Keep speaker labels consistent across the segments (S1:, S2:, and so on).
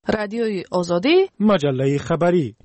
S1: رادیوی آزادی،
S2: مجله خبری.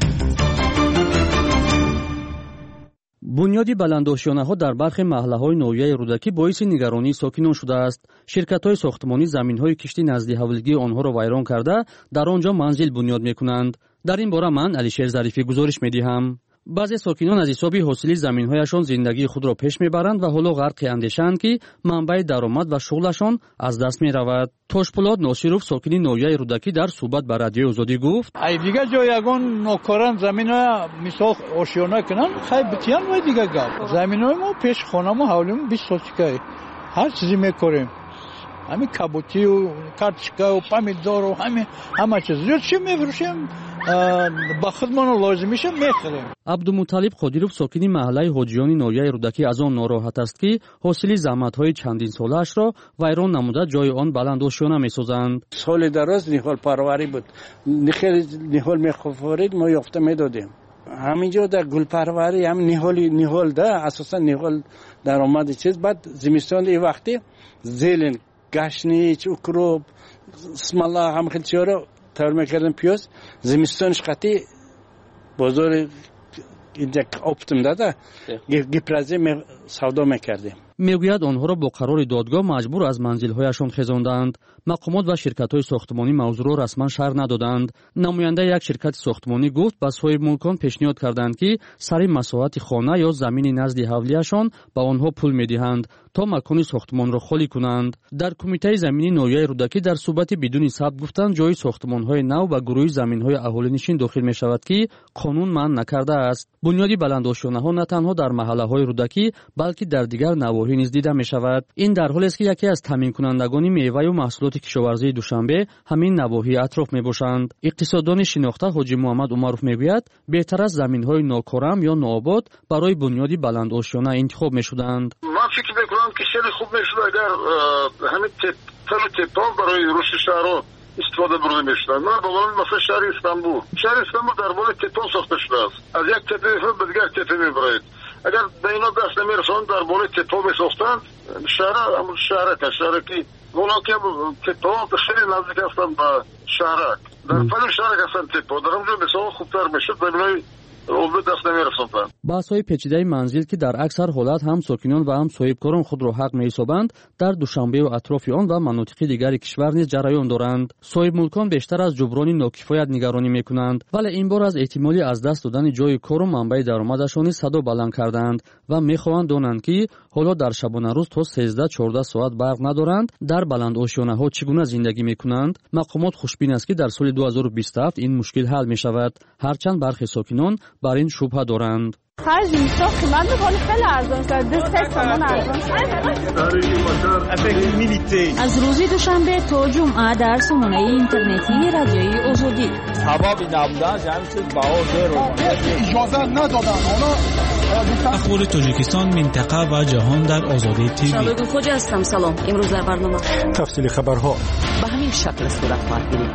S3: بنیاد بلندآشیانه‌ها در برخی محله‌های ناحیه رودکی باعث نگرانی ساکنان شده است. شرکت‌های ساختمانی زمین‌های کشتی نزد حوالگی آنها را ویران کرده در آنجا منزل بنیاد می‌کنند. در این باره من علیشیر ظریفی گزارش می‌دهم. بعضی ساکنان از حساب حاصل زمین‌هایشان زندگی خود را پیش می‌برند و حالا غرق اندیشه‌اند که منبع درآمد و شغلشان از دست می‌رود. توشپولاد ناصرов ساکنی ناحیه رودکی در صحبت با رادیوی آزادی گفت:
S4: ای دیگه جای یگان نوکران زمین‌ها مثال آشیانه کنن خیلی بتیان و دیگه گپ زمین‌های ما پیش خانه‌مو حوالیم 20 سوتیکای هر چیزی می‌کنیم. همین کبوتی و کارتشکا و پامیدور و همه چیز چی می‌فروشیم با خودمان لازم میشه می‌خریم.
S3: عبدالمطلب قادیروف ساکنی محله حاجیانی ناحیه رودکی از آن ناراحت است که حاصل زحمت‌های چندین ساله‌اش را ویران نموده جای آن بلندآشیانه می‌سازند.
S5: سال دراز نهال پروری بود. نهال می‌خورید ما یافته می‌دادیم. همینجا در گل پروری هم نهال ده اساسا نهال درآمد چیز بعد زمستان این وقتی زیلن گشنیچ اوکروب اسمالا هم خیلی چیارا تر میکردن پیاز زمستانش قطعی بازار اینجا اپتم داده گپرازی سودا میکردیم.
S3: میگوید آنها را با قرار دادگاه مجبور از منزل‌هایشان خزاندند. مقامات و شرکت‌های ساختمانی موضوع را رسما شرح ندادند. نماینده یک شرکت ساختمانی گفت به صاحب ملکان پیشنهاد کردند که سر مساحت خانه یا زمین نزد حولیشان به آنها پول می‌دهند تا مکان ساختمان را خالی کنند. در کمیته زمینی ناحیه رودکی در صحبت بدون ثبت گفتند جای ساختمان‌های نو و گروه زمین‌های اهالی‌نشین داخل می‌شود که قانون منع نکرده است. بنیاد بلندآشیانه‌ها نه تنها در محله‌های رودکی بلکه در دیگر نواحی نیز دیده می‌شود. این در حالی است که یکی از تامین کنندگان میوه و محصولات کشاورزی دوشنبه همین نواحی اطراف میباشند. اقتصاددان شناخته حاجی محمد عمروف میگوید بهتر است زمین‌های ناکارم یا ناآباد برای بنیاد بلندآشیانه انتخاب میشدند.
S6: من فکر میکنم که خیلی خوب میشد اگر همین تپال برای رشد شهرها استفاده برده میشد. من باورم مثلا شهر استانبول در بالای تپال ساخته شده است. از یک تپه به دیگر تپه میبرید. اگر به اینا دست نمیرسند در بالای تپال میساختند شهرکی ولکه تپال خیلی نزدیک هستند به شهرک در پل شهرک هستند تپال در اونجا بسیار خوبتر میشد به بلای دست نمیرسند.
S3: بحث‌های پیچیده منزل که در اکثر حالات هم ساکنان و هم صاحبکاران خود را حق می‌حسابند در دوشنبه و اطراف آن و مناطق دیگر کشور نیز جریان دارند. صاحب ملکان بیشتر از جبران ناکفایت نگرانی می‌کنند ولی این بار از احتمالی از دست دادن جای کار و منبع درآمدشان صدا بلند کردند و می‌خواهند دانند که حالا در شبانه روز تا 13-14 ساعت برق ندارند در بلندآشیانه‌ها چگونه زندگی می‌کنند. مقامات خوشبین است که در سال 2027 این مشکل حل می‌شود هرچند برخی ساکنان بر این شبهه دارند.
S7: خرج میساخت من حال خیلی ارزان شد 2-3 تومان ارزان
S8: از روز دوشنبه تا جمعه در سامانه اینترنتی رادیوی آزادی
S4: سبب نبودن جمعیت بهار اجازه ندادن
S9: اخبار تاجیکستان منطقه و جهان در آزادی تیوی.
S10: شالوگو خوجا هستم. سلام. امروز در برنامه
S2: تفصیل خبرها
S10: به همین شکل صورت خواهد گرفت.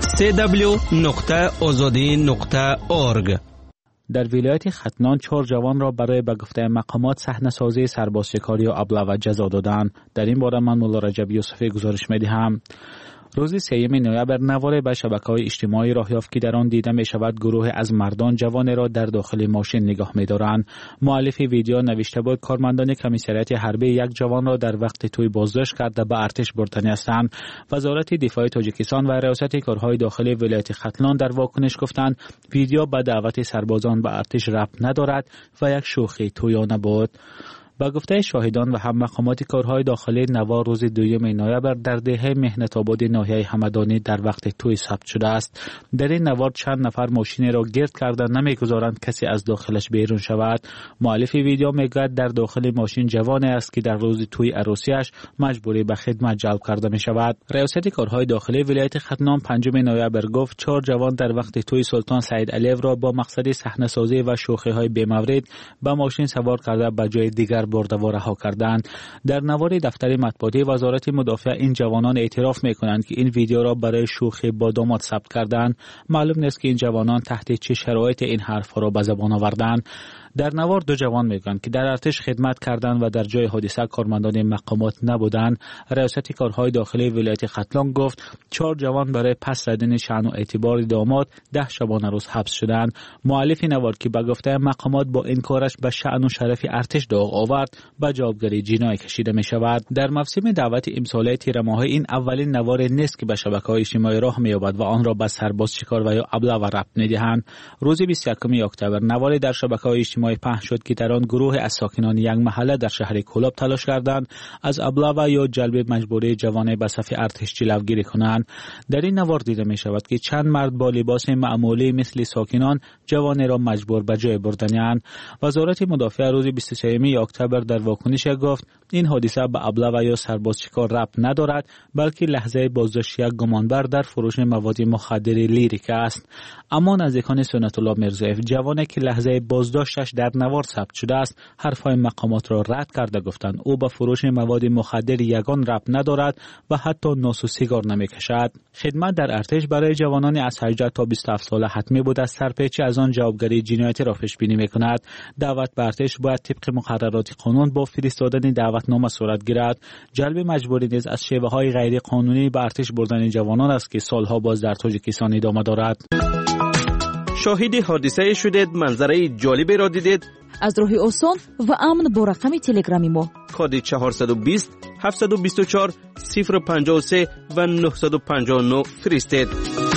S11: www.azadi.org.
S12: در ولایت ختنان 4 جوان را برای به گفته مقامات صحنه‌سازی سربازشکاری و ابله جزا دادند. در این باره من مولا رجب یوسفی گزارش می‌دهم. روز 3 نوامبر نوار به شبکه‌های اجتماعی راه یافت که در آن دیده می‌شود گروه از مردان جوان را در داخل ماشین نگاه می‌دارند. مؤلف ویدیو نوشته بود کارمندان کمیسریات حربی یک جوان را در وقت توی بازداشت کرده به ارتش بردنی هستند. وزارت دفاع تاجیکستان و ریاست کارهای داخلی ولایت ختلان در واکنش گفتند ویدیو به دعوت سربازان به ارتش ربط ندارد و یک شوخی تویانه بود. با گفته شاهدان و هم مقامات کارهای داخلی نوار روز 2 نوامبر در دهه مهنت آباد ناحیه همدانی در وقت توی ثبت شده است. در این نوار چند نفر ماشین را گرد کرده نمیگذارند کسی از داخلش بیرون شود. مؤلف ویدیو میگوید در داخل ماشین جوانی است که در روز توی عروسیش مجبوری به خدمت جلب کرده می شود. ریاست کارهای داخلی ولایت ختنان 5 نوامبر گفت 4 جوان در وقت توی سلطان سعید علیو را با مقصد صحنه‌سازی و شوخی‌های بی‌مورد به ماشین سوار کرده به جای دیگر دیگر برده و رها کردند. در نوار دفتر مطبوعاتی وزارت مدافع این جوانان اعتراف میکنند که این ویدیو را برای شوخی با داماد ثبت کردند. معلوم نیست که این جوانان تحت چه شرایط این حرف را به زبان آوردند. در نوار دو جوان میگویند که در ارتش خدمت کردند و در جای حادثه کارمندان مقامات نبودند. ریاست کارهای داخلی ولایت ختلان گفت 4 جوان برای پس زدن شأن و اعتبار داماد 10 شبانه روز حبس شدند. مؤلف نوار که به گفته مقامات با این کارش به شأن و شرف ارتش داغ آورد به جوابگری جنایی کشیده می شود. در موسم دعوت امساله تیر ماه این اولین نوار نیست که به شبکه‌های اجتماعی راه می‌یابد و آن را به سرباز شکار و یا ابله و ربط می‌دهند. روز 21 اکتبر نواری در شبکه‌های اجتماعی پخش شد که در آن گروه از ساکنان یک محله در شهر کولاب تلاش کردند از ابله و یا جلب مجبوری جوانان به صف ارتش جلوگیری کنند. در این نوار دیده می شود که چند مرد با لباس معمولی مثل ساکنان جوان را مجبور به جای بردند. وزارت مدافع روز 23 اکتبر در واکنش گفت این حادثه به ابله و یا سرباز شکار ربط ندارد بلکه لحظه بازداشت یک گمانبر در فروش مواد مخدر لیریک است. اما نزدیکان سنت الله مرزویف جوانی که لحظه بازداشتش در نوار ثبت شده است حرفهای مقامات را رد کرده گفتند او به فروش مواد مخدر یگان ربط ندارد و حتی نوس و سیگار نمیکشد. خدمت در ارتش برای جوانان از 18 تا 27 ساله حتمی بود. از سرپیچی از آن جوابگری جنایتی را پیش بینی میکند. دعوت به ارتش باید طبق مقررات قانون با فرستادن دعوتنامه صورت گیرد. جلب مجبوری نیز از شیوه‌های غیر قانونی به ارتش بردن جوانان است که سالها باز در تاجیکستان ادامه دارد.
S1: شاهد حادثه شدید، منظره جالبی را دیدید؟
S8: از راه آسان و امن با رقم تلگرامی ما
S1: کد 420 724 053 و 959 فرستید.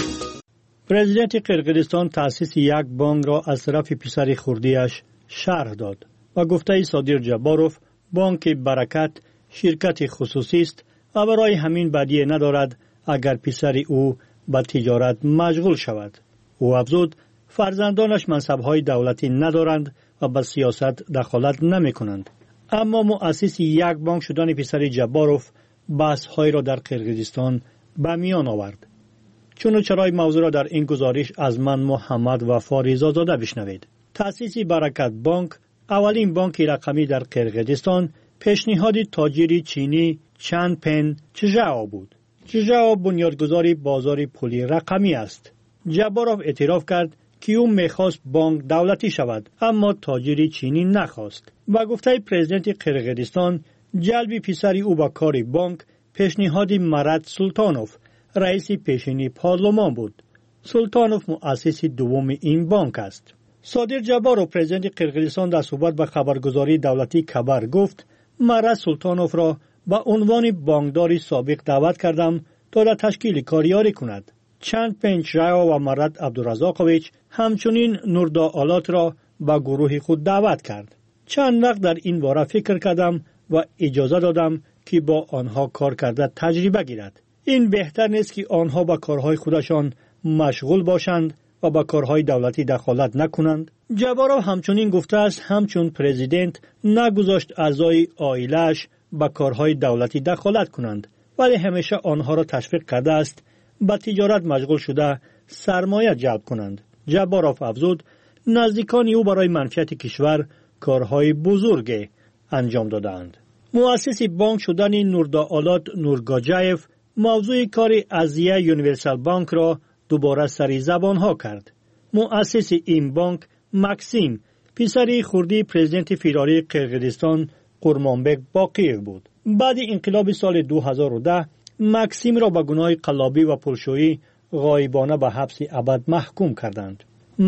S2: پرزیدنت قرقیزستان تأسیس یک بانک را از طرف پسر خردیش شرح داد و گفته صادر جباروف بانک برکت شرکت خصوصی است و برای همین بدیهی ندارد اگر پسر او به تجارت مشغول شود. او افزود فرزندانش منصب‌های دولتی ندارند و به سیاست دخالت نمی کنند. اما مؤسس یک بانک شدن پسر جباروف بحث‌های را در قرقیزستان به میان آورد. چون چرای موضوع را در این گزارش از من محمد وفا رضازاده بشنوید. تأسیس برکت بانک اولین بانک رقمی در قرقیزستان پیشنهاد تاجر چینی چند پن چژاو بود. چژاو بنیادگذار بازار پولی رقمی است. جباروف اعتراف کرد که او میخواست بانک دولتی شود اما تاجر چینی نخواست. با گفته پرزیدنت قرقیزستان جلب پسر او به کار بانک پیشنهاد مراد سلطانوف رئیس پیشینی پارلمان بود. سلطانوف مؤسس دوم این بانک است. صادر جباروف پرزیدنت قرقیزستان در صحبت به خبرگزاری دولتی خبر گفت مراد سلطانوف را به عنوان بانکدار سابق دعوت کردم تا در تشکیل کاریاری کند. چند پنچراو و مراد عبدالرزاقویچ همچنین نوردا آلات را به گروه خود دعوت کرد. چند وقت در این باره فکر کردم و اجازه دادم که با آنها کار کرده تجربه گیرد. این بهتر نیست که آنها با کارهای خودشان مشغول باشند و با کارهای دولتی دخالت نکنند. جباروف همچنین گفته است همچون پرزیدنت نگذاشت اعضای عائله‌اش با کارهای دولتی دخالت کنند ولی همیشه آنها را تشویق کرده است با تجارت مشغول شده سرمایه جلب کنند. جباروف افزود نزدیکان او برای منفعت کشور کارهای بزرگ انجام دادند. مؤسس بانک شدن نوردا آلات نورگاجایف موضوع کار ازیه یونیورسال بانک را دوباره سری زبان ها کرد. مؤسس این بانک مکسیم پسر خردی پرزیدنت فدرالی قرقیزستان قورمانبک باقیف بود. بعد انقلاب سال 2010 مکسیم را به گناه قلابی و پولشویی غایبانه به حبس ابد محکوم کردند.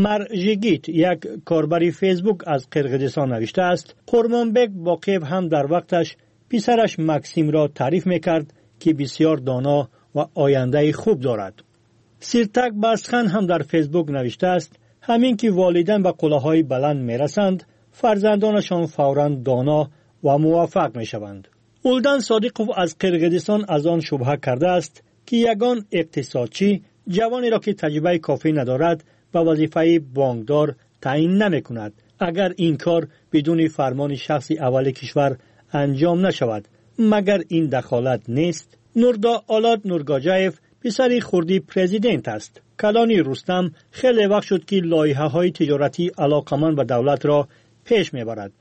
S2: مرژگیت یک کاربر فیسبوک از قرقیزستان نوشته است قورمانبک باقیف هم در وقتش پسرش مکسیم را تعریف میکرد که بسیار دانا و آینده خوب دارد. سیرتک بستخان هم در فیسبوک نوشته است همین که والدین به قله‌های بلند میرسند فرزندانشان فوراً دانا و موفق میشوند. اولدن صادقوف از قرقیزستان از آن شبهه کرده است که یگان اقتصادچی جوانی را که تجربه کافی ندارد به وظیفه بانکدار تعیین نمی‌کند اگر این کار بدون فرمان شخص اول کشور انجام نشود. مگر این دخالت نیست؟ نوردا آلات نورگاجایف پسر خردی پرزیدنت است. کلانی رستم خیلی وقت شد که لایحه‌های تجارتی علاقمند به دولت را پیش می‌برد.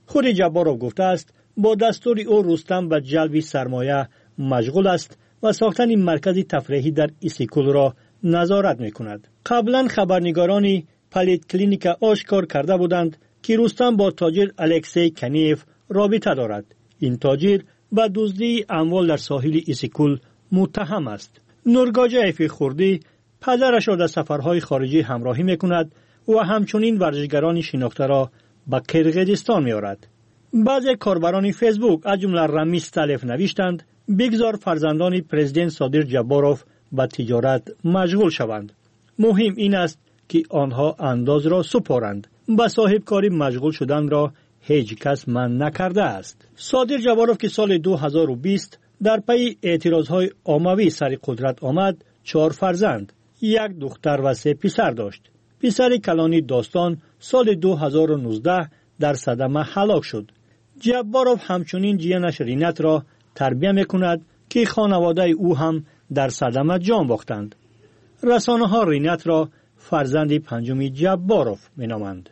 S2: خود جباروف گفته است با دستور او رستم به جلب سرمایه مشغول است و ساختن مرکز تفریحی در ایسیکول را نظارت می‌کند. قبلا خبرنگاران پلیت کلینیک آشکار کرده بودند که رستم با تاجر الکسی کنیف رابطه دارد. این تاجر به دزدی اموال در ساحل ایسیکول متهم است. نورگاجیف خوردی پدرش را در سفرهای خارجی همراهی می‌کند و همچنین ورزشگران شناخته را به قرقیزستان می‌آورد. بعضی کاربران فیسبوک از جمله رمیز تلف نوشتند بگذار فرزندان پرزیدنت صادر جباروف به تجارت مشغول شوند. مهم این است که آنها انداز را سپارند. به صاحب کاری مشغول شدن را هیچ کس منع نکرده است. صادر جباروف که سال 2020 در پی اعتراضهای عمومی سر قدرت آمد 4 فرزند، 1 دختر و 3 پسر داشت. پسر کلانی داستان سال 2019 در صدمه هلاک شد. جباروف همچنین جیانش رینت را تربیت می‌کند که خانواده او هم در صدمه جان باختند. رسانه‌ها رینت را فرزند پنجم جباروف می‌نامند.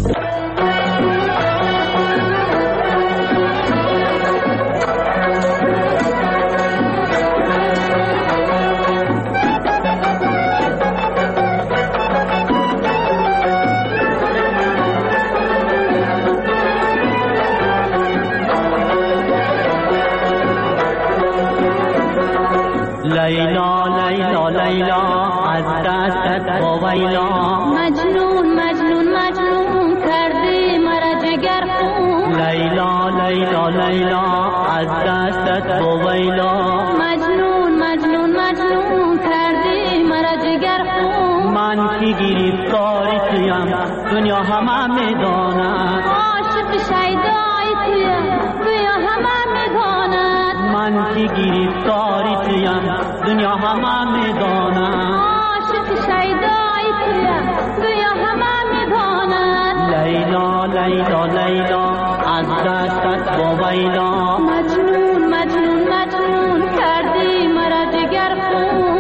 S11: لیلا لیلا لیلا از دستت با ویلا
S8: مجنون مجنون مجنون کردی مرا جگر خون
S11: لیلا لیلا لیلا از دستت با ویلا
S8: مجنون مجنون مجنون کردی مرا جگر خون
S11: من که گرفتاری تویم دنیا همه میداند
S8: عاشق شیدای تویم دنیا همه میداند
S11: من که گرفتاری تویم دنیا همه میداند
S8: عاشق شیدای تویم دنیا همه میداند
S11: لیلا لیلا لیلا از دستت با ویلا
S8: مجنون مجنون مجنون کردی مرا جگر خون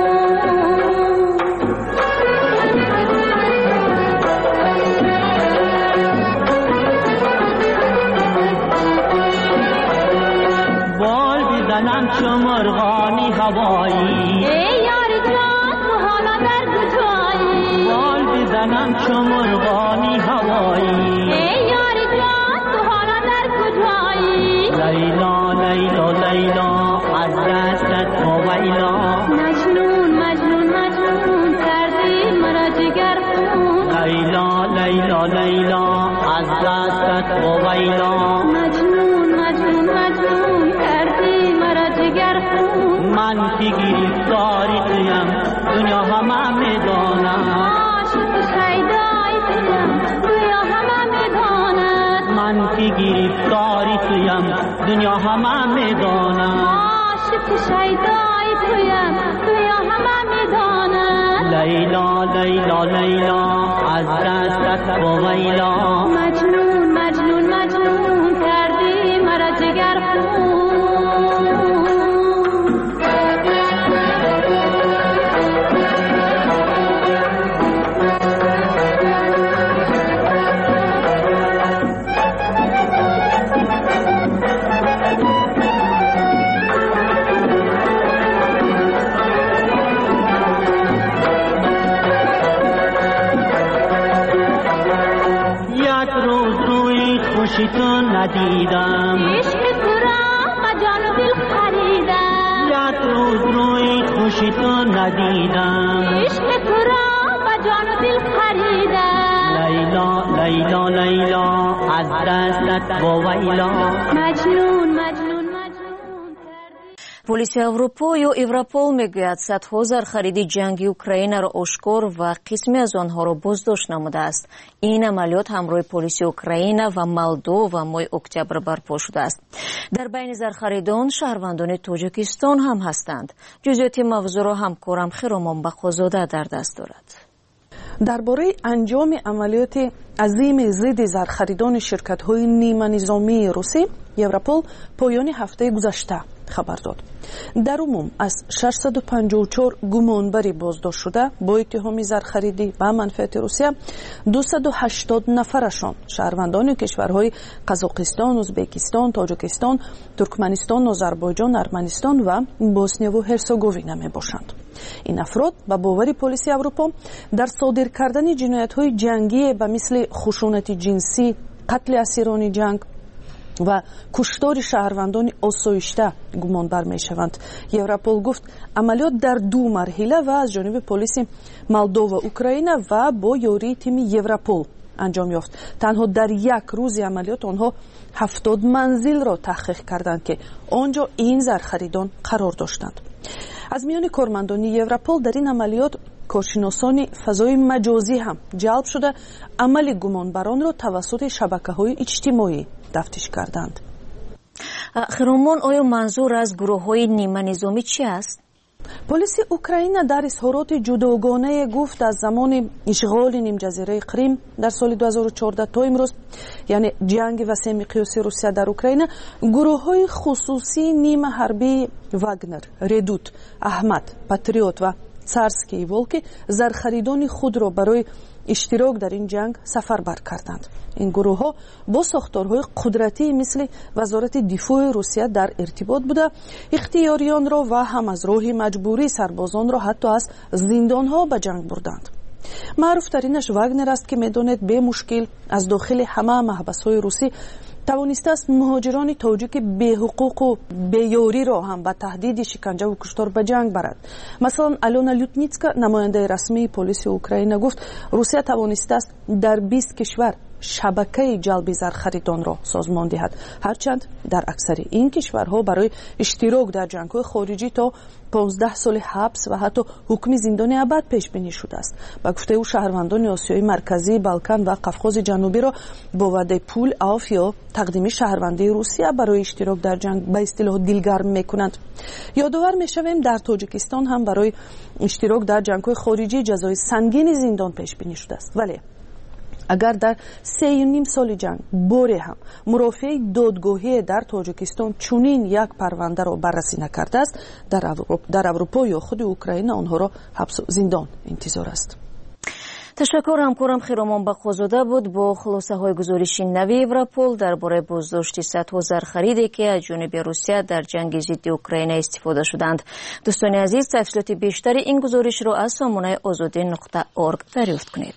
S11: بال بزنم چو مرغانی هوایی
S8: ای یار جان تو حالا در کجایی
S11: بال بزنم چو مرغانی هوایی
S8: ای یار جان تو حالا در کجایی
S11: لیلا لیلا لیلا از دستت با ویلا
S8: مجنون مجنون مجنون کردی مرا جگر خون
S11: لیلا لیلا لیلا از دستت با ویلا
S8: مجنون مجنون مجنون کردی مرا جگر خون
S11: من که گرفتاری تویم دنیا همه میداند
S8: عاشق شیدای تویم دنیا همه میداند
S11: من که گرفتاری تویم دنیا همه میداند
S8: عاشق شیدای تویم دنیا همه میداند
S11: لیلا لیلا لیلا از دستت با ویلا
S8: مجنون مجنون مجنون کردی مرا جگر خون
S11: خوشی تو ندیدم
S8: عشق تو را و جان و دل خریدم
S11: یک روز روی خوشی تو ندیدم
S8: عشق تو را و جان و دل خریدم
S11: لیلا لیلا لیلا از دستت با ویلا
S8: مجنون مجنون
S10: полисияи аврупо ё европол мегӯяд садҳо зархариди ҷанги украинаро ошкор ва қисме аз онҳоро боздошт намудааст. ин амалиёт ҳамроҳи полисии украина ва молдова моҳи октябр барпо шудааст. дар байни зархаридон шаҳрвандони тоҷикистон ҳам ҳастанд. ҷузъиёти мавзӯъро ҳамкорам хиромон бахозода дар даст дорад.
S13: дар бораи анҷоми амалиёти азими зидди зархаридони ширкатҳои ниманизомии русӣ европол поёни ҳафтаи гузашта خبر داد. در عموم از 654 گمانبری بازداشت شده با اتهام زرخریدی به منفعت روسیه 280 نفرشان شهروندان کشورهای قزاقستان، ازبکستان، تاجیکستان، ترکمنستان، آذربایجان، ارمنستان و بوسنیه و هرسگووینا می باشند. این افراد به باور پلیس اروپا در صادر کردن جنایت‌های جنگی به مثل خشونت جنسی، قتل اسیران جنگ و کشتار شهروندان آسایشته گمانبر می شوند. یوروپول گفت عملیات در 2 مرحله و از جانب پلیس مولدو و اوکراین و با یاری تیم یوروپول انجام یافت. تنها در 1 روز عملیات آنها 70 منزل را تحقیق کردند که آنجا این زرخریدان قرار داشتند. از میان کارمندان یوروپول در این عملیات کارشناسان فضای مجازی هم جلب شده عمل گمانبران را توسط شبکه‌های اجتماعی تفتیش کردند.
S10: خیرمان، آیا منظور از گروه‌های نیمه نظامی چی است؟
S13: پلیس اوکراین در اظهارات جداگانه گفت از زمان اشغال نیم جزیره کریم در سال 2014 تا امروز، یعنی جنگ وسیع مقیاسی روسیه در اوکراین، گروه‌های خصوصی نیمه حربی واگنر، ردوت، احمد، پاتریوت و царские волки زرخریدان خود را برای اشتراک در این جنگ سفربر کردند. این گروه ها با ساختارهای قدرتی مثل وزارت دفاع روسیه در ارتباط بوده، اختیاریان را و هم از راه مجبوری سربازان را حتی از زندان ها به جنگ بردند. معروف ترینش واگنر است که میدونید به مشکل از داخل همه محبس های روسی توانسته است مهاجران تاجیک به حقوق و به یاری را هم به تهدید شکنجه و کشتار به جنگ برد. مثلا آلونا لوتنیتسکا، نماینده رسمی پلیس اوکراین، گفت روسیه توانسته است در 20 کشور شبکه جلب زرخریدان را سازمان دهد، هرچند در اکثر این کشورها برای اشتراک در جنگ‌های خارجی تا 15 سال حبس و حتی حکم زندان ابد پیش بینی شده است. با گفته او شهروندان آسیای مرکزی، بالکان و قفقاز جنوبی را با وعده پول، عفو یا تقدیم شهروندی روسیه برای اشتراک در جنگ به اصطلاح دلگرم میکنند. یادآور میشویم در تاجیکستان هم برای اشتراک در جنگ‌های خارجی جزای سنگین زندان پیش بینی شده است. ولی اگر در 3.5 سال جنگ باره هم مرافع دادگاهی در تاجیکستان چنین یک پرونده را بررسی نکرده است، در اروپا یا خود اوکراین آنها را حبس و زندان انتظار است.
S10: تشکر همکارم خیرامان بخوزاده بود با خلاصه های گزارشی نوی یوروپول درباره بازداشت صدها زرخریدی که از جانب روسیه در جنگ ضد اوکراین استفاده شدند. دوستان عزیز، تفصیلات بیشتر این گزارش را از سامانه azadi.org دریافت کنید.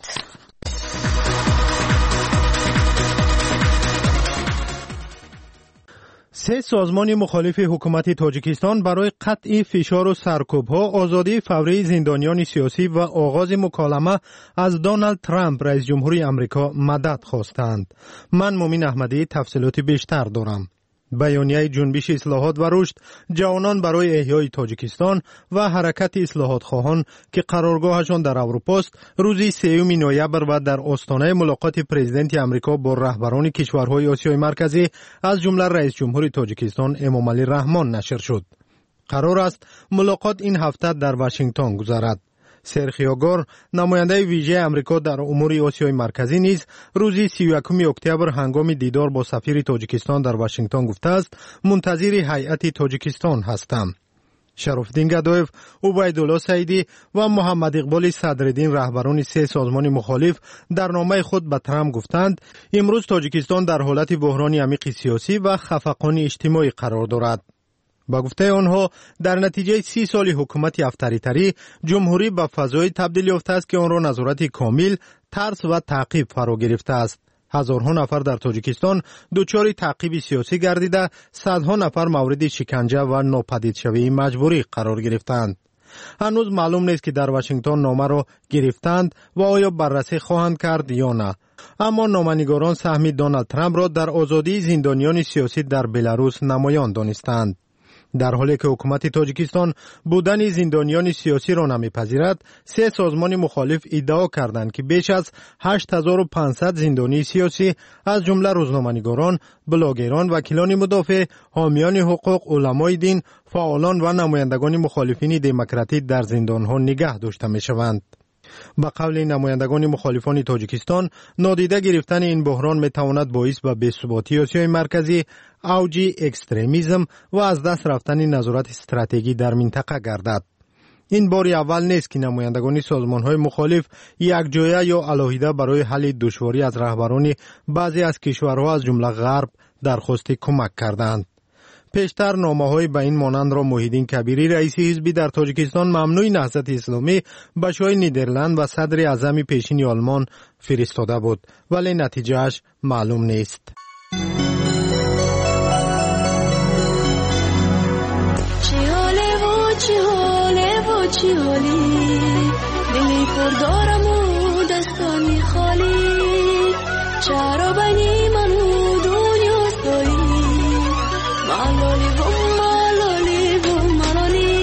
S2: سه سازمان مخالف حکومت تاجیکستان برای قطع فشار و سرکوب‌ها، آزادی فوری زندانیان سیاسی و آغاز مکالمه از دونالد ترامپ رئیس جمهوری آمریکا مدد خواستند. من مومین احمدی تفصیلات بیشتر دارم. بیانیه جنبش اصلاحات و رشد جوانان برای احیای تاجیکستان و حرکت اصلاحات خواهان که قرارگاهشان در اروپا است، روز 3 نوامبر و در آستانه ملاقات پرزیدنت آمریکا با رهبران کشورهای آسیای مرکزی از جمله رئیس جمهور تاجیکستان امامعلی رحمان نشر شد. قرار است ملاقات این هفته در واشنگتن گذرد. سرخیو گور، نماینده ویژه آمریکا در امور آسیای مرکزی نیز روز 31 اکتبر هنگام دیدار با سفیر تاجیکستان در واشنگتن گفته است منتظر هیئت تاجیکستان هستم. شرفالدین گدایف، عبیدالله سعیدی و محمد اقبال صدرالدین رهبران سه سازمان مخالف در نامه خود به ترامپ گفتند امروز تاجیکستان در حالت بحران عمیق سیاسی و خفقان اجتماعی قرار دارد. با گفته آنها در نتیجه 30 سال حکومت افطاری‌تری جمهوری به فضای تبدیل یافته است که آن را نظارت کامل، ترس و تعقیب فرا گرفته است. هزارها نفر در تاجیکستان دچار تعقیب سیاسی گردیده، صدها نفر مورد شکنجه و ناپدید شوی مجبوری قرار گرفتند. هنوز معلوم نیست که در واشنگتن نامه را گرفتند و آیا بررسی خواهند کرد یا نه. اما نامه‌نگاران سهم دونالد ترامپ را در آزادی زندانیان سیاسی در بلاروس نمایان دانستند. در حالی که حکومت تاجیکستان بودن زندانیان سیاسی را نمیپذیرد، سه سازمان مخالف ادعا کردند که بیش از 8500 زندانی سیاسی از جمله روزنامه‌نگاران، بلاگران، وکیلان مدافع، حامیان حقوق، علمای دین، فعالان و نمایندگان مخالفین دموکراتیک در زندانها نگه داشته می‌شوند.
S14: به قول نمایندگان مخالفان تاجیکستان، نادیده گرفتن این بحران میتواند باعث به بی‌ثباتی آسیای مرکزی، اوج اکستریمیسم و از دست رفتن نظارت استراتژی در منطقه گردد. این بار اول نیست که نمایندگان سازمان‌های مخالف یک جایه یا علاهیده برای حل دشواری از رهبران بعضی از کشورها از جمله غرب درخواست کمک کردند. پیشتر نامه‌های به این مانند را محیدین کبیری رئیس حزبی در تاجیکستان ممنوع نهضت اسلامی به شاه نیدرلند و صدر اعظم پیشین آلمان فرستاده بود، ولی نتیجهش معلوم نیست.
S15: چی حالی دلی پر دارم و دستانی خالی چرا بنی منو دنیا سایی ملالی و ملالی و ملالی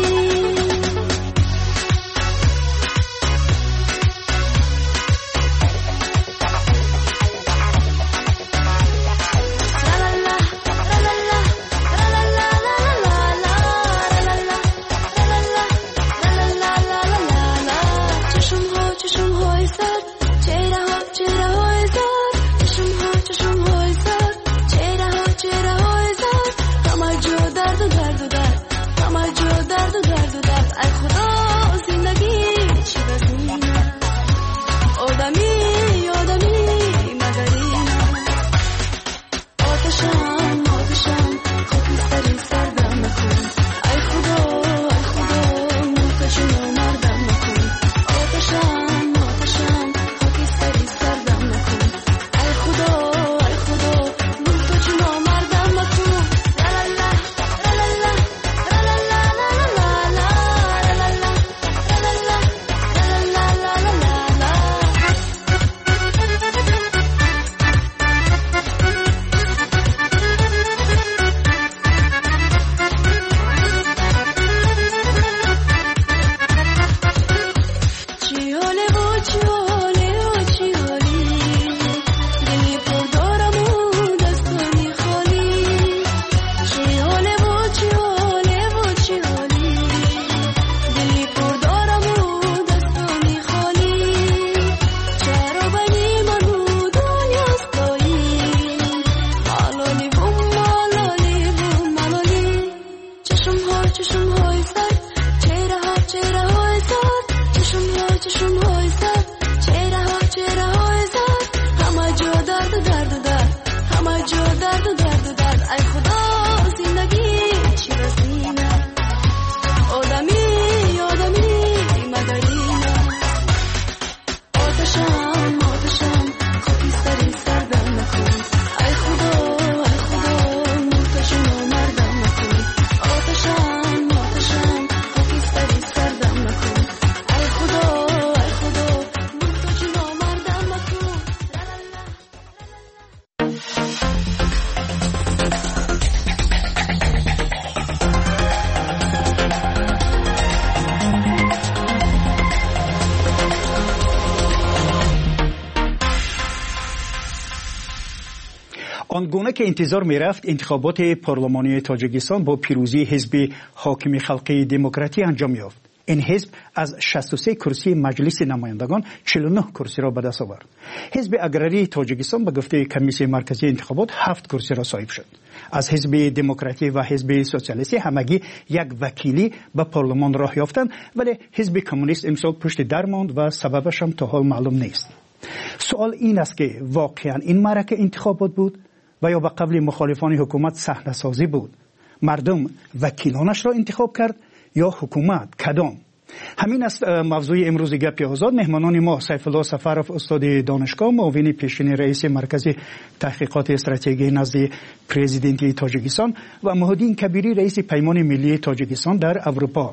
S16: آنگونه که انتظار می رفت انتخابات پارلمانی تاجیکستان با پیروزی حزب حاکم خلقی دموکراتی انجام یافت. این حزب از 63 کرسی مجلس نمایندگان 49 کرسی را به دست آورد. حزب اگراری تاجیکستان به گفته کمیسیون مرکزی انتخابات 7 کرسی را صاحب شد. از حزب دموکراتی و حزب سوسیالیستی همگی یک وکیلی به پارلمان راه یافتند، ولی حزب کمونیست امسال پشت در ماند و سببش هم تا حال معلوم نیست. سوال این است که واقعا این معرکه انتخابات بود و یا به قول مخالفان حکومت صحنه سازی بود؟ مردم وکیلانش را انتخاب کرد یا حکومت؟ کدام؟ همین است موضوع امروز گپ آزاد. مهمانان ما سیف الله سفرов استاد دانشگاه، معاون پیشین رئیس مرکز تحقیقات استراتژی نزد پرزیدنت تاجیکستان و محیدین کبیری رئیس پیمان ملی تاجیکستان در اروپا.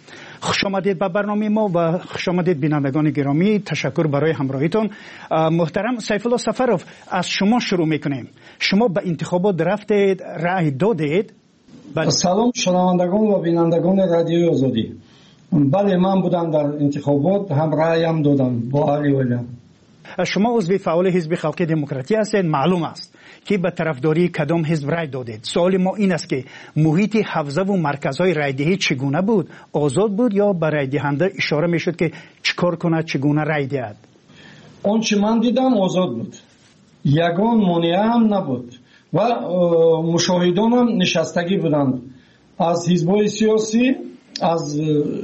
S16: خوش آمدید به برنامه ما و خوش آمدید بینندگان گرامی. تشکر برای همراهیتون. محترم سیف الله سفرов، از شما شروع میکنیم. شما به انتخابات رفتید، رأی دادید؟
S17: سلام شنوندگان و بینندگان رادیوی آزادی. بله، من بودم در انتخابات، هم رأیم دادم با علی ولی.
S16: شما عضو فعال حزب خلق دموکراتی هستید، معلوم است که به طرفداری کدام حزب رای دادید. سوال ما این است که محیط حوزه و مرکزهای رای دهی چگونه بود؟ آزاد بود یا به رای دهنده اشاره میشد که چیکار کنه، چگونه رای دهد؟
S17: اون چه من دیدم آزاد بود، یگان مانع هم نبود و مشاهدان هم نشستگی بودند از حزب‌های سیاسی، از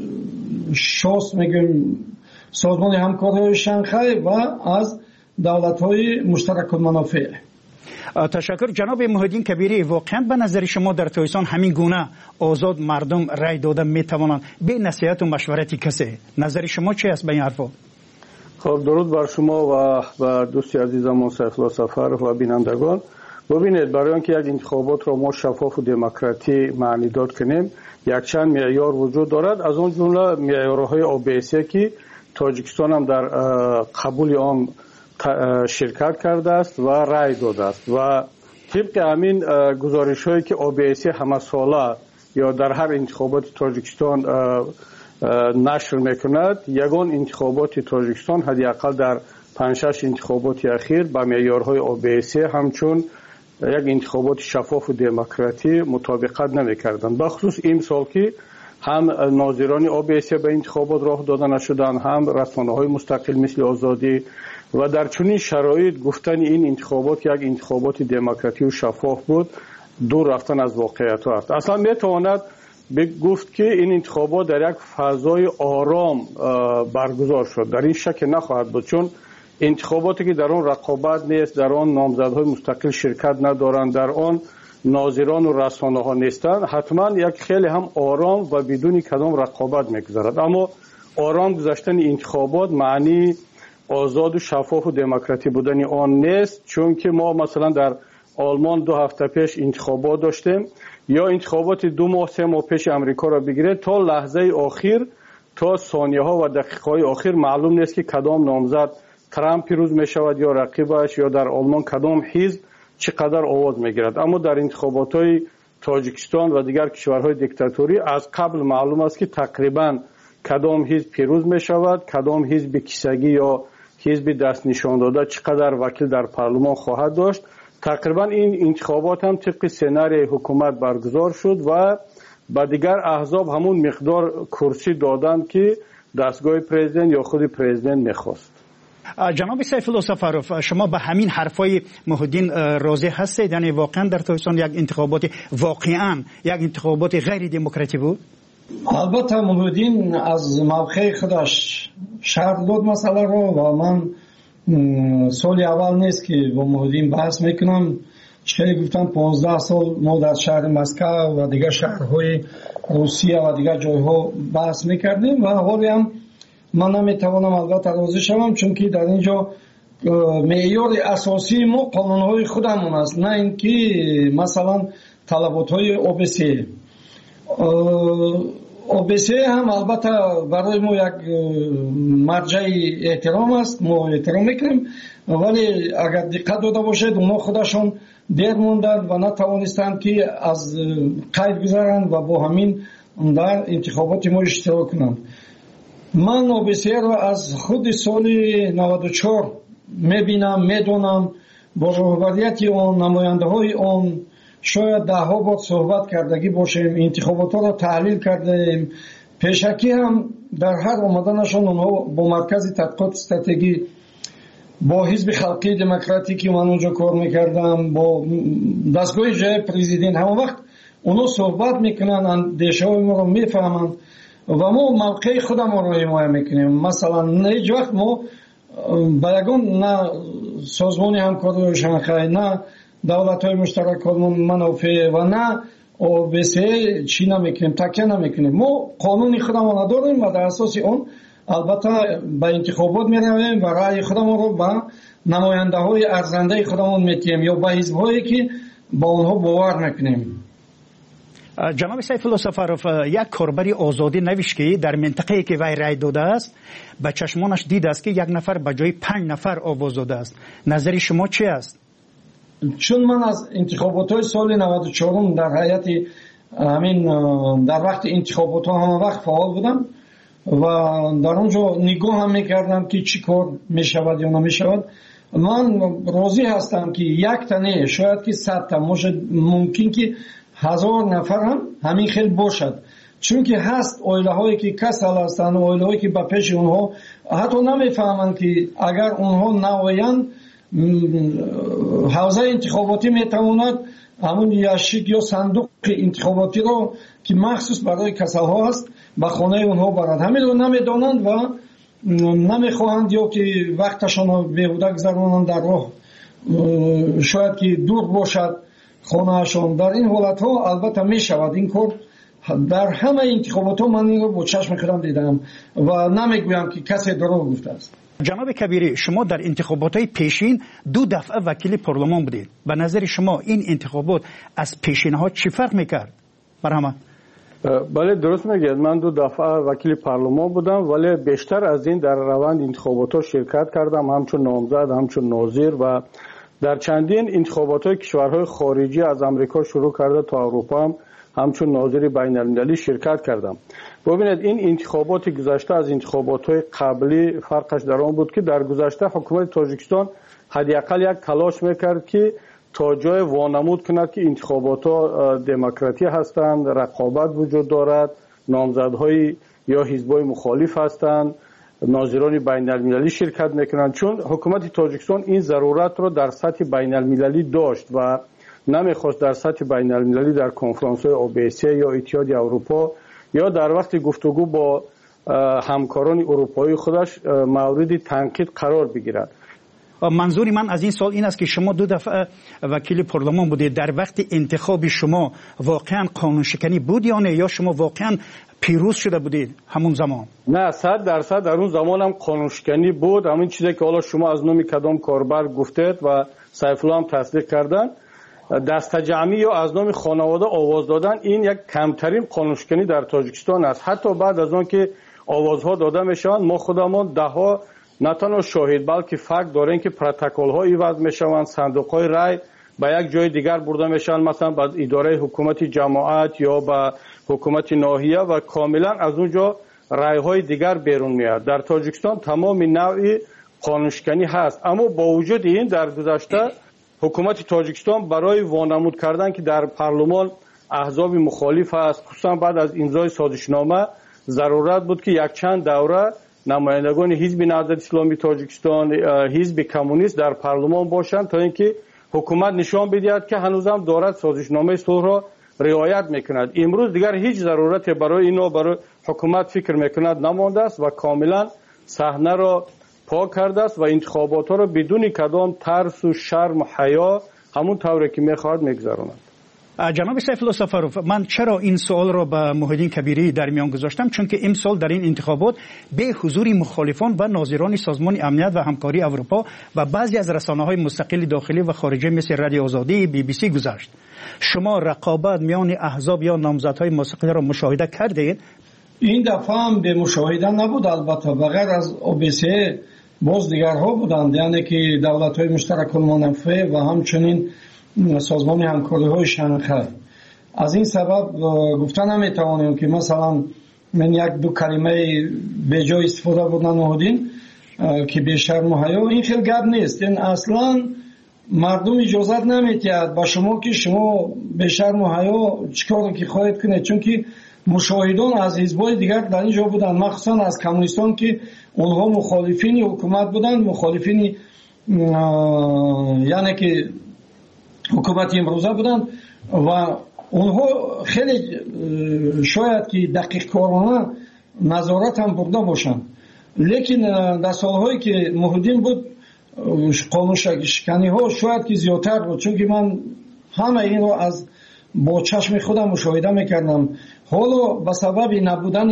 S17: شاست میگیم سازمان همکاری شانگهای و از دولت‌های مشترک المنافع.
S16: تشکر جناب محیدین کبیری. واقعا به نظر شما در تویسان همین گونه آزاد مردم رای داده میتوانند به نصیحت و مشورت کسی؟ نظر شما چی است به این حرفا؟
S5: خب درود بر شما و دوستی عزیزم سیفالله سفر و بینندگان. ببینید، برای اینکه یک انتخابات را ما شفاف و دموکراتی معنی داد کنیم، یک چند معیار وجود دارد. از اون جمله معیارهای OBSE که تاجیکستان هم در قبول آن شرکت کرده است و رای داده است و طبق همین گزارش هایی که OBSE همه ساله یا در هر انتخابات تاجیکستان نشر میکند، یگان انتخابات تاجیکستان حداقل در 5-6 انتخابات اخیر با معیارهای OBSE همچون یک انتخابات شفاف و دموکراتی مطابقت نمیکردند. بخصوص این سال که هم ناظران OBSE به انتخابات راه داده نشدند، هم رسانه‌های مستقل مثل آزادی، و در چنین شرایط گفتن این انتخابات یک انتخابات دموکراتی و شفاف بود دور رفتن از واقعیت است. اصلا میتواند گفت که این انتخابات در یک فضای آرام برگزار شد. در این شک نخواهد بود، چون انتخاباتی که در آن رقابت نیست، در آن نامزدهای مستقل شرکت ندارند، در آن ناظران و رسانه ها نیستند، حتما یک خیلی هم آرام و بدون کدام رقابت میگذرد. اما آرام گذشتن انتخابات معنی آزاد و شفاف و دموکراتی بودن آن نیست، چون که ما مثلا در آلمان 2 هفته پیش انتخابات داشتیم، یا انتخابات 2 ماه 3 ماه پیش امریکا را بگیرید، تا لحظه آخر، تا ثانیه ها و دقیقه های آخر معلوم نیست که کدام نامزد ترامپ پیروز می شود یا رقیبش، یا در آلمان کدام حزب چقدر آواز می گیرد. اما در انتخابات های تاجیکستان و دیگر کشورهای دیکتاتوری از قبل معلوم است که تقریبا کدام حزب پیروز می شود، کدام حزب کیسگی یا حزب دست نشان داده چقدر وکیل در پارلمان خواهد داشت. تقریبا این انتخابات هم طبق سناریوی حکومت برگزار شد و با دیگر احزاب همون مقدار کرسی دادند که دستگاه پرزیدنت یا خود پرزیدنت میخواست.
S16: جناب سیفالله سفروف، شما به همین حرفای محیدین راضی هستید؟ یعنی واقعا در تویسان یک انتخابات واقعا یک انتخابات غیر دموکراتی بود؟
S17: البته محیدین از موقع خودش شرح داد مسئله رو و من سال اول نیست که با محیدین بحث میکنم. چه گفتم 15 سال ما در شهر مسکو و دیگر شهرهای روسیه و دیگر جایها بحث میکردیم و حالی هم من نمیتوانم البته راضی شوم، چون که در اینجا معیار اساسی ما قانونهای خودمون است، نه اینکه مثلا طلباتهای OBSE. OBSE هم البته برای ما یک مرجع احترام است، ما احترام میکنیم، ولی اگر دقت داده باشید اونا خودشون دیر موندند و نتوانستند که از قید گذارند و با همین در انتخابات ما اشتراک کنند. من OBSE را از خود سال 94 میبینم، میدونم، با رهبریت آن، نماینده های آن شاید 10 بار صحبت کردگی باشیم، انتخابات را تحلیل کردیم. پیشکی هم در هر آمدنشان اونها با مرکز تحقیقات استراتژی، با حزب خلقی دموکراتی که من اونجا کار میکردم، با دستگاه جای پرزیدنت، همه وقت اونا صحبت میکنن، اندیشه های ما رو میفهمند و ما موقع خودم رو حمایت میکنیم. مثلا هیچ وقت ما با یگان نه سازمان همکاری شانگهای، نه دولت‌های مشترک المنافع و نه OBSE چی نمیکنیم، تکیه نمیکنیم. ما قانون خودمون داریم و در اساس اون البته به انتخابات میرویم و رأی خودمون رو به نماینده های ارزنده خودمون میتیم یا به حزب هایی که با اونها باور میکنیم.
S16: جناب سیفالله سفروف، یک کاربری آزادی نوشت که در منطقه‌ای که وی رای داده است به چشمانش دید است که 1 نفر به جای 5 نفر آواز داده است. نظر شما چی است؟
S17: چون من از انتخابات های سال 94 در هیئت همین در وقت انتخابات ها همه وقت فعال بودم و در اونجا نگاه هم میکردم که چی کار میشود یا نمیشود. من راضی هستم که یک تنه شاید که 100 تا ممکن که 1000 نفر هم همین خیلی باشد، چون که هست اویله هایی که کسل هستند، اویله هایی که به پیش اونها حتی نمیفهمند که اگر اونها نوایند حوزه انتخاباتی میتواند همون یاشیک یا صندوق انتخاباتی رو که مخصوص برای کسل ها هست به خانه اونها برند. همین رو نمیدانند و نمیخواهند یا که وقتشان رو بیهوده گذرانند در راه، شاید که دور باشد خانهشان. در این حالت ها البته میشود این کار. در همه انتخابات ها من این رو با چشم خودم دیدم و نمیگویم که کسی دروغ گفته است.
S16: جناب کبیری، شما در انتخابات های پیشین 2 دفعه وکیل پارلمان بودید. به نظر شما این انتخابات از پیشین ها چی فرق میکرد؟ برهمه؟
S5: بله درست میگید. من 2 دفعه وکیل پارلمان بودم، ولی بیشتر از این در روند انتخابات ها شرکت کردم، همچون نامزد، همچون ناظر و در چندین انتخابات های کشورهای خارجی از امریکا شروع کرده تا اروپا هم همچون ناظر بین المللی شرکت کردم. ببینید این انتخابات گذشته از انتخابات های قبلی فرقش در آن بود که در گذشته حکومت تاجیکستان حداقل یک تلاش میکرد که تا جای وانمود کند که انتخابات ها دموکراتی هستند، رقابت وجود دارد، نامزدهای یا حزبای مخالف هستند، ناظران بین المللی شرکت میکنند. چون حکومت تاجیکستان این ضرورت را در سطح بین المللی داشت و نمیخواست در سطح بین المللی در کنفرانس های OBSE یا اتحاد اروپا یا در وقت گفتگو با همکاران اروپایی خودش مورد تنقید قرار بگیرد.
S16: منظور من از این سال این است که شما 2 دفعه وکیل پارلمان بودید. در وقت انتخاب شما واقعا قانون شکنی بود یا نه، یا شما واقعا پیروز شده بودید همون زمان؟
S5: نه 100% در اون زمان هم قانون شکنی بود. همین چیزی که حالا شما از نام کدام کاربر گفتید و سیف الله هم تصدیق کردن، دست جمعی یا از نام خانواده آواز دادن این یک کمترین قانون شکنی در تاجیکستان است. حتی بعد از آن که آوازها داده میشوند ما خودمان دهها نه تنها شاهد بلکه فکت داریم که پروتکل ها ایواز میشوند، صندوق های رای به یک جای دیگر برده میشن، مثلا به اداره حکومت جماعت یا به حکومت ناحیه و کاملا از اونجا رای های دیگر بیرون میاد. در تاجیکستان تمام نوع قانون شکنی هست، اما با وجود این در گذشته حکومت تاجیکستان برای وانمود کردن که در پارلمان احزاب مخالف است، خصوصا بعد از امضای سازشنامه ضرورت بود که یک چند دوره نمایندگان حزب نهضت اسلامی تاجیکستان، حزب کمونیست در پارلمان باشند تا اینکه حکومت نشان بدهد که هنوزم دارد سازشنامه صلح را رعایت میکند. امروز دیگر هیچ ضرورت برای اینا برای حکومت فکر میکند نمانده است و کاملا صحنه را پاک کرده است و انتخابات ها را بدون کدام ترس و شرم و حیا همون طوری که میخواهد میگذراند.
S16: جناب سیف الله سفروف، من چرا این سوال را به محیدین کبیری در میان گذاشتم؟ چون که امسال در این انتخابات به حضور مخالفان و ناظران سازمان امنیت و همکاری اروپا و بعضی از رسانه‌های مستقل داخلی و خارجی مثل رادیو آزادی BBC گذشت. شما رقابت میان احزاب یا نامزدهای مستقل را مشاهده کردید؟
S17: این دفعه هم به مشاهده نبود، البته بغیر از OBSE باز دیگرها بودند، یعنی که دولت‌های مشترک المنافع و همچنین سازمان همکاری های شانگهای. از این سبب گفتن نمیتوانیم که مثلا من 1-2 کلمه به جای استفاده بودن نهادین که بیشتر محیا، این خیلی گپ نیست. این اصلا مردم اجازت نمیتید با شما که شما بیشتر محیا چیکار که خواهید کنید، چون که مشاهدان از حزب‌های دیگر در اینجا بودن، مخصوصا از کمونیستان که اونها مخالفین حکومت بودن، مخالفین یعنی که حکومت امروزه بودن و اونها خیلی شاید که دقیق کارانه نظارت هم برده باشن، لیکن در سالهایی که محیدین بود قانون شکنی ها شاید که زیادتر بود، چون که من همه این رو از با چشم خودم مشاهده میکردم. حالا به سبب نبودن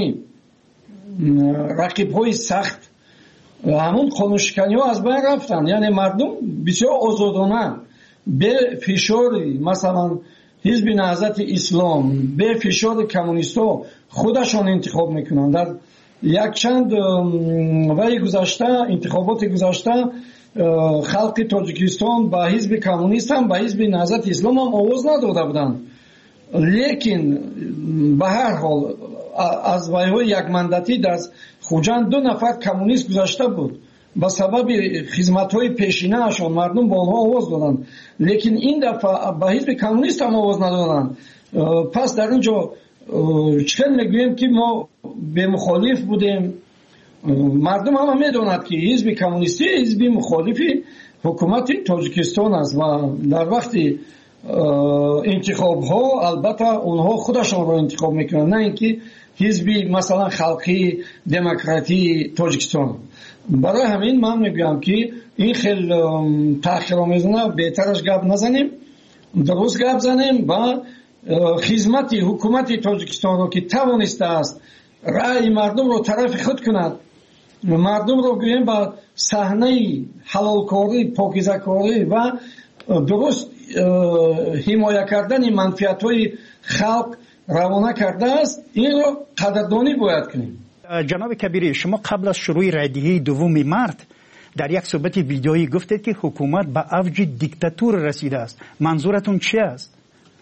S17: رقیب های سخت همون قانون شکنی ها از بین رفتن، یعنی مردم بسیار آزادانه به فشار مثلا حزب نهضت اسلام، به فشار کمونیستا خودشان انتخاب میکنن. در یک چند وقت گذشته انتخابات گذشته خلق تاجیکستان با حزب کمونیست هم با حزب نهضت اسلام هم آواز نداده بودند، لیکن به هر حال аз вайҳои якмандатӣ дар хуҷанд 2 нафар коммунист гузашта буд. ба сабаби хизматҳои пешинаашон мардум ба онҳо овоз доданд, лекин ин дафъа ба ҳизби коммунист ҳам овоз надоданд. пас дар ин ҷо чӣ хел мегӯем ки мо бемухолиф будем? мардум ҳама медонад ки ҳизби коммунистӣ ҳизби мухолифи ҳукумати Тоҷикистон аст ва дар вақти интихобҳо албатта онҳо худашонро интихоб мекунанд, на ин ки ҳизби масалан халқии демократии Тоҷикистон. барои ҳамин ман мегӯям ки ин хел таъхиромезона беҳтараш гап назанем, дуруст гап занем ва хизмати ҳукумати Тоҷикистонро ки тавонистааст раъи мардумро тарафи худ кунад, мардумро гӯем ба саҳнаи ҳалолкорӣ, покизакорӣ ва дуруст ҳимоя кардани манфиатҳои халқ равона кардааст, инро қадрдонӣ бояд кунем.
S16: جناب کبیری، شما قبل از شروع رایدهی 2 مارس در یک صحبت ویدیویی گفتید که حکومت به اوج دیکتاتور رسیده است. منظورتون چی است؟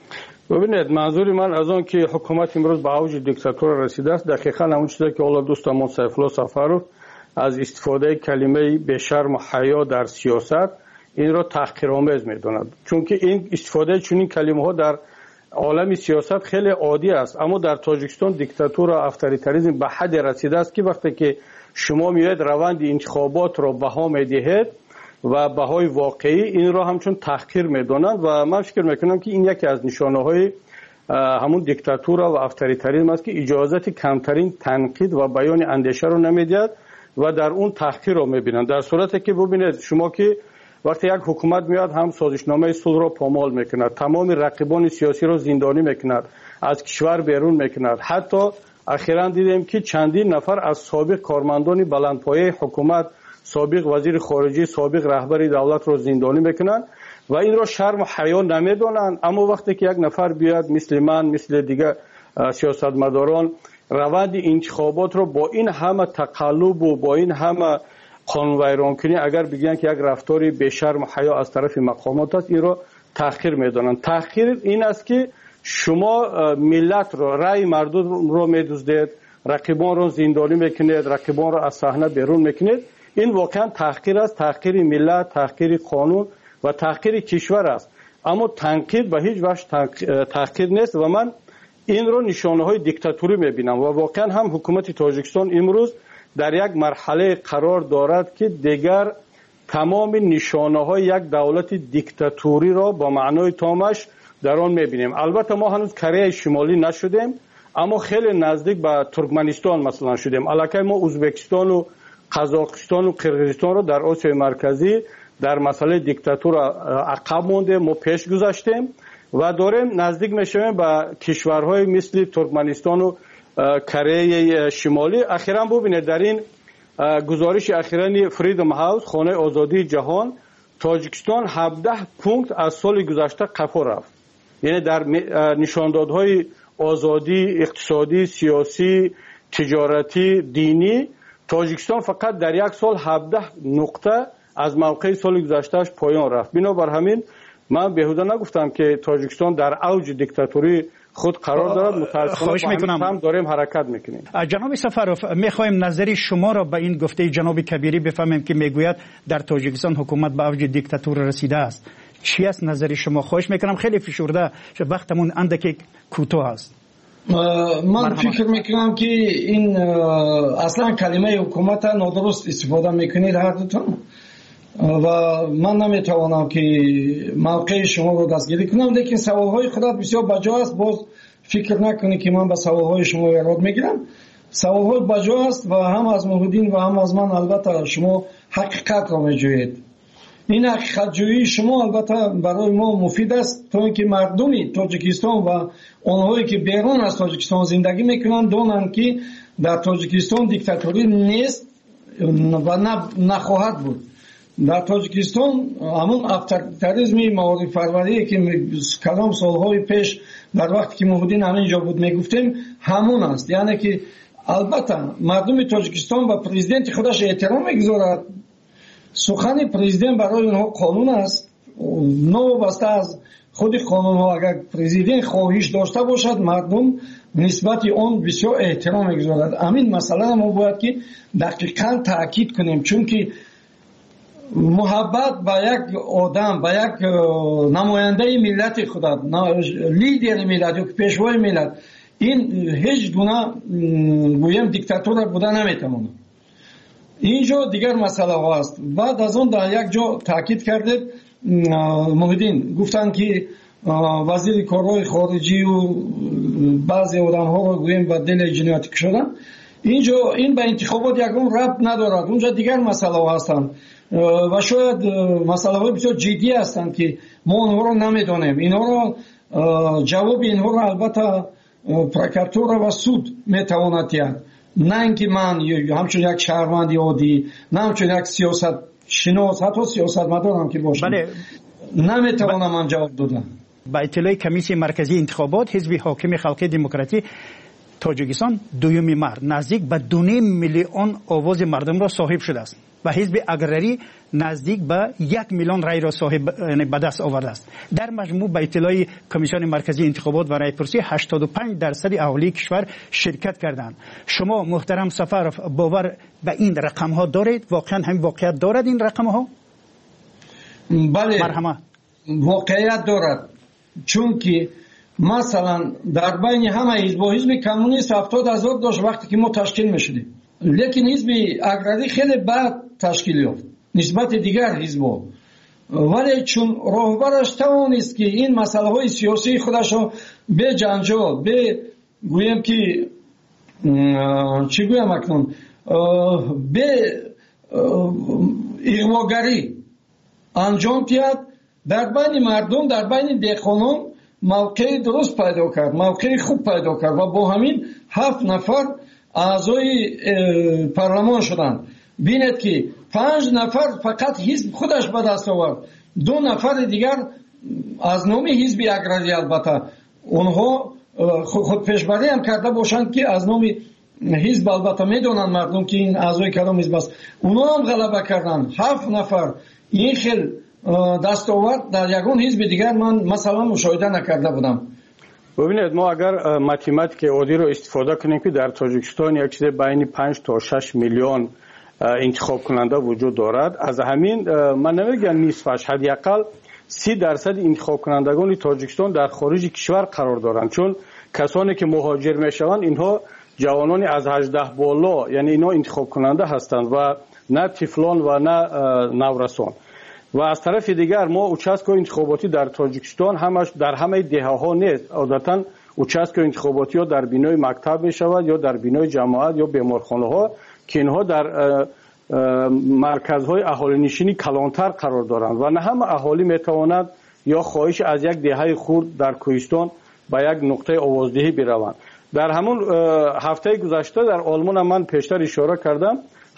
S5: ببینید، منظور من از آن که حکومت امروز به اوج دیکتاتور رسیده است دقیقاً همون چیزی که اول دوستمون سیفالله سفرو از استفاده کلمه به شرم و حیا در سیاست این را تحقیرآمیز می‌داند، چون که این استفاده چنین کلمه‌ها در عالم سیاست خیلی عادی است، اما در تاجیکستان دیکتاتور و افطاریتاریسم به حد رسیده است که وقتی که شما میاید روند انتخابات را بها میدهید و بهای واقعی این را همچون تحقیر میدانند و من فکر میکنم که این یکی از نشانه های همون دیکتاتور و افطاریتاریسم است که اجازت کمترین تنقید و بیان اندیشه رو نمیدهد و در اون تحقیر رو میبینند. در صورتی که ببینید شما که وقتی یک حکومت میاد هم سازشنامه صلح را پامال میکند، تمام رقیبان سیاسی را زندانی میکند، از کشور بیرون میکند. حتی اخیراً دیدیم که چندین نفر از سابق کارمندان بلندپایه حکومت، سابق وزیر خارجه، سابق رهبر دولت را زندانی میکنند و این را شرم و حیا نمیدانند. اما وقتی که یک نفر بیاد مثل من، مثل دیگه سیاستمداران روند انتخابات را با این همه تقلب و با این همه قانون ویران کنی اگر بگن که یک رفتاری به شرم و حیا از طرف مقامات است، این را تحقیر میدانند. تحقیر این است که شما ملت را، رأی مردم را میدزدید، رقیبان را زندانی میکنید، رقیبان را از صحنه بیرون میکنید. این واقعا تحقیر است، تحقیر ملت، تحقیر قانون و تحقیر کشور است. اما تنقید به هیچ وجه تحقیر نیست و من این را نشانه های دیکتاتوری میبینم و واقعا هم حکومت تاجیکستان امروز در یک مرحله قرار دارد که دیگر تمام نشانه های یک دولت دیکتاتوری را با معنای تامش در آن میبینیم. البته ما هنوز کره شمالی نشدیم، اما خیلی نزدیک به ترکمنستان مثلا شدیم. الکی ما ازبکستان و قزاقستان و قرقیزستان را در آسیای مرکزی در مسئله دیکتاتور عقب مونده، ما پیش گذاشتیم و داریم نزدیک میشویم به کشورهای مثل ترکمنستان و کره شمالی. اخیراً ببینید در این گزارش اخیرانی فریدم هاوس، خانه آزادی جهان، تاجیکستان 17 پونکت از سال گذشته قفا رفت. یعنی در نشاندادهای آزادی اقتصادی، سیاسی، تجارتی، دینی تاجیکستان فقط در یک سال 17 نقطه از موقع سال گذشتهش پایان رفت. بنابر همین من بیهوده نگفتم که تاجیکستان در اوج دیکتاتوری خود قرار دارد. متاسفانه هم داریم حرکت میکنیم.
S16: جناب سفروف، میخوایم نظری شما را به این گفته جناب کبیری بفهمیم که میگوید در تاجیکستان حکومت به اوج دیکتاتور رسیده است. چی است نظری شما؟ خواهش میکنم خیلی فشرده، وقتمون اندکی کوتاه است.
S17: من فکر میکنم که این اصلا کلمه حکومت نادرست استفاده میکنید هر دوتون و من نمیتوانم که موقع شما رو دستگیری کنم، لیکن سوالهای خودت بسیار بجا است. باز فکر نکنی که من به سوالهای شما ایراد میگیرم. سوالهای بجا است و هم از موحدین و هم از من البته شما حقیقت را میجویید. این حقیقت جویی شما البته برای ما مفید است تا اینکه مردمی تاجیکستان و آنهایی که بیرون از تاجیکستان زندگی میکنند دانند که در تاجیکستان دیکتاتوری نیست و نخواهد بود. در تاجیکستان همون افطاریتاریسم معارف پروری که کلام سالهای پیش در وقتی که موحدین همینجا بود میگفتیم همون است. یعنی که البته مردم تاجیکستان و پرزیدنت خودش احترام میگذارد. سخن پرزیدنت برای اونها قانون است، نوابسته از خود قانون ها اگر پرزیدنت خواهش داشته باشد مردم نسبت آن بسیار احترام میگذارد. همین مسئله ما باید که دقیقاً تاکید کنیم، چون که محبت با یک آدم، با یک نماینده ملت خود، لیدر ملت یا پیشوای ملت، این هیچ گونه گویم دیکتاتور بوده نمیتواند. اینجا دیگر مسئله هست. بعد از اون در یک جا تاکید کرده محیدین گفتن که وزیر کارهای خارجی و بعضی آدم ها رو گویم به دل جنایت کشیدن. اینجا این به انتخابات یکم ربط ندارد، اونجا دیگر مسئله هستند و شاید مسئله های بسیار جدی هستند که ما اونها رو نمیدونیم. اینها رو جواب اینها رو البته پروکراتور و سود میتواند دهد، نه اینکه من همچون یک شهروند عادی، نه همچون یک سیاست شناس، حتی سیاستمدارم که باشم نمیتوانم من جواب دادم.
S16: با اطلاع کمیسیون مرکزی انتخابات حزب حاکم خلق دموکراتی تاجیکستان دوم مرد نزدیک به 2.5 میلیون آواز مردم را صاحب شده است و حزب اگرری نزدیک به 1 میلیون رای را صاحب به دست آورده است. در مجموع به اطلاع کمیسیون مرکزی انتخابات و رایپرسی 85% اهالی کشور شرکت کردند. شما محترم سفرов باور به این رقم ها دارید؟ واقعا هم واقعیت دارد این رقم ها؟
S17: بله،
S16: مرحمت
S17: واقعیت دارد، چون که مثلا در بین همه حزب کمونیست 70,000 داشت وقتی که ما تشکیل میشدیم، لیکن حزب اگرری خیلی بعد تشکیل یافت نسبت دیگر حزب‌ها، ولی چون راهبرش توانست که این مسئله های سیاسی خودش رو به جنجال، به گویم که چی گویم اکنون، به اغواگری انجام داد، در بین مردم، در بین دهقانان موقع درست پیدا کرد، موقع خوب پیدا کرد و با همین 7 نفر اعضای پارلمان شدند. بینید که 5 نفر فقط حزب خودش به دست آورد، 2 نفر دیگر از نام حزب اگرری، البته اونها خود پیشبری هم کرده باشند که از نام حزب، البته میدونن مردم که این اعضای کدام حزب است، اونها هم غلبه کردند. 7 نفر این خیل دستاورد در یگان حزب دیگر من مثلا مشاهده نکرده بودم.
S5: ببینید ما اگر ماتماتیک عادی رو استفاده کنیم که در تاجیکستان یک چیز بین 5 تا 6 میلیون انتخاب کننده وجود دارد، از همین من نمیگم نصفش، حداقل 30% انتخاب کنندگان تاجیکستان در خارج کشور قرار دارند، چون کسانی که مهاجر میشوند اینها جوانانی از 18 بالا، یعنی اینا انتخاب کننده هستند و نه طفلان و نه نورسان. و از طرف دیگر ما اوچسکو انتخاباتی در تاجیکستان همش در همه دهه ها نیست، عادتا اوچسکو انتخاباتی ها در بینای مکتب می شود یا در بینای جماعت یا بیمارخانه ها که اینها در مرکزهای اهالی نشینی کلانتر قرار دارند و نه همه اهالی می تواند یا خواهش از یک دهه خورد در کوهستان به یک نقطه آوازدهی بروند. در همون هفته گذشته در آلمان من پیشتر اشاره کردم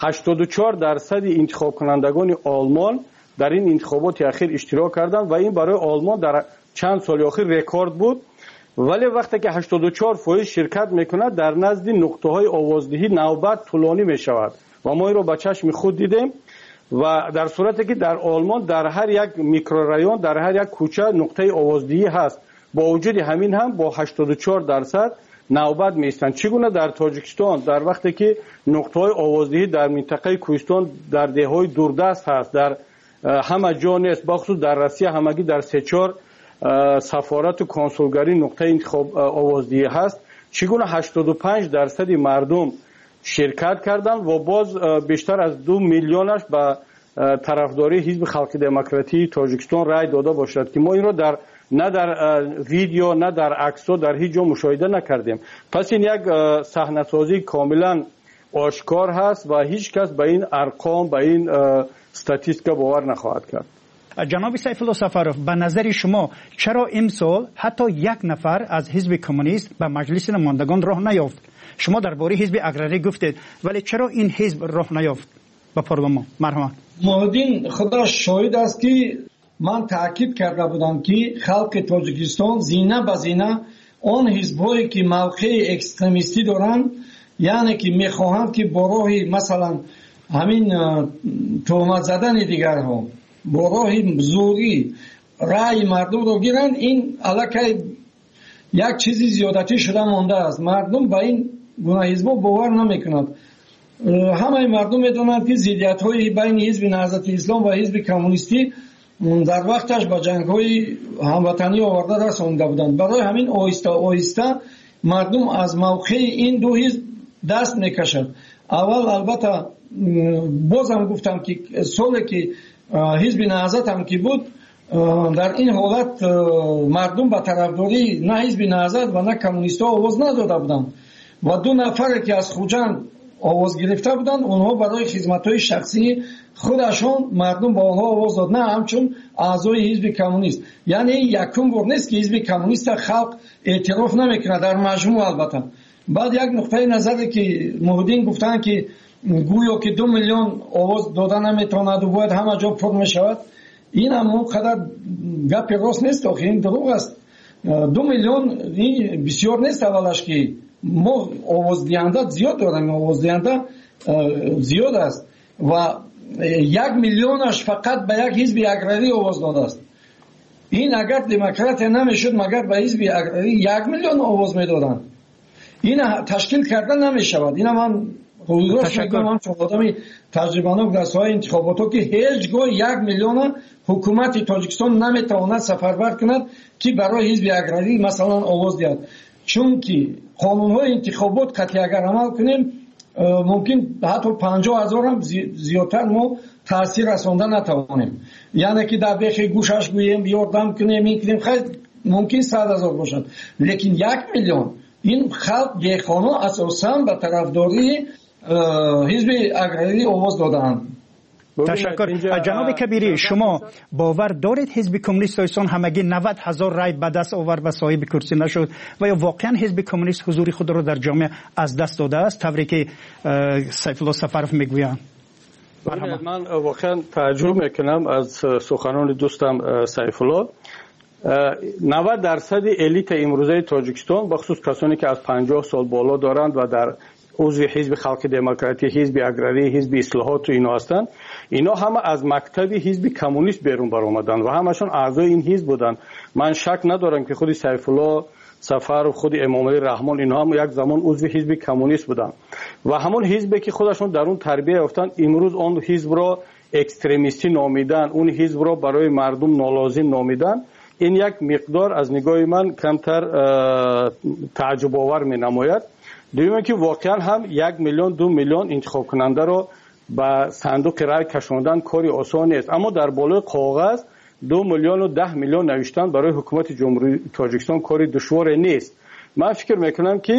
S5: 84% انتخاب کنندگان آلمان در این انتخابات اخیر اشتراک کردند و این برای آلمان در چند سال اخیر رکورد بود. ولی وقتی که 84% شرکت میکند در نزد نقطه های آوازدهی نوبت طولانی میشود و ما این رو با چشم خود دیدیم و در صورتی که در آلمان در هر یک میکرورایون، در هر یک کوچه نقطه آوازدهی هست، با وجود همین هم با 84% نوبت میستند. چگونه در تاجیکستان در وقتی که نقطه های آوازدهی در منطقه کوهستان در دههای دوردست هست، در همه جا نیست، بخصوص در روسیه همگی در 3-4 سفارت و کنسولگری نقطه انتخاب آوازدهی هست، چگونه 85% مردم شرکت کردند و باز بیشتر از 2 میلیونش به طرفداری حزب خلق دموکراتی تاجیکستان رای داده باشد که ما این را نه در ویدیو نه در عکس‌ها در هیچ جا مشاهده نکردیم. پس این یک صحنه‌سازی کاملا آشکار هست و هیچ کس به این ارقام، به این استاتیستیکا باور نخواهد کرد.
S16: جناب سیف الله سفرов، به نظر شما چرا امسال حتی 1 نفر از حزب کمونیست به مجلس نمایندگان راه نیافت؟ شما درباره حزب اگرری گفتید، ولی چرا این حزب راه نیافت به پارلمان؟ مرحبا.
S17: محمدین خدا شاهد است که من تاکید کرده بودم که خلق تاجیکستان زینه به زینه آن حزب‌هایی که موقع اکستریمیستی دارند، یعنی که میخواهند که با راه مثلا همین تهمت زدن دیگرها، با راه زوری رای مردم رو گیرن، این الکی یک چیزی زیادتی شده مانده است. مردم با این گونه حزب باور نمیکنند. همه مردم میدونند که ضدیت‌های بین حزب نهضت اسلام و حزب کمونیستی در وقتش با جنگ‌های هموطنی آورده رسانده بودند. برای همین آهسته آهسته مردم از موقع این دو حزب دست میکشد. اول البته بازم گفتم که سالی که حزب نهضت هم که بود، در این حالت مردم به طرفداری نه حزب نهضت و نه کمونیست‌ها آواز نداده بودند و دو نفر که از خوجند آواز گرفته بودند، اونها برای خدمت‌های شخصی خودشون مردم با آنها آواز داد، نه همچون اعضای حزب کمونیست. یعنی یکم بار نیست که حزب کمونیست خلق اعتراف نمیکنه در مجموع. البته بعد یک نقطه نظری که محدین گفتن که گویا که 2 میلیون آواز دادن نمیتواند و باید همه جا پر میشود، این هم اونقدر گپ راست نیست، آخه این دروغ است. 2 میلیون این بسیار نیست. اولش که ما آواز دهنده زیاد داریم، آواز دهنده زیاد است و 1 میلیونش فقط به یک حزب اگراری آواز داده است. این اگر دموکرات نمیشد مگر به حزب اگراری 1 میلیون آواز میدادن. این تشکیل کردن نمیشود. این من رویداد میگم، هم چون آدمی تجربه‌ناک در ساحه انتخابات که هیچگاه 1 میلیون حکومت تاجیکستان نمیتواند سفربر کند که برای حزب اگراری مثلا آواز دهد. چون که قانون‌های انتخابات قطعی اگر عمل کنیم ممکن حتی 50,000 هم زیادتر ما تاثیر رسانده نتوانیم. یعنی که در بیخ گوشش گوییم یاردم کنیم این کنیم، خیلی ممکن 100,000 باشد، لیکن 1 میلیون این خلق دیخانه اساساً به طرفداری حزب اگراری آواز دادند.
S16: تشکر. جناب کبیری، شما باور دارید حزب کمونیست ایسان همگی 90,000 رای به دست آورد و صاحب کرسی نشد و یا واقعا حزب کمونیست حضور خود را در جامعه از دست داده است طوری که سیف الله سفرف میگویند؟
S5: من واقعا تعجب میکنم از سخنان دوستم سیف الله. 90% الیت امروزه تاجیکستان بخصوص کسانی که از 50 سال بالا دارند و در عضو حزب خلق دموکراتی، حزب اگراری، حزب اصلاحات و اینا هستند، اینا همه از مکتب حزب کمونیست بیرون برآمدن و همشون اعضای این حزب بودن. من شک ندارم که خود سیف الله سفر و خود امام علی رحمان اینا هم یک زمان عضو حزب کمونیست بودن و همون حزبی که خودشون در اون تربیت یافتن امروز اون حزب را اکستریمیستی نامیدن، اون حزب را برای مردم نالازم نامیدن. این یک مقدار از نگاه من کمتر تعجب آور می نماید. دویمه که واقعا هم 1 میلیون 2 میلیون انتخاب کننده رو به صندوق رای کشاندن کاری آسان نیست، اما در بالای کاغذ 2 میلیون و 10 میلیون نوشتن برای حکومت جمهوری تاجیکستان کاری دشوار نیست. من فکر میکنم که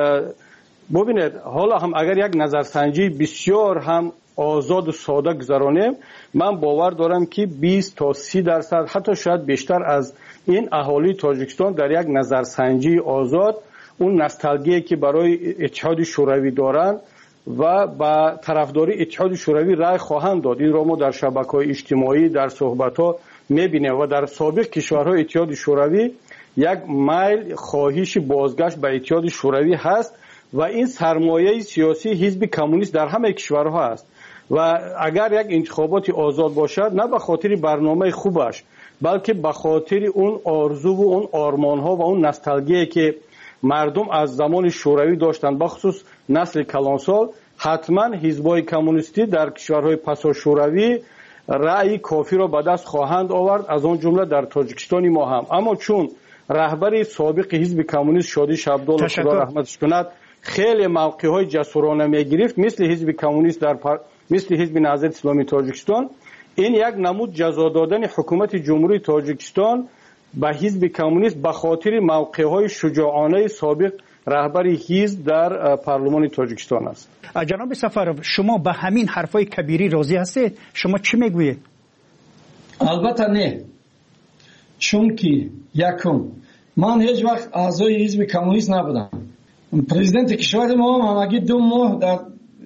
S5: ببینید حالا هم اگر یک نظرسنجی بسیار هم آزاد و ساده گذرانیم، من باور دارم که 20 تا 30% حتی شاید بیشتر از این اهالی تاجیکستان در یک نظرسنجی آزاد اون نوستالژی که برای اتحاد شوروی دارند و با طرفداری اتحاد شوروی رای خواهند داد. این را ما در شبکه‌های اجتماعی در صحبت‌ها می‌بینیم و در سابق کشورهای اتحاد شوروی یک میل خواهش بازگشت به اتحاد شوروی هست و این سرمایه سیاسی حزب کمونیست در همه کشورها است و اگر یک انتخابات آزاد باشد نه به خاطر برنامه خوبش بلکه به خاطر اون آرزو و اون آرمان‌ها و اون نوستالژی که مردم از زمان شوروی داشتند، بخصوص نسل کلانسال، حتما حزب‌های کمونیستی در کشورهای پسا شوروی رأی کافی را به دست خواهند آورد، از آن جمله در تاجیکستان ما هم. اما چون رهبر سابق حزب کمونیست شادی شبدال خدا رحمتش کند خیلی موقع‌های جسورانه می‌گرفت مثل حزب کمونیست مثل حزب نهضت اسلامی تاجیکستان، این یک نمود جزا دادن حکومت جمهوری تاجیکستان به حزب کمونیست به خاطر موقع‌های شجاعانه سابق رهبر حزب در پارلمان تاجیکستان است.
S16: جناب سفرов شما به همین حرفای کبیری راضی هستید؟ شما چی میگویید؟
S17: البته نه، چون که یکم من هیچ وقت اعضای حزب کمونیست نبودم. پرزیدنت کشور ما هم همگی 2 ماه در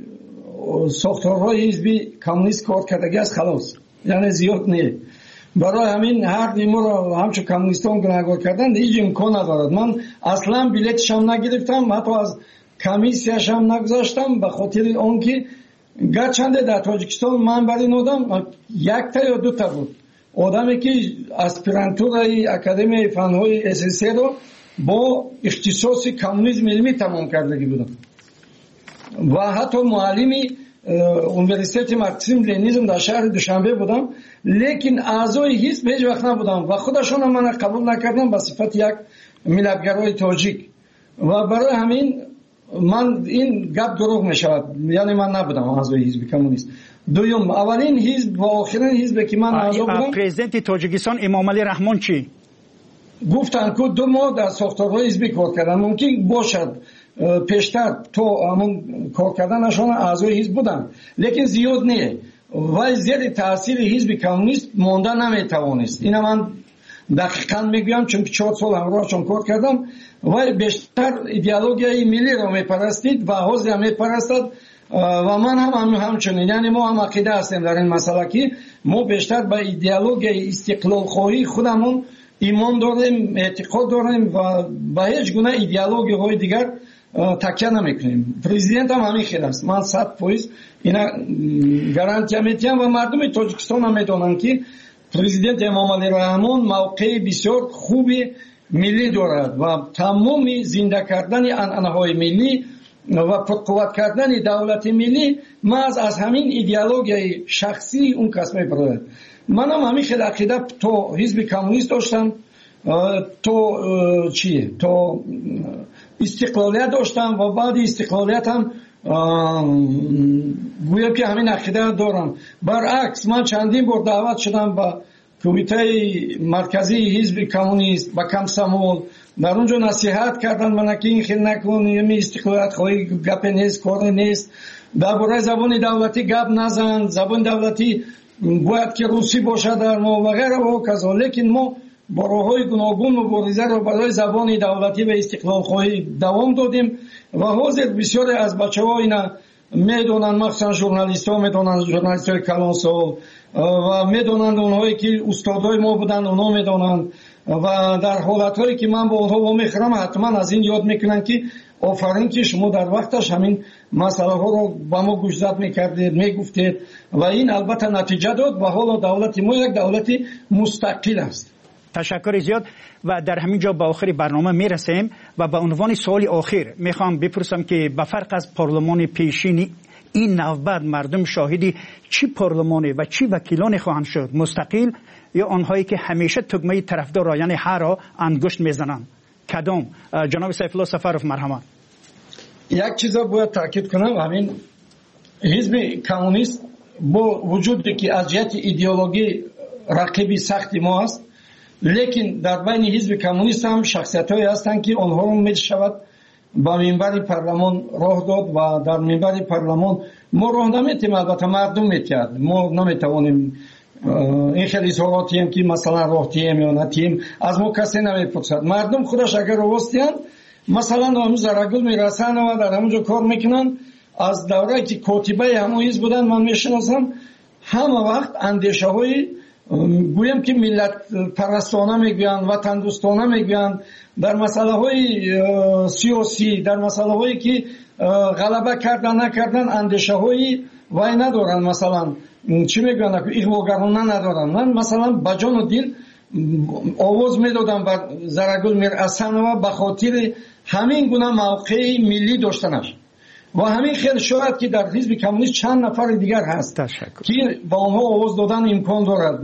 S17: ساختارهای حزب کمونیست کار کردگی است، خلاص، یعنی زیاد نه. برای همین هر نیمو را همچون کمونیستان گناهکار کردن هیچ امکان ندارد. من اصلا بلیتش هم نگرفتم، حتی از کمیسیش هم نگذاشتم، به خاطر آنکه گرچنده در تاجیکستان من برای نودم 1 تا یا 2 تا بود، آدمی که اسپرانتورای اکادمی فنهای اساسی رو با اختصاص کمونیسم علمی تمام کردگی بودم و حتی معلمی اونیورسیته مارکسیسم لنینیسم در شهر دوشنبه بودم، لیکن اعضای حزب هیچ وقت نبودم و خودشون من قبول نکردم به صفت یک ملتگرای تاجیک و برای همین من این گپ دروغ می شود، یعنی من نبودم اعضای حزب کمونیست. دوم، اولین حزب و آخرین حزب که من اعضا بودم
S16: پرزیدنت تاجیکستان امام علی رحمان چی
S17: گفتن که 2 ماه در ساختارهای حزبی کار کردن. ممکن باشد پیشتر تو همون کار کردنشان اعضای حزب بودن، لیکن زیاد نیه و زیر تاثیر حزب کمونیست مانده نمیتوانست. اینا من دقیقاً میگویم چون 4 سال همراهشون کار کردم و بیشتر ایدئولوژی ملی را میپرستید و حزب هم میپرستد و من هم همچنین. یعنی ما هم عقیده هستیم در این مسئله که ما بیشتر به ایدئولوژی استقلال خواهی خودمون ایمان داریم، اعتقاد داریم و به هیچ گونه ایدئولوژی های دیگر تکیه نمیکنیم. پرزیدنت هم همین خیلی است. من 100% اینا گارانتی میدم و مردم تاجیکستان هم میدونن که پرزیدنت امام علی رحمان موقع بسیار خوبی ملی دارد و تمام زنده کردن عنعنه‌های ملی و پرقوت کردن دولت ملی محض از همین ایدئولوژی شخصی اون کس میبرد. من هم همین خیلی عقیده تو حزب کمونیست داشتم، تو چیه؟ تو استقلالیت داشتم و بعد استقلالیت هم گویا که همین عقیده دارم. برعکس من چندین بار دعوت شدم به کمیته مرکزی حزب کمونیست با کمسمول، در اونجا نصیحت کردن من که این خیلی نکن، این استقلالیت خواهی گپ نیست، کار نیست، درباره زبان دولتی گپ نزن، زبان دولتی باید که روسی باشه در ما و غیره و کذا. لیکن ما با راه‌های گوناگون مبارزه را برای زبان دولتی و استقلال خواهی دوام دادیم و حاضر بسیاری از بچه‌ها اینا میدونن، مخصوصا ژورنالیست‌ها میدونن، ژورنالیست‌های کلانسال و میدونن، اونهایی که استادای ما بودن اونا میدونن و در حالت‌هایی که من با اونها میخرم حتما از این یاد میکنن که آفرین که شما در وقتش همین مسئله ها رو با ما گوشزد میکردید، میگفتید و این البته نتیجه داد و حالا دولت ما یک دولت مستقل است.
S16: تشکر زیاد و در همین جا به آخر برنامه میرسیم و به عنوان سوال آخر میخوام بپرسم که به فرق از پارلمان پیشین این نوبت مردم شاهدی چی پارلمانی و چی وکیلانی خواهند شد، مستقل یا آنهایی که همیشه تگمه طرفدار را یعنی هر را انگشت میزنند؟ کدام؟ جناب سیف الله سفرов مرحمت.
S17: یک چیز باید تاکید کنم، همین حزب کمونیست با وجودی که از جهت ایدئولوژی رقیبی سختی ما است، لیکن در بین حزب کمونیست هم شخصیت‌هایی هستند که آنها رو میشود با منبر پارلمان راه داد و در منبر پارلمان ما راه نمیتیم، البته مردم میتید، ما نمیتوانیم این خیلی اظهاراتی هم که مثلا راه تیم یا نتیم از ما کسی نمیپرسد. مردم خودش اگر راستیان مثلا همون زرگل میرسن و در همونجا کار میکنن. از دوره که کاتبه همون حزب بودن من میشناسم، همه وقت اندیشه های گویم که ملت پرستانه میگویند، وطن دوستانه میگویند، در مسئله های سیاسی، در مسئله هایی که غلبه کردن نکردن اندیشه هایی وای ندارن، مثلا چی میگویند ایغواگرانه ندارن. من مثلا با جان و دل آواز میدادم بر زرگل میرحسن و به خاطر همین گونه موقع ملی داشتنش و همین خیلی شاید که در حزب کمونیست چند نفر دیگر هست که با آنها آواز دادن امکان دارد.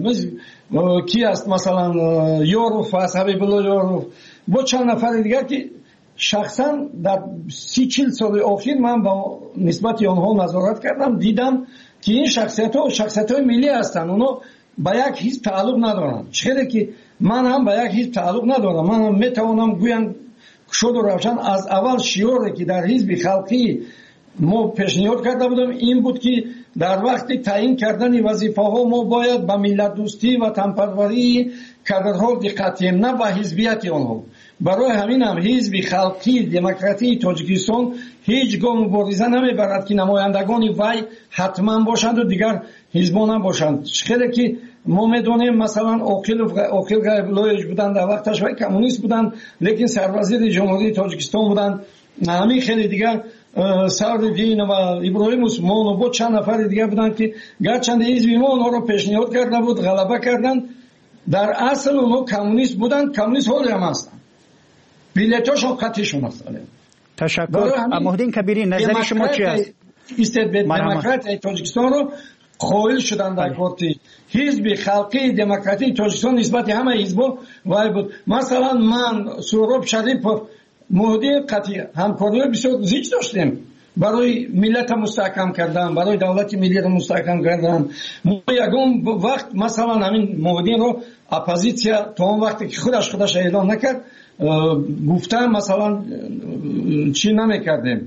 S17: کی است مثلا یاروف است، حبیب الله یاروف، با چند نفر دیگر که شخصا در 30-40 سال اخیر من با نسبت آنها نظارت کردم، دیدم که این شخصیت‌های ملی هستند، اونا با یک حزب تعلق ندارن. چرا که من هم با یک حزب تعلق ندارم. من هم میتوانم گویم شد و روشن از اول شیوری که در حزب خلقی ما پیشنهاد کرده بودم این بود که در وقت تعیین کردن وظیفه ها ما باید به ملت دوستی و وطنپروری کادرها دقت کنیم، نه به حزبیت آنها. برای همین هم حزب خلقی دموکراتی تاجیکستان هیچ گاه مبارزه نمیبرد که نمایندگان وی حتما باشند و دیگر حزبان هم باشند. خیلی که ما میدونیم مثلا عاقل غیب‌الله بودند، در وقتش وی کمونیست بودند لیکن سروزیر جمهوری تاجیکستان بودند. همین خیلی دیگر Савриддин ва Иброҳим Усмонов бо чанд нафари дига буданд ки гарчанде ҳизби мо онҳоро пешниҳод карда буд, ғалаба карданд. дар асл онҳо коммунист буданд, коммунист ҳоле ҳам ҳастанд. билетҳошон қатъӣ шунохта.
S16: ташаккур. Амуҳдин Кабирӣ, назари шумо чӣ аст?
S17: демократияи тоҷикистонро қоил шуданд дар корти ҳизби халқии демократии тоҷикистон нисбати ҳамаи ҳизбҳо вай буд. масалан ман, Суҳроб Шарипов, Муҳдин қатъӣ ҳамкориҳои бисёр зич доштем барои миллата мустаҳкам кардан, барои давлати миллиро мустаҳкам кардан. мо ягон вақт масалан ҳамин Муҳдинро оппозитсия то он вақте ки худаш эълон накард гуфта масалан чӣ намекардем,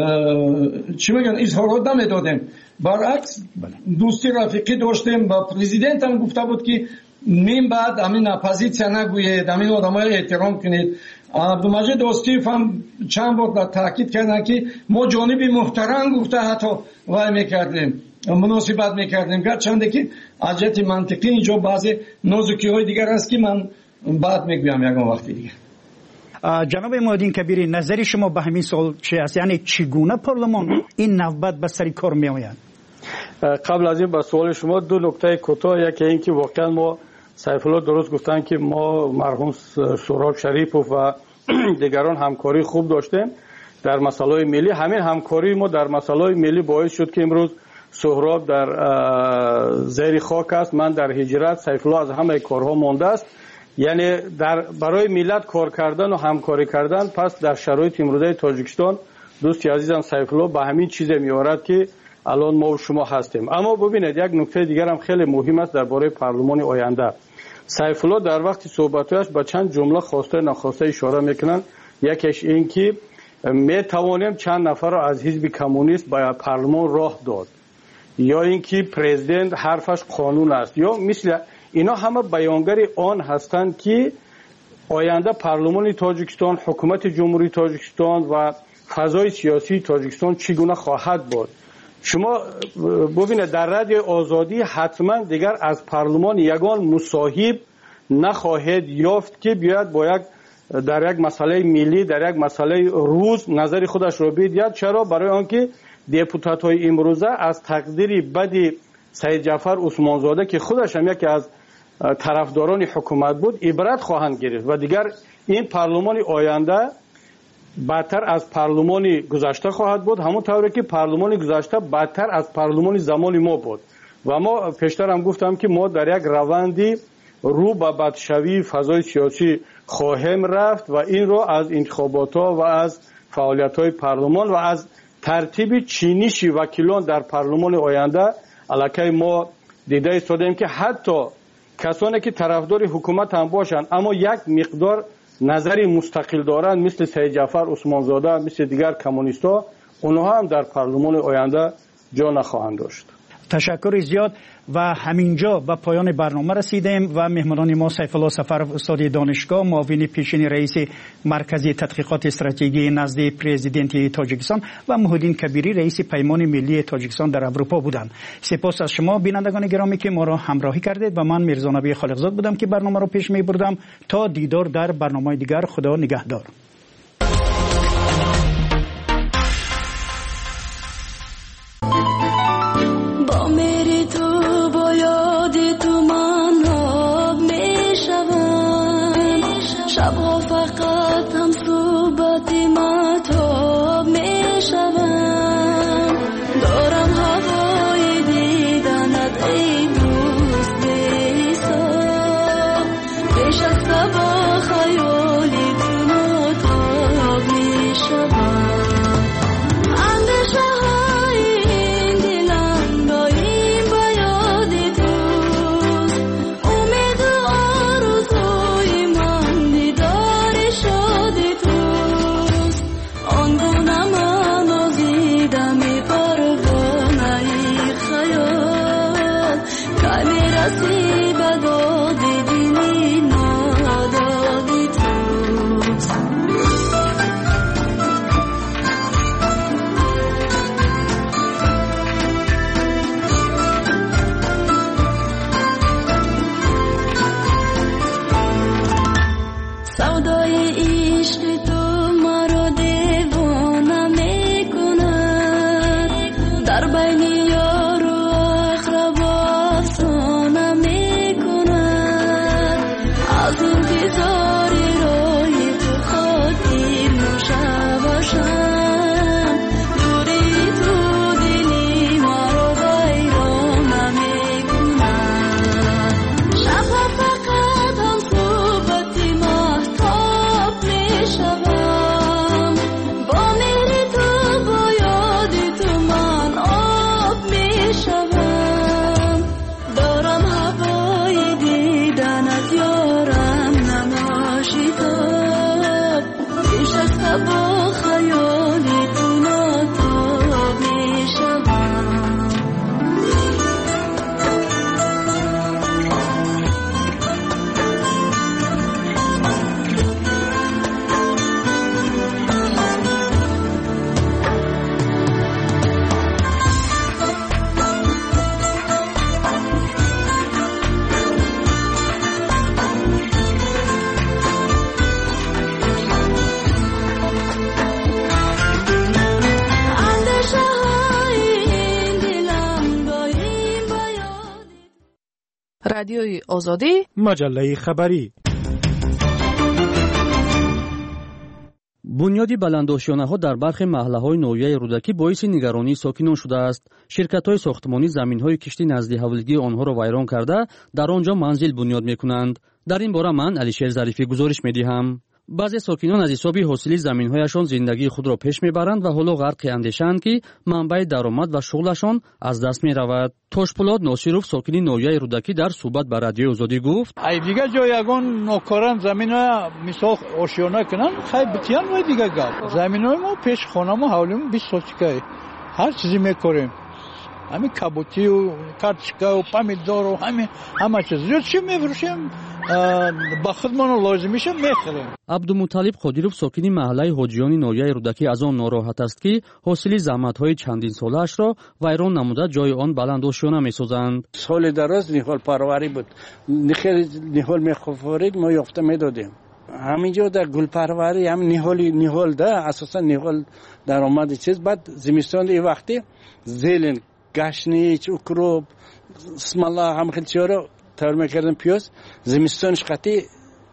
S17: чӣ мегӯянд, изҳорот намедодем. баръакс дӯстӣ рафиқӣ доштем. ба президентам гуфта буд ки мин баъд ҳамин оппозитсия нагӯед, ҳамин одаморо эҳтиром кунед. Абдумаҷид Остиев ҳам чанд бор таъкид карданд ки мо ҷониби муҳтарам гуфта ҳатто вай мекардем, муносибат мекардем, гарчанде ки аз ҷиҳати мантиқӣ инҷо баъзе нозукиҳои дигар аст ки ман баъд мегӯям ягон вақти дигар.
S16: ҷаноби Муҳдин Кабирӣ, назари шумо ба ҳамин суол чӣ аст? яъне чӣ гуна парлумон ин навбат ба сари кор меояд?
S5: қабл аз ин ба суоли шумо ду нуктаи кӯтоҳ. яке ин ки воқеан мо Сайфулло дуруст гуфтанд ки мо марҳум Суҳроб Шарипов ва дигарон ҳамкорӣ хуб доштем дар масъалаҳои миллӣ. ҳамин ҳамкории мо дар масъалаҳои миллӣ боис шуд ки имрӯз Суҳроб дар зери хок аст, ман дар ҳиҷрат, Сайфулло аз ҳамаи корҳо мондааст. яъне барои миллат кор кардан ва ҳамкорӣ кардан. пас дар шароити имрӯзаи Тоҷикистон дӯсти азизам Сайфулло ба ҳамин чизе меорад ки алон мо шумо ҳастем. аммо бубинед, як нуктаи дигар ҳам хеле муҳим аст дар бораи парлумони оянда. Сайфулло дар вақти суҳбатҳояш ба чанд ҷумла хоста нахоста ишора мекунанд. якеш ин ки метавонем чанд нафарро аз ҳизби коммунист ба парлумон роҳ дод, ё ин ки президент ҳарфаш қонун аст, ё мисли ино ҳама баёнгари он ҳастанд ки оянда парлумони Тоҷикистон, ҳукумати ҷумҳурии Тоҷикистон ва фазои сиёсии Тоҷикистон чӣ гуна хоҳад буд. шумо бубинед, дар радиои озодӣ ҳатман дигар аз парлумон ягон мусоҳиб нахоҳед ёфт ки биёяд бо дар як масъалаи миллӣ, дар як масъалаи рӯз назари худашро бидиҳад. чаро? барои он ки депутатҳои имрӯза аз тақдири бади Саид Ҷаъфар Усмонзода ки худаш ҳам яке аз тарафдорони ҳукумат буд ибрат хоҳанд гирифт ва дигар ин парлумони оянда бадтар аз парлумони гузашта хоҳад буд, ҳамон тавре ки парлумони гузашта бадтар аз парлумони замони мо буд. ва мо пештарам гуфтам ки мо дар як раванди рӯ ба бадшавии фазои сиёсӣ хоҳем рафт ва инро аз интихоботҳо ва аз фаъолиятҳои парлумон ва аз тартиби чиниши вакилон дар парлумони оянда аллакай мо дида истодем ки ҳатто касоне ки тарафдори ҳукумат ҳам бошанд, аммо як миқдор назари мустақил доранд, мисли Саид Ҷаъфар Усмонзода, мисли дигар коммунистҳо, онҳо ҳам дар парлумони оянда ҷо нахоҳанд дошт.
S16: ташаккури зиёд. ва ҳаминҷо ба поёни барнома расидем ва меҳмонони мо Сайфулло Сафаров, устоди донишгоҳ, муовини пешини раиси маркази тадқиқоти стратегии назди президенти Тоҷикистон ва Муҳдин Кабирӣ, раиси паймони миллии Тоҷикистон дар Аврупо буданд. сипос аз шумо бинандагони гиромӣ ки моро ҳамроҳӣ кардед ва ман Мирзонабии Холиқзод будам ки барномаро пеш мебурдам. то дидор дар барномаи дигар, худо нигаҳдор.
S15: شبها فقط هم صحبت مهتاب می شوم دارم هوای دیدنت ای دوست بی‌حساب پیش از صبح خیالی تو مهتاب می شوم اندیشه های این دلم با این به یاد توست امید و آرزوی من شادی توست آنگونه من آزیدم پروانه خیال که میرسی به داد دلی نادادی توست سودای عشق تو مرا دیوانه میکند
S13: رادیوی آزادی،
S14: مجله خبری.
S3: بنیادی بلندآشیانه‌ها در برخی محله‌های نویه رودکی باعث نگرانی ساکنان شده است. شرکت‌های ساختمانی زمین‌های کشتی نزد حوالگی آنها را ویران کرده در آنجا منزل بنیاد می‌کنند. در این باره من علیشیر ظریفی گزارش می‌دهم. بعضی ساکنان از حساب حاصل زمین‌هایشان زندگی خود را پیش می‌برند و حالا غرق اندیشه‌اند که منبع درآمد و شغلشان از دست می‌رود. توشپولاد ناصرов ساکنی نویه رودکی در صحبت با رادیوی آزادی گفت:
S4: ای دیگه جای یگان نوکران زمین‌ها مثال آشیانه کنن خیلی بتیان و دیگه گپ. زمین‌های ما پیش خانه‌مو حوالیم 20 سوتیکه هر چیزی می‌کنیم. همین کابوتی و کارتشکا و پامیدور و همه چیز زیاد چی می‌فروشیم با خودمان لازم میشه می‌خریم.
S3: عبدالمطلب قادیروف ساکنی محله حاجیان نویه رودکی از آن ناراحت است که حاصل زحمت‌های چندین ساله‌اش را ویران نموده جای آن بلندآشیانه می‌سازند.
S5: سال دراز نهال پروری بود. نهال می‌خورید ما یافته می‌دادیم. همینجا در گل پروری هم نهال ده اساسا نهال درآمد چیز بعد زمستان این وقتی زیلن گشنیچ اوکروب اسمالا هم خیلی چیارا تر میکردن پیاز زمستانش قطعی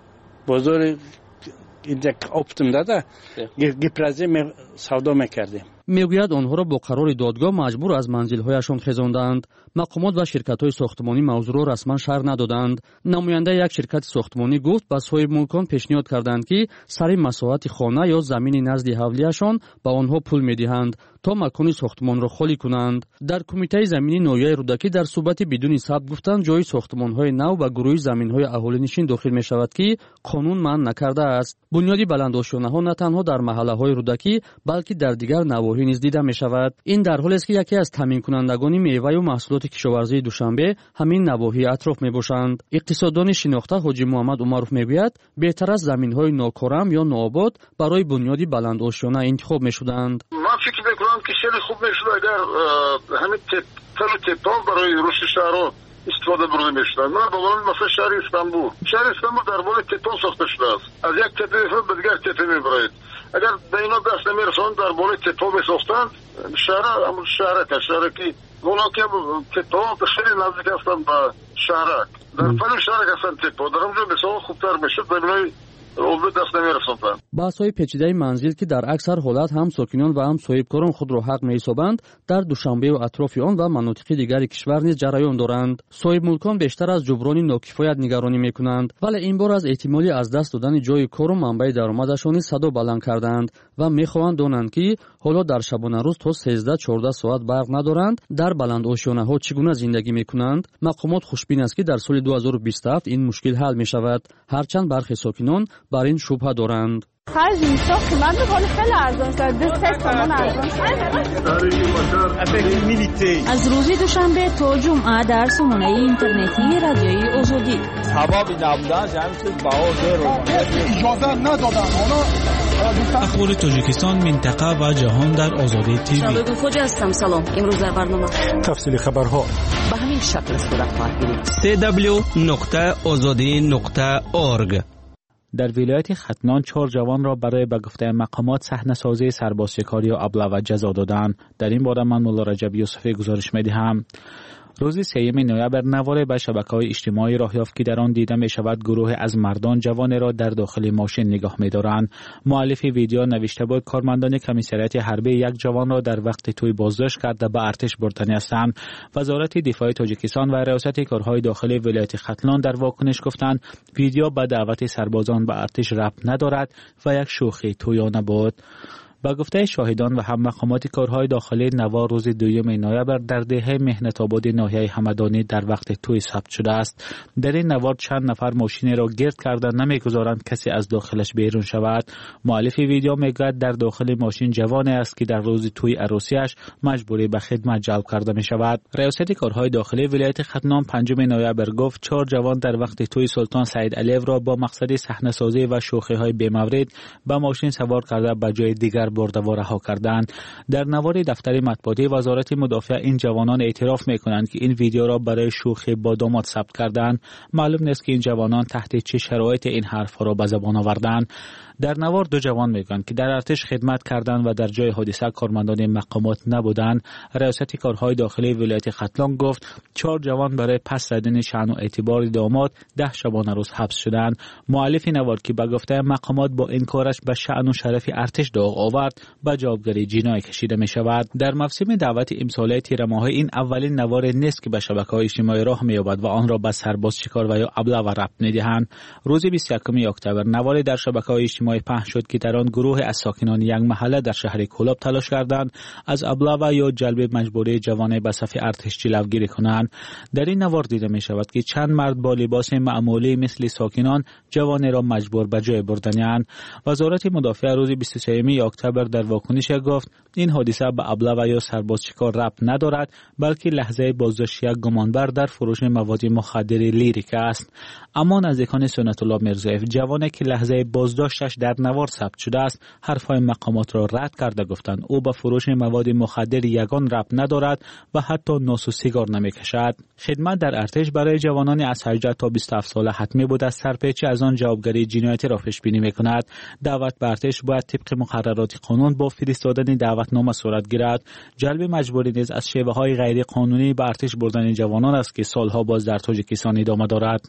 S5: بازار اینجا اپتم داده گپرازی سودا میکردیم.
S3: میگوید آنها را با قرار دادگاه مجبور از منزل‌هایشان خزاندند. مقامات و شرکت‌های ساختمانی موضوع را رسما شرح ندادند. نماینده یک شرکت ساختمانی گفت به صاحب ملکان پیشنهاد کردند که سر مساحت خانه یا زمین نزد حولیشان به آنها پول می‌دهند تا مکان ساختمان را خالی کنند. در کمیته زمینی نویه رودکی در صحبت بدون ثبت گفتند جای ساختمان‌های نو و گروه زمین‌های اهالی‌نشین داخل می‌شود که قانون منع نکرده است. بنیادی بلندآشیانه‌ها نه تنها در محله‌های رودکی بلکه در دیگر نواحی نیز دیده می‌شود. این در حالی است که یکی از تامین کنندگان میوه و محصولات کشاورزی دوشنبه همین نواحی اطراف میباشند. اقتصاددان شناخته حاجی محمد عمروف میگوید بهتر از زمین‌های ناکارم یا ناآباد برای بنیادی بلندآشیانه انتخاب میشدند.
S6: من فکر میکنم که خیلی خوب میشد اگر همین تپان برای رشد شهرها استفاده برده میشد. من باورم مثلا شهر استانبول در بالای تپان ساخته شده است. از یک تپه به دیگر تپه میبرید. اگر به اینا دست نمیرسند در بالای تپان میساختند شهرکی اونا که تپان خیلی نزدیک هستند به شهرک در پل شهرک هستند تپان در اونجا بسیار خوبتر میشد ببینید
S3: بحث‌های پیچیده منزل که در اکثر حالت هم ساکنان و هم صاحبکاران خود را حق می‌حسابند در دوشنبه و اطراف آن و مناطق دیگر کشور نیز جریان دارند. صاحب ملکان بیشتر از جبران ناکفایت نگرانی می‌کنند ولی این بار از احتمالی از دست دادن جای کار و منبع درآمدشان صدا بلند کردند و می‌خواهند دانند که حالا در شبانه روز تا 13-14 ساعت برق ندارند در بلندآشیانه‌ها چگونه زندگی می‌کنند. مقامات خوشبین است که در سال 2027 این مشکل حل می‌شود هرچند برخی ساکنان بر این شبهه دارند.
S7: خرج میساخت من حال خیلی ارزان شد 2-3 تومان ارزان
S8: از روز دوشنبه تا جمعه در سامانه اینترنتی رادیوی آزادی
S18: سبابی نبودن جمعیت باور
S9: اجازه ندادن اخبار تاجیکستان منطقه و جهان در آزادی تیوی.
S8: شباب خوجا هستم. سلام. امروز در برنامه
S14: تفصیل خبرها
S8: به همین شکل صورت خواهد گرفت.
S1: www.azadi.org.
S12: در ولایت ختنان 4 جوان را برای به گفته مقامات صحنه‌سازی سربازشکاری و ابله و جزا دادند. در این باره من مولا رجب یوسفی گزارش می‌دهم. روز 3 نوامبر نوار به شبکه‌های اجتماعی راه یافت که در آن دیده می‌شود گروه از مردان جوان را در داخل ماشین نگاه می‌دارند. مؤلف ویدیو نوشته بود کارمندان کمیسریات حربی یک جوان را در وقت توی بازداشت کرده به ارتش بردنی هستند. وزارت دفاع تاجیکستان و ریاست کارهای داخلی ولایت ختلان در واکنش گفتند ویدیو به دعوت سربازان به ارتش ربط ندارد و یک شوخی تویانه بود. با گفته شاهدان و هم مقامات کارهای داخلی نوار روز 2 نوامبر در دهه مهنت آباد ناحیه همدانی در وقت توی ثبت شده است. در این نوار چند نفر ماشین را گرد کرده نمیگذارند کسی از داخلش بیرون شود. مؤلف ویدیو میگوید در داخل ماشین جوانی است که در روز توی عروسیش مجبوری به خدمت جلب کرده می شود. ریاست کارهای داخلی ولایت ختنان 5 نوامبر گفت 4 جوان در وقت توی سلطان سعید علیو را با مقصد صحنه‌سازی و شوخی‌های بی‌مورد به ماشین سوار کرده به جای دیگر برده و رها کردند. در نوار دفتر مطبوعاتی وزارت مدافع این جوانان اعتراف میکنند که این ویدیو را برای شوخی با داماد ثبت کردند. معلوم نیست که این جوانان تحت چه شرایط این حرفها را به زبان آوردند. در نوار دو جوان میگن که در ارتش خدمت کردند و در جای حادثه کارمندان مقامات نبودند. ریاست کارهای داخلی ولایت ختلان گفت 4 جوان برای پس زدن شأن و اعتبار داماد 10 شبانه روز حبس شدند. مؤلف نوار که به گفته مقامات با این کارش به شأن و شرف ارتش داغ آورد به جوابگری جنایی کشیده می شود. در موسم دعوت امساله تیر ماه این اولین نوار نیست که به شبکه‌های اجتماعی راه می‌یابد و آن را به سرباز شکار و یا ابله و ربط می‌دهند. روز 21 اکتبر نواری در شبکه‌های اجتماعی پخش شد که در آن گروه از ساکنان یک محله در شهر کولاب تلاش کردند از ابله و یا جلب مجبوری جوانان به صف ارتش جلوگیری کنند. در این نوار دیده می شود که چند مرد با لباس معمولی مثل ساکنان جوان را مجبور به جای بردند. وزارت مدافع روز 23 اکتبر در واکنش گفت این حادثه به ابله و یا سرباز شکار ربط ندارد بلکه لحظه بازداشت یک گمانبر در فروش مواد مخدر لیریک است. اما نزدیکان سنت الله میرزایف جوانی که لحظه بازداشتش در نوار ثبت شده است حرفهای مقامات را رد کرده گفتند او به فروش مواد مخدر یگان ربط ندارد و حتی نوس و سیگار نمیکشد. خدمت در ارتش برای جوانان از 18 تا 27 ساله حتمی بود است. سرپیچی از آن جوابگری جنایتی را پیش بینی میکند. دعوت به ارتش باید طبق مقررات قانون با فرستادن دعوتنامه صورت گیرد. جلب مجبوری نیز از شیوه‌های غیر قانونی به ارتش بردن جوانان است که سالها باز در تاجیکستان ادامه دارد.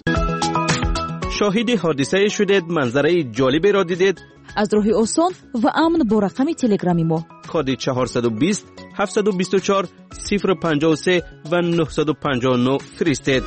S1: شاهد حادثه شدید، منظره جالبی را دیدید؟
S8: از راه آسان و امن با رقم تلگرامی ما
S1: کد 420 724 053 و 959 فرستید.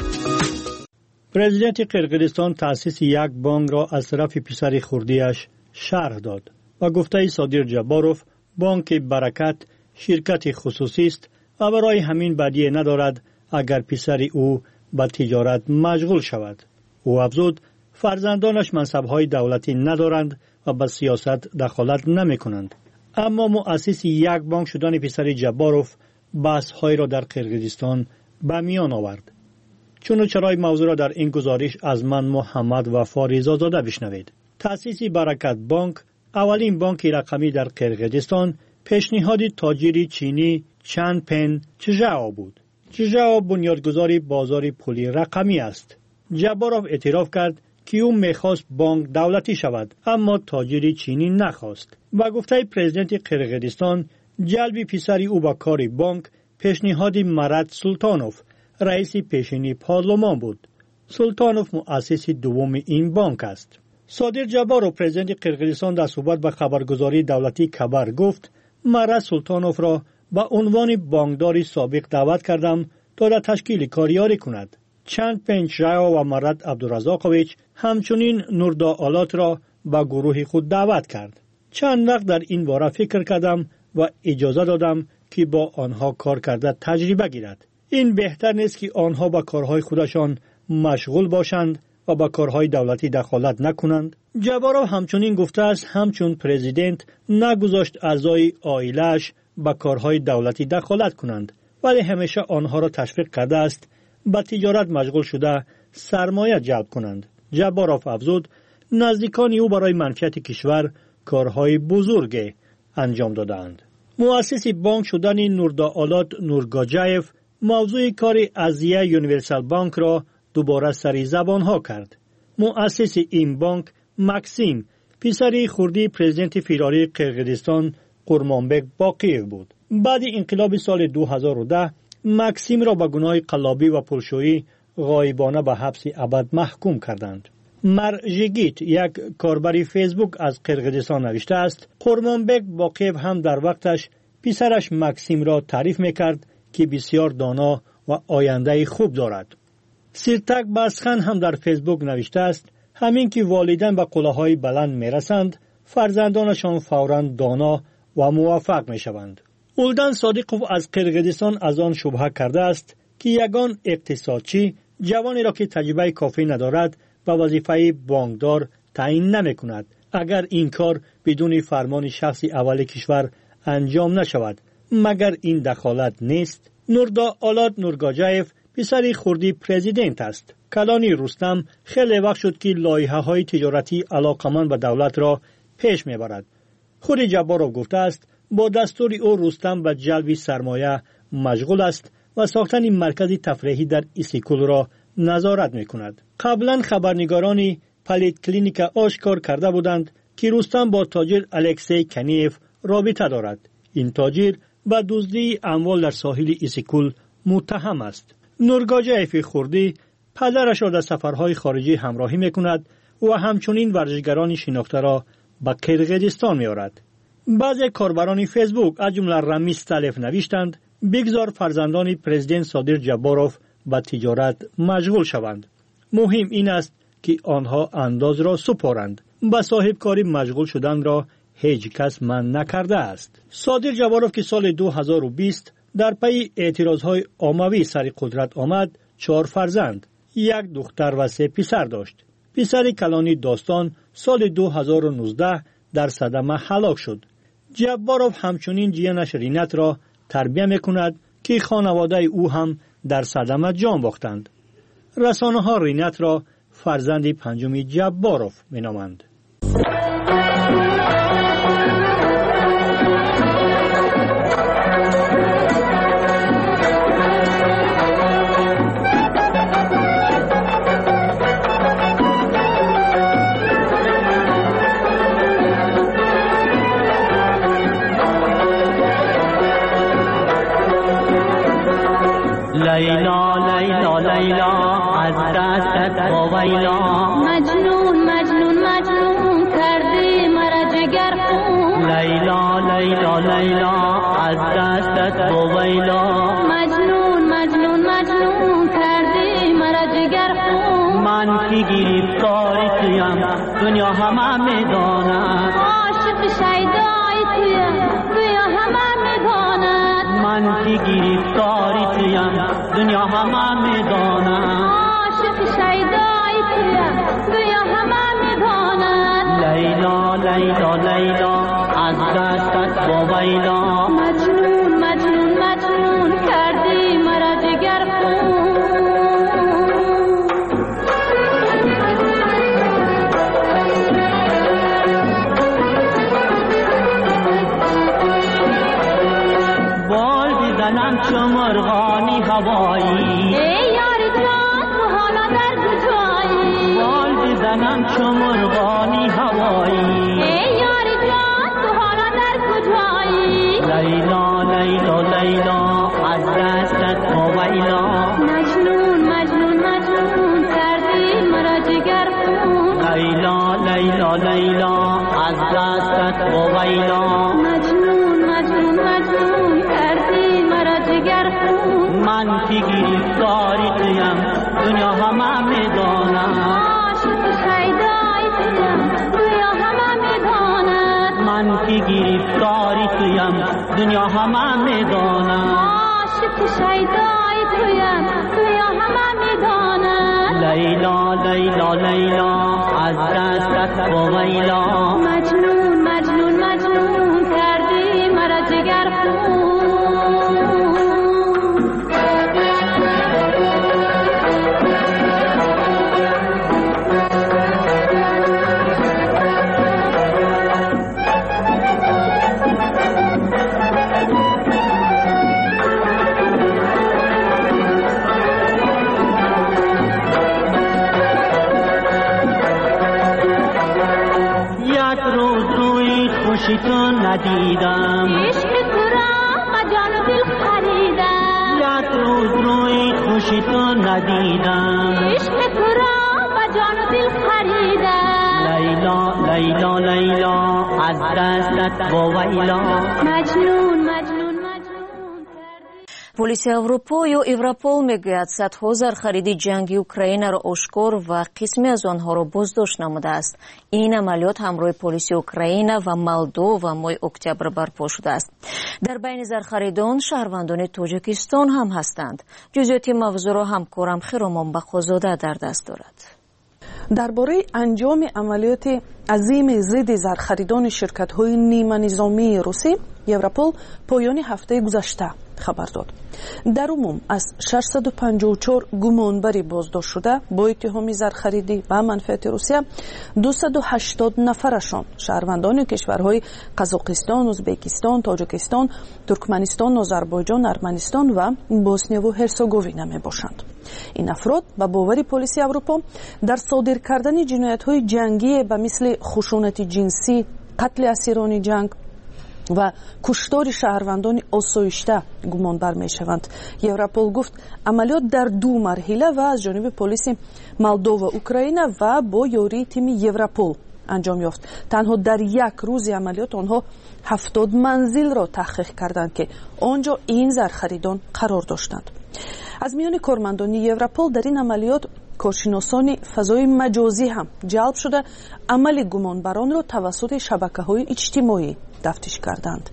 S2: پرزیدنت قرقیزستان تأسیس یک بانک را از طرف پسر خردیش شرح داد و گفته صادر جباروف بانک برکت شرکت خصوصی است و برای همین بدیهی ندارد اگر پسر او به تجارت مشغول شود. او افزود فرزندانش منصب‌های دولتی ندارند و به سیاست دخالت نمی کنند. اما مؤسس یک بانک شدن پسر جباروف بحث‌های را در قرقیزستان به میان آورد. چون چرای موضوع را در این گزارش از من محمد وفا رضازاده بشنوید. تأسیس برکت بانک اولین بانک رقمی در قرقیزستان پیشنهاد تاجر چینی چن پن چژاو بود. چژاو بنیادگذار بازار پولی رقمی است. جباروف اعتراف کرد که او میخواست بانک دولتی شود اما تاجر چینی نخواست. و گفته پرزیدنت قرقیزستان جلب پسر او به کار بانک پیشنهاد مراد سلطانوف رئیس پیشینی پارلمان بود. سلطانوف مؤسس دوم این بانک است. صادر جباروف پرزیدنت قرقیزستان در صحبت به خبرگزاری دولتی خبر گفت مراد سلطانوف را به عنوان بانکدار سابق دعوت کردم تا در تشکیل کاریاری کند. چند پنچراو و مراد عبدالرزاقویچ همچنین نوردا آلات را به گروه خود دعوت کرد. چند وقت در این باره فکر کردم و اجازه دادم که با آنها کار کرده تجربه گیرد. این بهتر نیست که آنها با کارهای خودشان مشغول باشند و با کارهای دولتی دخالت نکنند. جباروف همچنین گفته است همچون پرزیدنت نگذاشت اعضای عائله‌اش با کارهای دولتی دخالت کنند ولی همیشه آنها را تشویق کرده است با تجارت مشغول شده سرمایه جلب کنند. جباروف افزود نزدیکان او برای منفعت کشور کارهای بزرگ انجام دادند. مؤسس بانک شدن نوردا آلات نورگاجایف موضوع کار ازیه یونیورسال بانک را دوباره سری زبان ها کرد. مؤسس این بانک مکسیم پسر خردی پرزیدنت فدرالی قرقیزستان قورمانبک باقیف بود. بعد انقلاب سال 2010 مکسیم را به گناه قلابی و پولشویی غایبانه به حبس ابد محکوم کردند. مرژگیت یک کاربر فیسبوک از قرقیزستان نوشته است قورمانبک باقیف هم در وقتش پسرش مکسیم را تعریف میکرد که بسیار دانا و آینده خوب دارد. سیرتک بسخن هم در فیسبوک نوشته است همین که والدین به قله‌های بلند میرسند فرزندانشان فوراً دانا و موفق میشوند. اولدن صادقوف از قرقیزستان از آن شبهه کرده است که یگان اقتصادچی جوانی را که تجربه کافی ندارد به وظیفه بانکدار تعیین نمیکند اگر این کار بدون فرمان شخص اول کشور انجام نشود. مگر این دخالت نیست؟ نوردا آلات نورگاجایف پسر خردی پرزیدنت است. کلانی رستم خیلی وقت شد که لایحه‌های تجارتی علاقمند به دولت را پیش میبرد. خود جباروف گفته است با دستور او رستم به جلب سرمایه مشغول است و ساختن مرکز تفریحی در ایسیکول را نظارت می‌کند. قبلا خبرنگاران پلیت کلینیکا آشکار کرده بودند که رستم با تاجر الکسی کنیف رابطه دارد. این تاجر به دزدی اموال در ساحل ایسیکول متهم است. نورگاجیف خوردی پدرش را در سفرهای خارجی همراهی می‌کند و همچنین ورزشگران شناخته را به قرقیزستان می‌آورد. بعضی کاربران فیسبوک از جمله رمیز تلف نوشتند بگذار فرزندان پرزیدنت صادر جباروف به تجارت مشغول شوند. مهم این است که آنها انداز را سپارند. به صاحب کاری مشغول شدن را هیچ کس منع نکرده است. صادر جباروف که سال 2020 در پی اعتراضهای عمومی سر قدرت آمد 4 فرزند، 1 دختر و 3 پسر داشت. پسر کلانی داستان سال 2019 در صدمه هلاک شد. جباروف همچنین جیانش رینت را تربیت می‌کند که خانواده او هم در صدمه جان باختند. رسانه‌ها رینت را فرزند پنجم جباروف می‌نامند.
S11: لیلا لیلا لیلا از دستت ویلا
S8: مجنون مجنون مجنون کردی مرا جگر خون
S11: لیلا لیلا لیلا از دستت ویلا
S8: مجنون مجنون مجنون کردی مرا جگر خون
S11: من کی گرفتار تویم دنیا همه میداند
S8: عاشق شیدای تویم دنیا همه میداند
S11: من کی گرفتار تویم دنیا همه میداند
S8: عاشق شیدای تویم دنیا همه میداند
S11: لیلا لیلا لیلا از دستت ویلا
S8: مجنون مجنون مجنون کردی مرا جگر خون
S11: بال بزنم چو مرغانی هوایی
S8: ای یار جان تو حالا در کجایی
S11: بال بزنم چو مرغانی هوایی
S8: ای یار جان تو حالا در کجایی
S11: لیلا لیلا لیلا از دستت ویلا
S8: مجنون مجنون مجنون کردی مرا جگر خون
S11: لیلا لیلا لیلا از دستت ویلا
S8: مجنون مجنون مجنون کردی مرا جگر خون
S11: من کی گرفتاری تویم دنیا همه میداند
S8: عاشق شیدای تویم دنیا همه میداند
S11: من کی گرفتاری تویم دنیا همه میداند
S8: عاشق شیدای تویم دنیا همه میداند
S11: لیلا لیلا لیلا از دستت ویلا
S8: مجنون مجنون مجنون کردی مرا جگر خون
S11: خوشی تو ندیدم
S8: عشق تو را با جان و دل خریدم
S11: یک روز روی خوشی تو ندیدم
S8: عشق تو را با جان و دل خریدم
S11: لیلا لیلا لیلا از دستت ویلا
S8: مجنون مجنون
S10: полисияи Аврупо ё Европол мегӯяд садҳо зархариди ҷанги Украинаро ошкор ва қисме аз онҳоро боздошт намудааст. ин амалиёт ҳамроҳи полисии Украина ва Молдова моҳи октябр барпо шудааст. дар байни зархаридон шаҳрвандони Тоҷикистон ҳам ҳастанд. ҷузъиёти мавзӯъро ҳамкорам Хиромон Бахозода дар даст дорад.
S13: дар бораи анҷоми амалиёти азими зидди зархаридони ширкатҳои ниманизомии русӣ Европол поёни ҳафтаи гузашта خبر داد. در عموم از 654 گمانبری بازداشت شده با اتهام زرخریدی و منفعت روسیه 280 نفرشان شهروندان کشورهای قزاقستان، ازبکستان، تاجیکستان، ترکمنستان، آذربایجان، ارمنستان و بوسنیه و هرسگووینا می باشند. این افراد به باور پلیس اروپا در صادر کردن جنایت‌های جنگی به مثل خشونت جنسی، قتل اسیران جنگ و کشتار شهروندان آسایشته گمانبر می شوند. یوروپول گفت عملیات در 2 مرحله و از جانب پلیس مولدو و اوکراین و با یاری تیم یوروپول انجام یافت. تنها در 1 روز عملیات آنها 70 منزل را تحقیق کردند که آنجا این زرخریدان قرار داشتند. از میان کارمندان یوروپول در این عملیات کارشناسان فضای مجازی هم جلب شده عمل گمانبران را توسط شبکه‌های اجتماعی تفتیش کردند.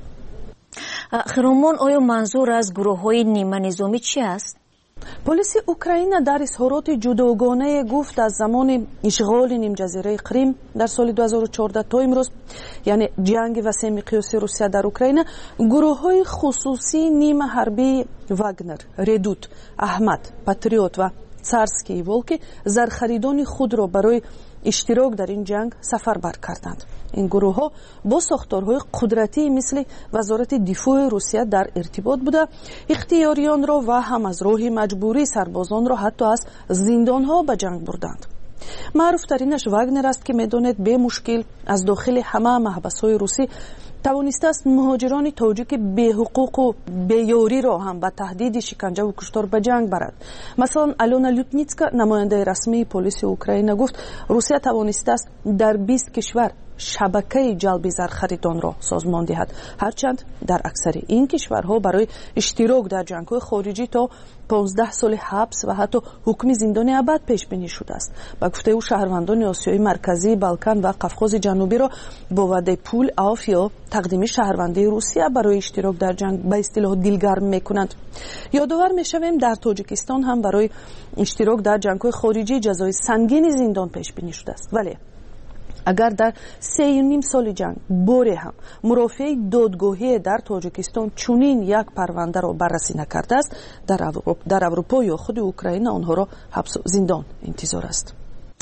S10: خیرمان، آیا منظور از گروه‌های نیمه نظامی چی است؟
S13: پلیس اوکراین در اظهارات جداگانه گفت از زمان اشغال نیم جزیره کریم در سال 2014 تا امروز، یعنی جنگ وسیع مقیاسی روسیه در اوکراین، گروه‌های خصوصی نیمه حربی واگنر، ردوت، احمد، پاتریوت و царские волки زرخریدان خود را برای اشتراک در این جنگ سفربر کردند. این گروه ها با ساختارهای قدرتی مثل وزارت دفاع روسیه در ارتباط بوده، اختیاریان را و هم از راه مجبوری سربازان را حتی از زندان ها به جنگ بردند. معروف ترینش واگنر است که میدونید به مشکل از داخل همه محبس های روسی توانسته است مهاجران تاجیک بی حقوق و بی یاری را هم به تهدید شکنجه و کشتار به جنگ برد. مثلا آلونا لوتنیتسکا، نماینده رسمی پلیس اوکراین، گفت روسیه توانسته است در 20 کشور شبکه جلب زرخریدان را سازمان دهد، هرچند در اکثر این کشورها برای اشتراک در جنگ‌های خارجی تا 15 سال حبس و حتی حکم زندان ابد پیش بینی شده است. با گفته او شهروندان آسیای مرکزی، بالکان و قفقاز جنوبی را با وعده پول، عفو یا تقدیم شهروندی روسیه برای اشتراک در جنگ به اصطلاح دلگرم میکنند. یادآور میشویم در تاجیکستان هم برای اشتراک در جنگ‌های خارجی جزای سنگین زندان پیش بینی شده است. ولی اگر در 3.5 سال جنگ باره هم مرافع دادگاهی در تاجیکستان چنین یک پرونده را بررسی نکرده است، در اروپا یا خود اوکراین آنها را حبس و زندان انتظار است.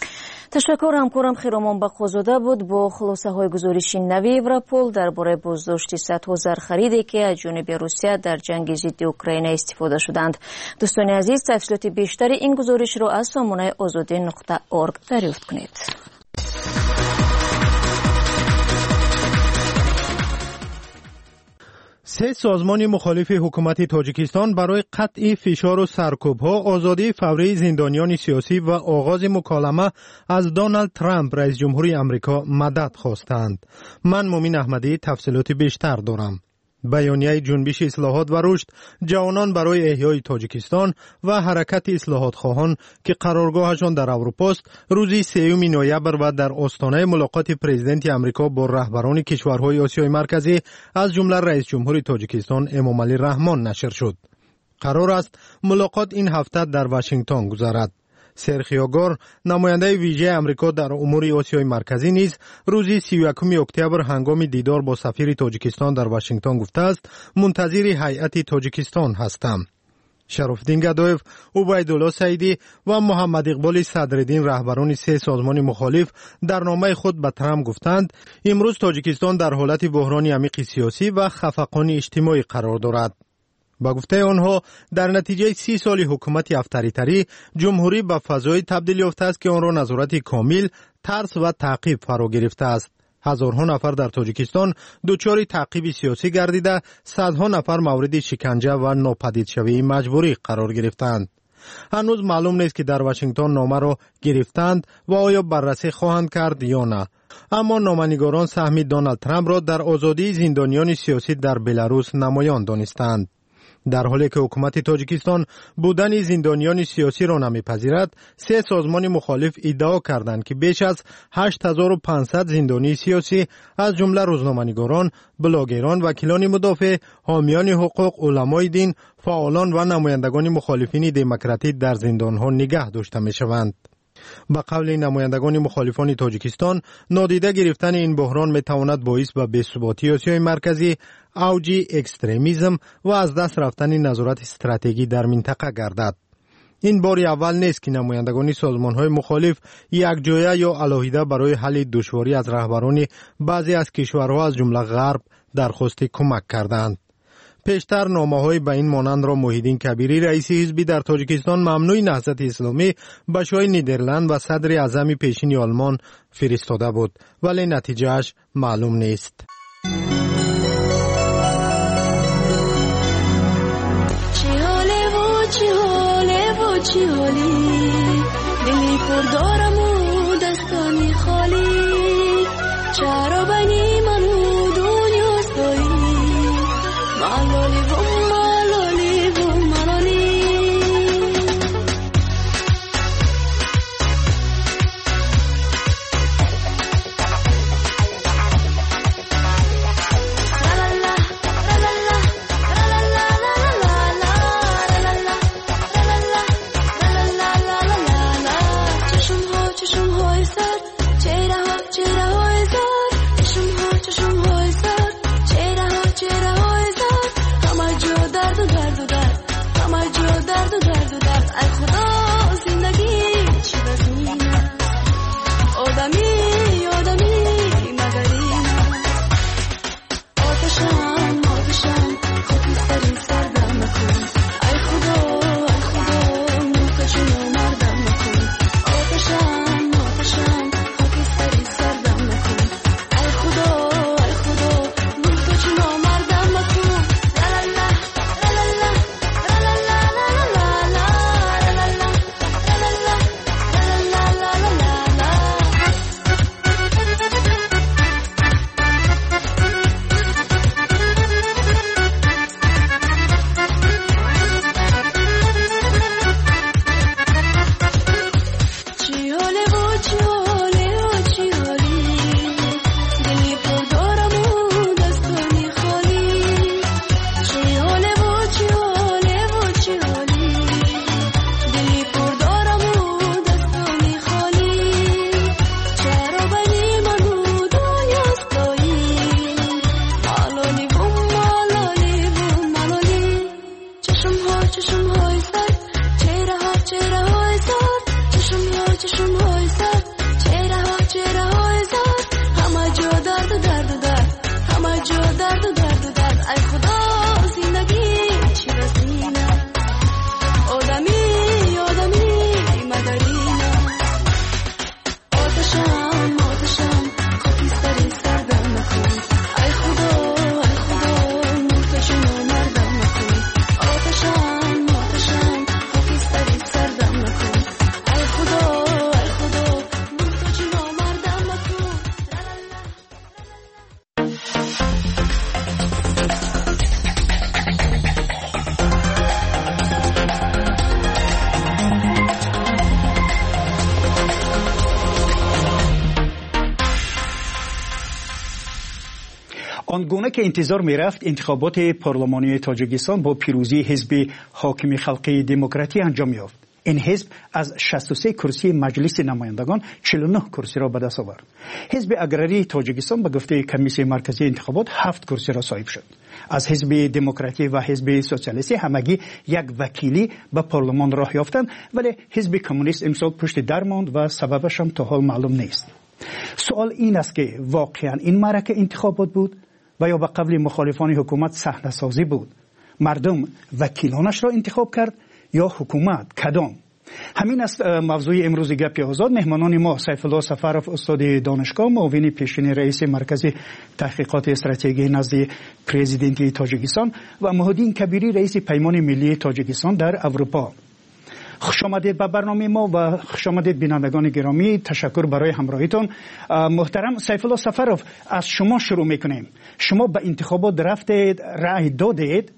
S10: تشکر همکارم خیرامان بقازاده بود با خلاصه های گزارشی نوی یوروپول درباره بازداشت صدها زرخریدی که از جانب روسیه در جنگ ضد اوکراین استفاده شدند. دوستان عزیز، تفصیلات بیشتر این گزارش را از سامانه azadi.org دریافت کنید.
S14: 3 سازمان مخالف حکومت تاجیکستان برای قطع فشار و سرکوب‌ها، آزادی فوری زندانیان سیاسی و آغاز مکالمه از دونالد ترامپ رئیس جمهوری آمریکا مدد خواستند. من مومین احمدی تفصیلات بیشتر دارم. بیانیه جنبش اصلاحات و رشد جوانان برای احیای تاجیکستان و حرکت اصلاحات خواهان که قرارگاهشان در اروپا است، روز 3 نوامبر و در آستانه ملاقات پرزیدنت آمریکا با رهبران کشورهای آسیای مرکزی از جمله رئیس جمهور تاجیکستان امامعلی رحمان نشر شد. قرار است ملاقات این هفته در واشنگتن گذرد. سرخیو گور، نماینده ویژه آمریکا در امور آسیای مرکزی نیز روز 31 اکتبر هنگام دیدار با سفیر تاجیکستان در واشنگتن گفته است منتظر هیئت تاجیکستان هستم. شرفالدین گدایف، عبیدالله سعیدی و محمد اقبال صدرالدین رهبران 3 سازمان مخالف در نامه خود به ترامپ گفتند امروز تاجیکستان در حالت بحران عمیق سیاسی و خفقان اجتماعی قرار دارد. با گفته آنها در نتیجه 30 سال حکومت افطاری‌تری جمهوری به فضای تبدیل یافته است که آن را نظارت کامل، ترس و تعقیب فرا گرفته است. هزارها نفر در تاجیکستان دچار تعقیب سیاسی گردیده، صدها نفر مورد شکنجه و ناپدید شوی مجبوری قرار گرفتند. هنوز معلوم نیست که در واشنگتن نامه را گرفتند و آیا بررسی خواهند کرد یا نه. اما نامه‌نگاران سهم دونالد ترامپ را در آزادی زندانیان سیاسی در بلاروس نمایان دانستند. در حالی که حکومت تاجیکستان بودن زندانیان سیاسی را نمیپذیرد، 3 سازمان مخالف ادعا کردند که بیش از 8500 زندانی سیاسی از جمله روزنامه‌نگاران، بلاگران، وکیلان مدافع، حامیان حقوق، علمای دین، فعالان و نمایندگان مخالفین دموکراتی در زندانها نگه داشته می‌شوند. به قول نمایندگان مخالفان تاجیکستان، نادیده گرفتن این بحران میتواند باعث به بی‌ثباتی آسیای مرکزی، اوج اکستریمیسم و از دست رفتن نظارت استراتژی در منطقه گردد. این بار اول نیست که نمایندگان سازمان‌های مخالف یک جایه یا علاهیده برای حل دشواری از رهبران بعضی از کشورها از جمله غرب درخواست کمک کردند. پیشتر نامه‌های به این مانند را محیدین کبیری رئیس حزبی در تاجیکستان ممنوع نهضت اسلامی به شاه نیدرلند و صدر اعظم پیشین آلمان فرستاده بود، ولی نتیجهش معلوم نیست.
S15: چی حالی دلی پر دارم و دستانی خالی چرا بنی منو دنیا سایی ملالی و ملالی و ملالی
S16: آنگونه که انتظار می رفت انتخابات پارلمانی تاجیکستان با پیروزی حزب حاکم خلقی دموکراتی انجام یافت. این حزب از 63 کرسی مجلس نمایندگان 49 کرسی را به دست آورد. حزب اگراری تاجیکستان به گفته کمیسیون مرکزی انتخابات 7 کرسی را صاحب شد. از حزب دموکراتی و حزب سوسیالیستی همگی یک وکیلی به پارلمان راه یافتند، ولی حزب کمونیست امسال پشت در ماند و سببش هم تا حال معلوم نیست. سوال این است که واقعا این معرکه انتخابات بود و یا به قول مخالفان حکومت صحنه سازی بود؟ مردم وکیلانش را انتخاب کرد یا حکومت؟ کدام؟ همین است موضوع امروز گپ آزاد. مهمانان ما سیف الله سفرов استاد دانشگاه، معاون پیشین رئیس مرکز تحقیقات استراتژی نزد پرزیدنت تاجیکستان و محیدین کبیری رئیس پیمان ملی تاجیکستان در اروپا. خوش آمدید به برنامه ما و خوش آمدید بینندگان گرامی. تشکر برای همراهیتون. محترم سیف الله سفرов، از شما شروع میکنیم. شما به انتخابات رفتید، رأی دادید؟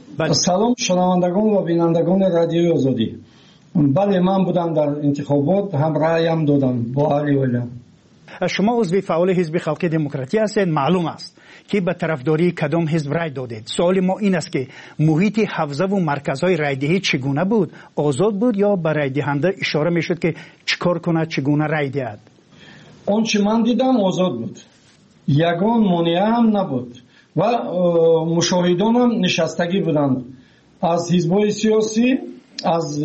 S17: سلام شنوندگان و بینندگان رادیوی آزادی. بله، من بودم در انتخابات، هم رأیم دادم با علی ولی.
S16: شما عضو فعال حزب خلق دموکراتی هستید، معلوم است که به طرفداری کدام حزب رای دادید. سوال ما این است که محیط حوزه و مرکزهای رای دهی چگونه بود؟ آزاد بود یا به رای دهنده اشاره میشد که چیکار کنه، چگونه رای دهد؟
S17: اون چه من دیدم آزاد بود، یگان مانع هم نبود و مشاهدان هم نشستگی بودند از حزب‌های سیاسی، از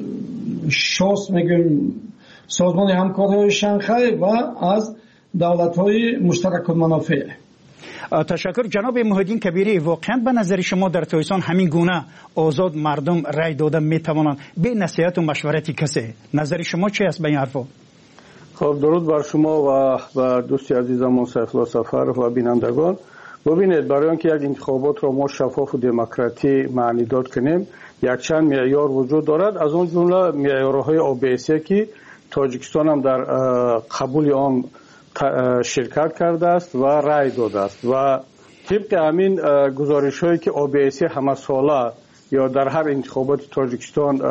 S17: شاس میگیم سازمان همکاری شانگهای و از دولت‌های مشترک المنافع.
S16: تشکر جناب محیدین کبیری. واقعا به نظر شما در تایستان همین گونه آزاد مردم رای داده میتوانند به نصیحت و مشورت کسی؟ نظر شما چی است به این حرفا؟
S5: خب درود بر شما و دوستی عزیزم سیف الله سفر و بینندگان. ببینید، برای اینکه یک انتخابات را ما شفاف و دموکراتی معنی داد کنیم، یک چند معیار وجود دارد. از اون جمله معیارهای OBSE که تاجیکستان هم در قبول آن شرکت کرده است و رای داده است و طبق همین گزارش هایی که OBSE همه ساله یا در هر انتخابات تاجیکستان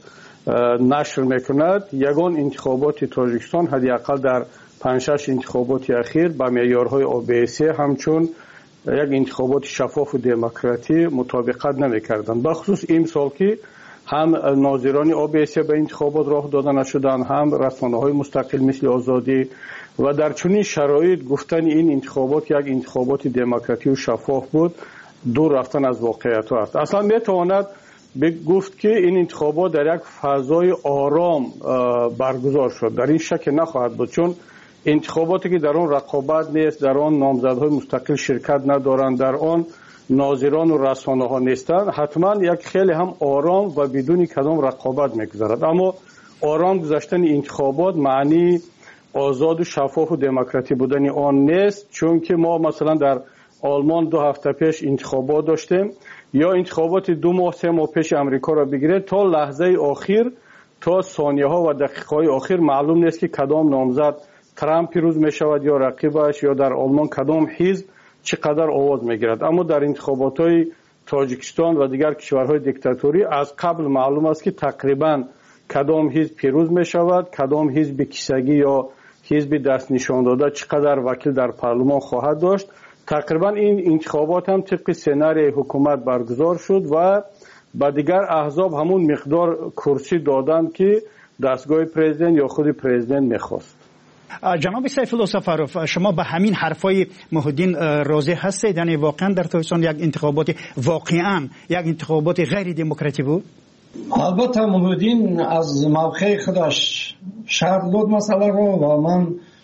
S5: نشر میکند، یگان انتخابات تاجیکستان حداقل در 5-6 انتخابات اخیر با معیارهای OBSE همچون یک انتخابات شفاف و دموکراتی مطابقت نمیکردند. بخصوص این سال که هم ناظران OBSE به انتخابات راه داده نشدند، هم رسانه‌های مستقل مثل آزادی، و در چنین شرایط گفتن این انتخابات یک انتخابات دموکراتی و شفاف بود دور رفتن از واقعیت است. اصلا میتواند گفت که این انتخابات در یک فضای آرام برگزار شد. در این شک نخواهد بود، چون انتخاباتی که در آن رقابت نیست، در آن نامزدهای مستقل شرکت ندارند، در آن ناظران و رسانه ها نیستند، حتما یک خیلی هم آرام و بدون کدام رقابت میگذرد. اما آرام گذشتن انتخابات معنی آزاد و شفاف و دموکراتی بودن آن نیست، چون که ما مثلا در آلمان 2 هفته پیش انتخابات داشتیم، یا انتخابات 2 ماه 3 ماه پیش امریکا را بگیرید، تا لحظه آخر، تا ثانیه ها و دقیقه های آخر معلوم نیست که کدام نامزد ترامپ پیروز می شود یا رقیبش، یا در آلمان کدام حزب چقدر آواز می گیرد. اما در انتخابات های تاجیکستان و دیگر کشورهای دیکتاتوری از قبل معلوم است که تقریبا کدام حزب پیروز می شود، کدام حزب کیسگی یا حزب دست نشان داده چقدر وکیل در پارلمان خواهد داشت. تقریبا این انتخابات هم طبق سناریوی حکومت برگزار شد و با دیگر احزاب همون مقدار کرسی دادند که دستگاه پرزیدنت یا خود پرزیدنت میخواست.
S16: جناب سیف الله سفروف، شما به همین حرفای محیدین راضی هستید؟ یعنی واقعا در تایستان یک انتخابات واقعا یک انتخابات غیر دموکراتی بود؟
S17: البته محیدین از موقع خودش شرح داد مسئله رو و من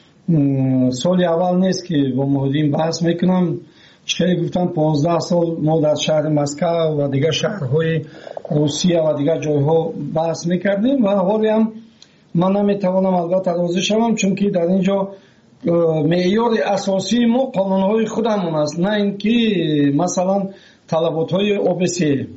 S17: سال اول نیست که با محیدین بحث میکنم. چه گفتم 15 سال ما در شهر مسکو و دیگر شهرهای روسیه و دیگر جایها بحث میکردیم و حالی هم من نمیتوانم البته راضی شوم، چون که در اینجا معیار اساسی ما قانونهای خودمون است، نه اینکه مثلا طلباتهای OBSE.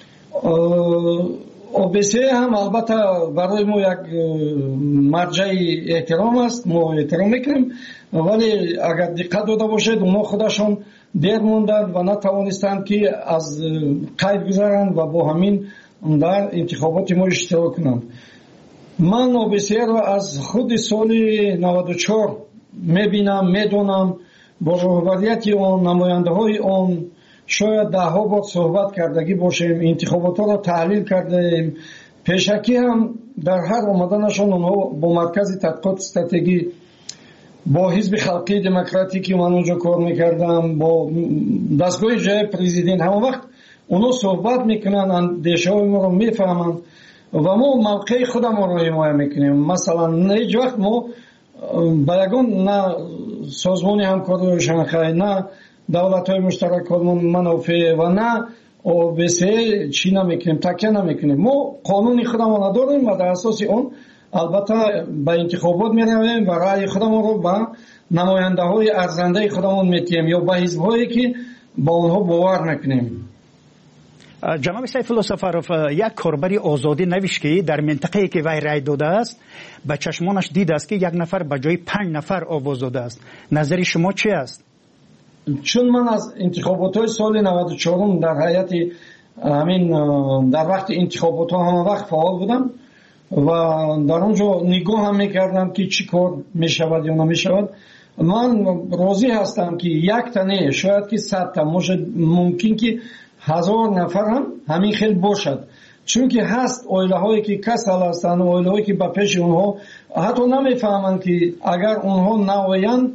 S17: OBSE هم البته برای ما یک مرجع احترام است، ما احترام میکنیم، ولی اگر دقت داده باشید اونا خودشون دیر موندند و نتوانستند که از قید گذارند و با همین در انتخابات ما اشتراک کنند. من OBSE را از خود سال 94 میبینم، میدونم، با رهبریت آن، نماینده های آن شاید 10 بار صحبت کردگی باشیم، انتخابات را تحلیل کردیم. پیشکی هم در هر آمدنشان اونها با مرکز تحقیقات استراتژی، با حزب خلقی دموکراتی که من اونجا کار میکردم، با دستگاه جای پرزیدنت، همه وقت اونها صحبت میکنن، اندیشه های ما رو میفهمن و ما موقع خودم رو حمایت میکنیم. مثلا هیچ وقت ما با یگان نه سازمان همکاری شانگهای، نه دولت‌های مشترک منافع و نه OBSE چی نمیکنیم، تکیه نمیکنیم. ما قانون خودمون داریم و در اساس اون البته به انتخابات میرویم و رأی خودمون رو به نماینده های ارزنده خودمون میتیم یا به حزب هایی که با اونها باور میکنیم.
S16: جناب سیف الله سفروف، یک کاربری آزادی نوشت که در منطقه‌ای که وی رای داده است به چشمانش دید است که 1 نفر به جای 5 نفر آواز داده است. نظر شما چی است؟
S17: چون من از انتخابات های سال 94 در هیئت همین در وقت انتخابات ها همه وقت فعال بودم و در اونجا نگاه هم میکردم که چی کار میشود یا نمیشود. من راضی هستم که یک تنه شاید که 100 تا ممکن که 1000 نفر هم همین خیلی باشد، چون که هست اویله هایی که کسل هستند، اویله هایی که به پیش اونها حتی نمیفهمند که اگر اونها نویند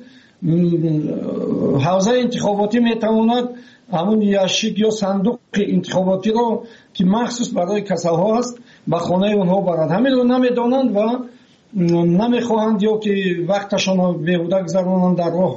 S17: حوزه انتخاباتی میتواند همون یاشیک یا صندوق انتخاباتی رو که مخصوص برای کسل ها است به خانه اونها برند. همین رو نمیدانند و نمیخواهند یا که وقتشان رو بیهوده گذرانند در راه،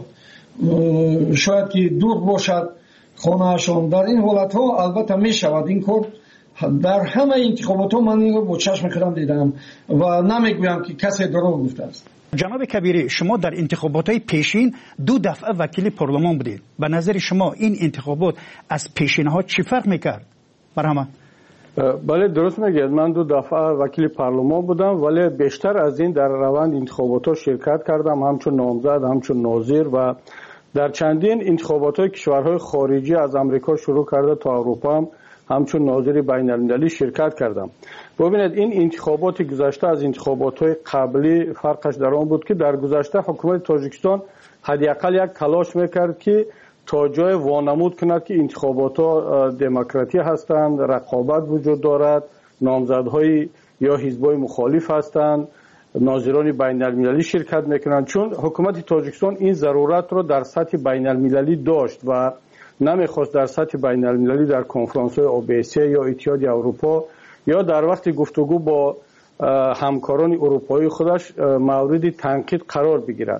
S17: شاید که دور باشد خانهشان. در این حالت ها البته میشود این کار. در همه انتخابات ها من این رو با چشم خودم دیدم و نمیگویم که کسی دروغ گفته است.
S16: جناب کبیری، شما در انتخابات های پیشین 2 دفعه وکیل پارلمان بودید. به نظر شما این انتخابات از پیشین ها چی فرق میکرد؟ برهمه؟
S5: بله درست میگید. من 2 دفعه وکیل پارلمان بودم، ولی بیشتر از این در روند انتخابات ها شرکت کردم، همچون نامزد، همچون ناظر و در چندین انتخابات های کشورهای خارجی از امریکا شروع کرده تا اروپا هم همچون ناظر بین المللی شرکت کردم. ببینید این انتخابات گذشته از انتخابات های قبلی فرقش در آن بود که در گذشته حکومت تاجیکستان حداقل یک تلاش میکرد که تا جای وانمود کند که انتخابات ها دموکراتی هستند، رقابت وجود دارد، نامزدهای یا حزبای مخالف هستند، ناظران بین المللی شرکت میکنند. چون حکومت تاجیکستان این ضرورت را در سطح بین المللی داشت و نمیخواست در سطح بین المللی در کنفرانس های OBSE یا اتحاد اروپا یا در وقت گفتگو با همکاران اروپایی خودش مورد تنقید قرار بگیرد.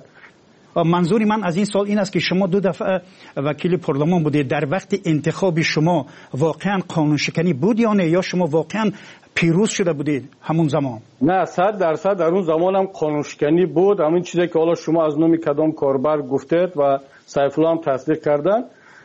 S16: منظور من از این سال این است که شما 2 دفعه وکیل پارلمان بودید. در وقت انتخاب شما واقعا قانون شکنی بود یا نه، یا شما واقعا پیروز شده بودید همون زمان؟
S5: نه 100% در اون زمان هم قانون شکنی بود. همین چیزی که حالا شما از نام کدام کاربر گفتید و سیف الله هم تصدیق کردن،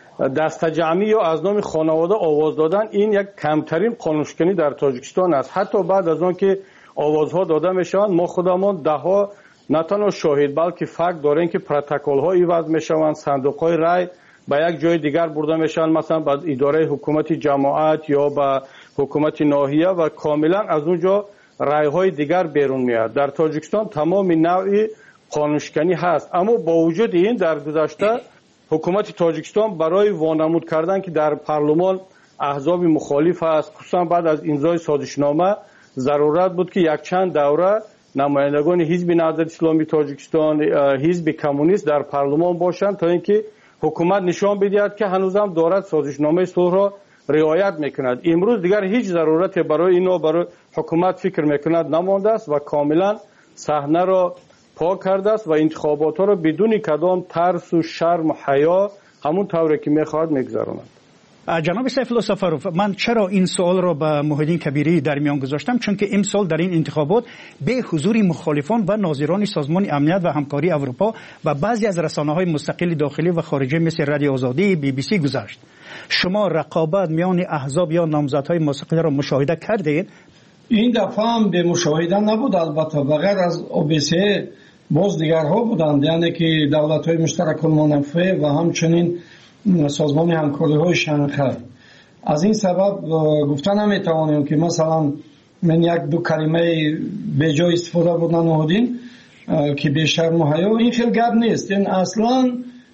S5: دست جمعی یا از نام خانواده آواز دادن این یک کمترین قانون شکنی در تاجیکستان است. حتی بعد از آن که آوازها داده میشوند ما خودمان دهها نه تنها شاهد بلکه فکت داریم که پروتکل ها ایواز میشوند، صندوق های رای به یک جای دیگر برده میشن، مثلا به اداره حکومت جماعت یا به حکومت ناحیه و کاملا از اونجا رای های دیگر بیرون میاد. در تاجیکستان تمام نوع قانون شکنی هست، اما با وجود این در گذشته حکومت تاجیکستان برای وانمود کردن که در پارلمان احزاب مخالف است، خصوصا بعد از امضای سازشنامه ضرورت بود که یک چند دوره نمایندگان حزب نهضت اسلامی تاجیکستان، حزب کمونیست در پارلمان باشند تا اینکه حکومت نشان بدهد که هنوزم دارد سازشنامه صلح را رعایت میکند. امروز دیگر هیچ ضرورت برای اینو برای حکومت فکر میکند نمانده است و کاملا صحنه را پاک کرده است و انتخابات ها را بدون کدام ترس و شرم و حیا همون طوری که میخواهد میگذراند.
S16: جناب سیف الله سفروف، من چرا این سوال را به محیدین کبیری در میان گذاشتم؟ چون که امسال در این انتخابات به حضور مخالفان و ناظران سازمان امنیت و همکاری اروپا و بعضی از رسانه‌های مستقل داخلی و خارجی مثل رادیو آزادی BBC گذشت. شما رقابت میان احزاب یا نامزدهای مستقل را مشاهده کردید؟
S17: این دفعه هم به مشاهده نبود، البته بغیر از OBSE باز دیگرها بودند، یعنی که دولت‌های مشترک المنافع و همچنین سازمان همکاری های شنغهای. از این سبب گفتن نمیتوانیم که مثلا من 1-2 کلمه به جای استفاده بودن نهادین که بیشتر محیا، این خیلی گپ نیست. این اصلا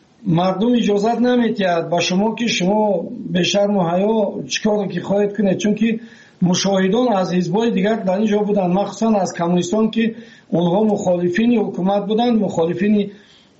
S17: مردم اجازت نمیتید با شما که شما بیشتر محیا چیکار که خواهید کنید، چون که مشاهدان از حزب‌های دیگر در اینجا بودن، مخصوصا از کمونیستان که اونها مخالفین حکومت بودن، مخالفین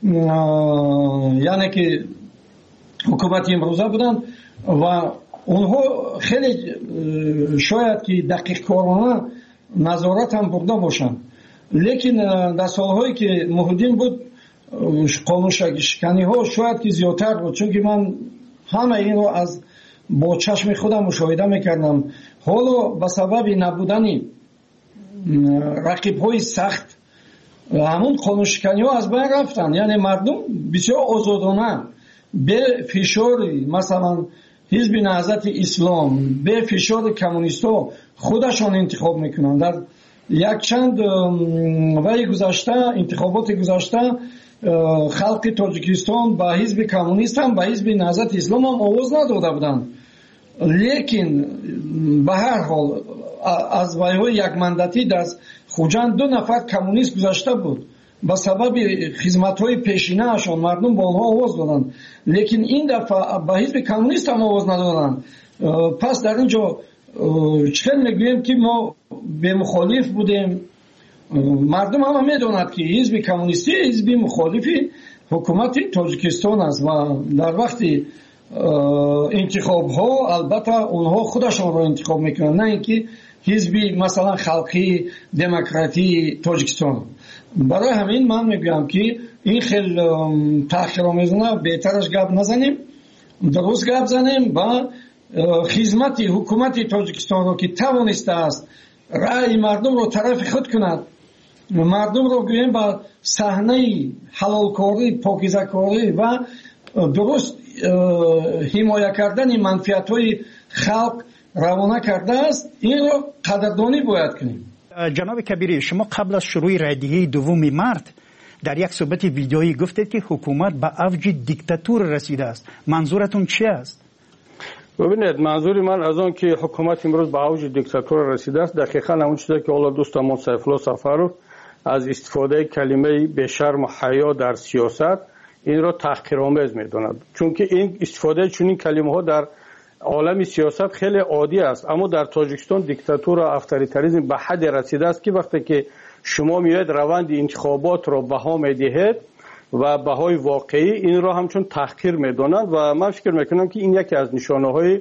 S17: یعنی که حکومت امروزه بودن و اونها خیلی شاید که دقیق کارانه نظارت هم برده باشن، لیکن در سالهایی که محیدین بود قانون شکنی ها شاید که زیادتر بود، چون که من همه این رو از با چشم خودم مشاهده میکردم. حالا به سبب نبودن رقیب های سخت همون قانون شکنی ها از بین رفتن، یعنی مردم بسیار آزادانه به فشار مثلا حزب نهضت اسلام، به فشار کمونیستا خودشان انتخاب میکنن. در یک چند وقت گذشته انتخابات گذشته خلق تاجیکستان با حزب کمونیست هم با حزب نهضت اسلام هم آواز نداده بودند، لیکن به هر حال аз вайҳои якмандатӣ дар хуҷанд 2 нафар коммунист гузашта буд. ба сабаби хизматҳои пешинаашон мардум ба онҳо овоз доданд, лекин ин дафъа ба ҳизби коммунист ҳам овоз надоданд. пас дар ин ҷо чӣ хел мегӯем ки мо бемухолиф будем? мардум ҳама медонад ки ҳизби коммунистӣ ҳизби мухолифи ҳукумати Тоҷикистон аст ва дар вақти интихобҳо албатта онҳо худашонро интихоб мекунанд, на ин ки ҳизби масалан халқии демократии Тоҷикистон. барои ҳамин ман мегӯям ки ин хел таъхиромезона беҳтараш гап назанем, дуруст гап занем ва хизмати ҳукумати Тоҷикистонро ки тавонистааст раъи мардумро тарафи худ кунад, мардумро гӯем ба саҳнаи ҳалолкорӣ, покизакорӣ ва дуруст ҳимоя кардани манфиатҳои халқ равона кардааст, инро қадрдонӣ бояд кунем.
S16: ҷаноби кабирӣ, шумо қабл аз шурӯи райдиҳии 2 март дар як суҳбати видеоӣ гуфтед ки ҳукумат ба авҷи диктатура расидааст. манзуратун чи аст?
S5: бибинед, манзури ман аз он ки ҳукумат имрӯз ба авҷи диктатура расидааст, дақиқан ҳамон чизе ки ҳоло дӯстамон Сайфулло Сафаров аз истифодаи калимаи бешарму ҳаё дар сиёсат инро таҳқиромез медонад. чунки ин истифодаи чунин калимаҳо дар олами сиёсат хеле оддӣ аст, аммо дар Тоҷикистон диктатура, авторитаризм ба ҳадде расидааст ки вақте ки шумо меоед раванди интихоботро баҳо медиҳед ва баҳои воқеӣ, инро ҳамчун таҳқир медонанд ва ман фикр мекунам ки ин яке аз нишонаҳои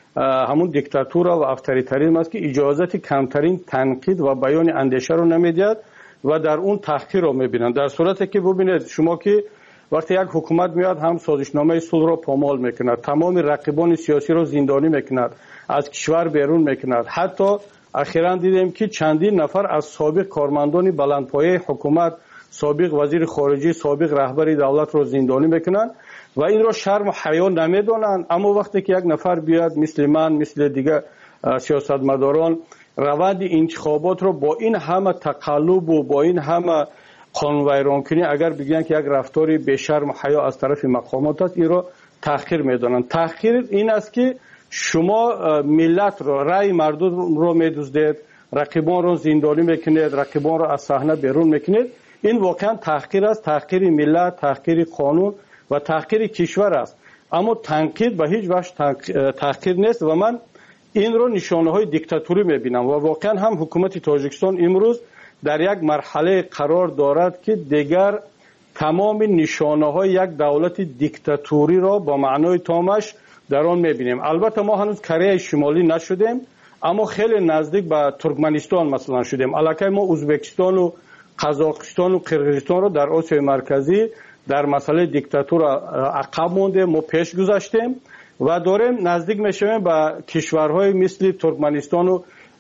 S5: ҳамун диктатура ва авторитаризм аст ки иҷозати камтарин танқид ва баёни андешаро намедиҳад ва дар он таҳқирро мебинанд. дар сурате ки бубинед шумо ки вақте як ҳукумат меояд ҳам созишномаи сулҳро помол мекунад, тамоми рақибони сиёсиро зиндонӣ мекунад, аз кишвар берун мекунад. ҳатто ахиран дидем ки чандин нафар аз собиқ кормандони баландпояи ҳукумат, собиқ вазири хориҷӣ, собиқ раҳбари давлатро зиндонӣ мекунанд ва инро шарму ҳаё намедонанд. аммо вақте ки як нафар биёяд мисли ман, мисли дигар сиёсатмадорон раванди интихоботро бо ин ҳама тақаллубу бо ин ҳама қонунвайронкунӣ агар бигӯянд ки як рафтори бешарму ҳаё аз тарафи мақомот аст, инро таҳқир медонанд. таҳқир ин аст ки шумо миллатро, раъи мардумро медуздед, рақибонро зиндонӣ мекунед, рақибонро аз саҳна берун мекунед. ин воқеан таҳқир аст, таҳқири миллат, таҳқири қонун ва таҳқири кишвар аст. аммо танқид ба ҳеҷ ваҷ таҳқир нест ва ман инро нишонаҳои диктатурӣ мебинам ва воқеан ҳам ҳукумати Тоҷикистон имрӯз дар як марҳалае қарор дорад ки дигар тамоми нишонаҳои як давлати диктатуриро ба маънои томаш дар он мебинем. албатта мо ҳанӯз Кореяи Шимолӣ нашудем, аммо хеле наздик ба Туркманистон масалан шудем. аллакай мо Узбекистону Қазоқистону Қирғизистонро дар Осиёи марказӣ дар масъалаи диктатура ақаб мондем, мо пеш гузаштем ва дорем наздик мешавем ба кишварҳои мисли Туркманистону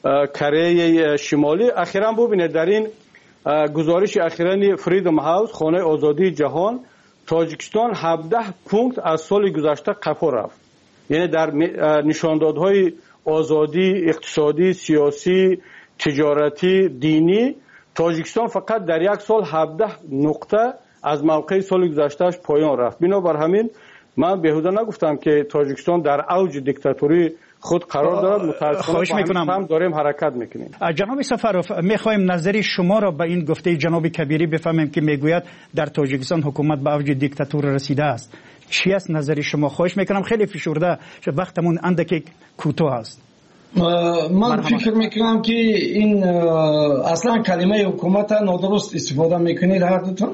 S5: Кореяи Шимолӣ. ахиран бубинед дар ин гузориши ахирани Freedom House, хонаи озодии ҷаҳон, Тоҷикистон 17 пункт аз соли гузашта қафо рафт. яъне дар нишондодҳои озодӣ, иқтисодӣ, сиёсӣ, тиҷоратӣ, динӣ Тоҷикистон фақат дар як сол 17 нуқта аз мавқеи соли гузаштааш поён рафт. бинобар ҳамин ман беҳуда нагуфтам ки Тоҷикистон дар авҷи диктатурӣ худ қарор дорад. мутаассифона ҳам дорем ҳаракат мекунем.
S16: ҷаноби Сафаров, мехоҳем назари шуморо ба ин гуфтаи ҷаноби Кабирӣ бифаҳмем ки мегӯяд дар Тоҷикистон ҳукумат ба авҷи диктатура расидааст. чӣ аст назари шумо? хоҳиш мекунам хеле фишурда, вақтамон андаке кӯтоҳ аст.
S17: ман фикр мекунам ки ин аслан калимаи ҳукумата нодуруст истифода мекунед ҳардутон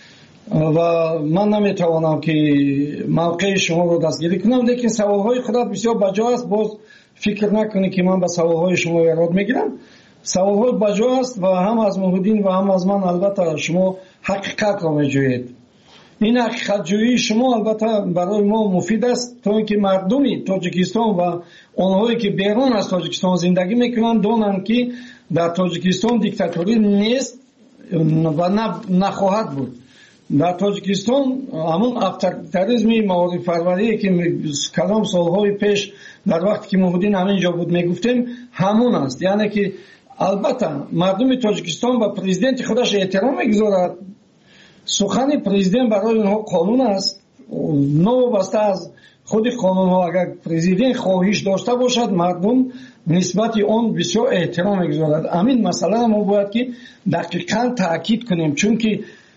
S17: ва ман наметавонам ки мавқеи шуморо дастгирӣ кунам, лекин саволҳои худат бисёр баҷо аст. боз фикр накунед ки ман ба саволҳои шумо ярод мегирам. саволҳо баҷо аст ва ҳам аз Муҳиддин ва ҳам аз ман албатта шумо ҳақиқатро меҷӯед. ин ҳақиқатҷӯии шумо албатта барои мо муфид аст, то ин ки мардуми Тоҷикистон ва онҳое ки берун аз Тоҷикистон зиндагӣ мекунанд донанд ки дар Тоҷикистон диктатурӣ нест ва нахоҳад буд. дар Тоҷикистон ҳамун авторитаризми маорифпарварие ки калом солҳои пеш дар вақте ки Муҳиддин ҳамин ҷо буд мегуфтем ҳамун аст. яъне ки албатта мардуми Тоҷикистон ба президенти худаш эҳтиром мегузорад. сухани президент барои онҳо қонун аст, новобаста аз خود قانون ها اگر پرزیدنت خواهش داشته باشد مردم نسبت آن بسیار احترام میگذارد. همین مسئله ما باید که دقیقاً تاکید کنیم، چون که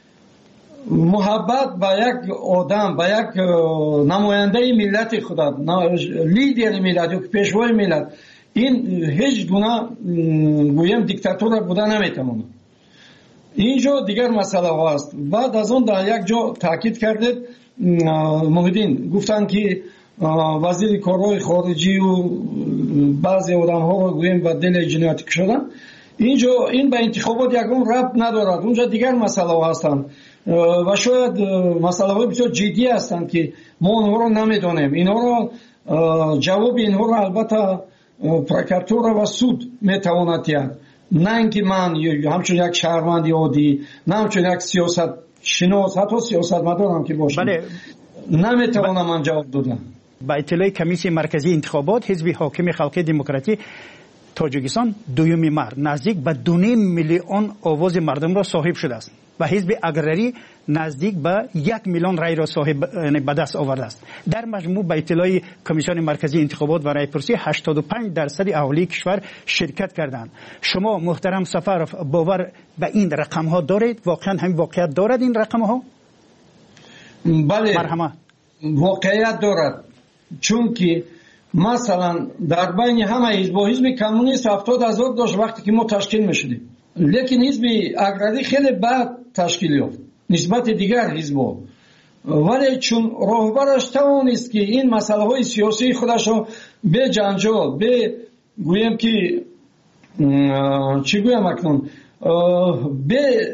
S17: محبت به یک آدم، به یک نماینده ملت خدا، لیدر ملت یا پیشوای ملت، این هیچ گونه گویم دیکتاتور بوده نمیتواند. اینجا دیگر مسئله هست. بعد از اون در یک جا تاکید کردید محیدین، گفتن که وزیر کارهای خارجی و بعضی آدم ها رو گویم به دل جنایت کشیدن. اینجا این به انتخابات یکم ربط ندارد، اونجا دیگر مسئله هستند و شاید مسئله های بسیار جدی هستند که ما اونها رو نمیدونیم. اینها رو جواب اینها رو البته پروکراتور و سود میتواند دهد، نه اینکه من همچون یک شهروند عادی، نه همچون یک سیاست شناس، حتی سیاستمدارم که باشم، نمیتوانم من جواب دادم.
S16: با اطلاع کمیسیون مرکزی انتخابات، حزب حاکم خلق دموکراتی تاجیکستان دویمین مرد نزدیک به 2.5 میلیون آواز مردم را صاحب شده است و حزب اگرری نزدیک به 1 میلیون رای را صاحب به دست آورده است. در مجموع به اطلاع کمیسیون مرکزی انتخابات و رایپرسی 85% اهالی کشور شرکت کردند. شما محترم سفرов باور به این رقم ها دارید؟ واقعا همین واقعیت دارد این رقم ها؟
S17: بله، واقعیت دارد، چون که مثلا در بین همه حزب کمونیست 70,000 داشت وقتی که ما تشکیل میشدیم، لیکن حزب اگرری خیلی بعد تشکیل یافت نسبت دیگر حزب‌ها، ولی چون راهبرش توانست که این مسئله های سیاسی خودش رو به جنجال، به گویم که چی گویم اکنون، به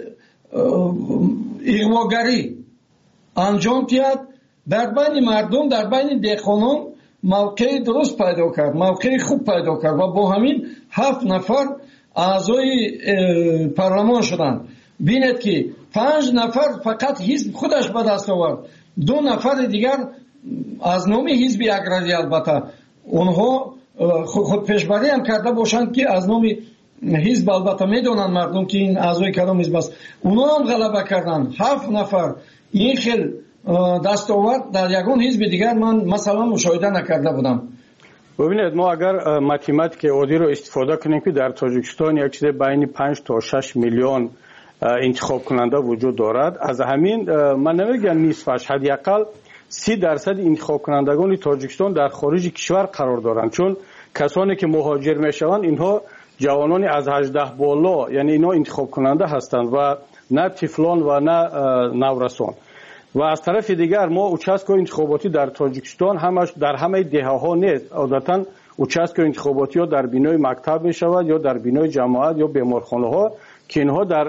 S17: اغواگری انجام داد، در بین مردم، در بین دهقانان موقع درست پیدا کرد، موقع خوب پیدا کرد و با همین 7 نفر اعضای پارلمان شدند. بینید که 5 نفر فقط حزب خودش به دست آورد، 2 نفر دیگر از نام حزب اگرری، البته اونها خود پیشبری هم کرده باشند که از نام حزب، البته میدونن مردم که این اعضای کدام حزب است، اونها هم غلبه کردند. 7 نفر این خیل دستاورد در یگان حزب دیگر من مثلا مشاهده نکرده بودم.
S5: ببینید، ما اگر ماتماتیک عادی رو استفاده کنیم که در تاجیکستان یک چیز بین 5 تا 6 میلیون انتخاب کننده وجود دارد، از همین من نمیگم نصفش، حداقل 30% انتخاب کنندگان تاجیکستان در خارج کشور قرار دارند، چون کسانی که مهاجر میشوند اینها جوانانی از 18 بالا، یعنی اینا انتخاب کننده هستند و نه طفلان و نه نورسان. و از طرف دیگر ما اوچاسکو انتخاباتی در تاجیکستان همش در همه دهه‌ها نیست، عادتاً اوچاسکو انتخاباتی ها در بینای مکتب می شود یا در بینای جماعت یا بیمارخانه ها که اینها در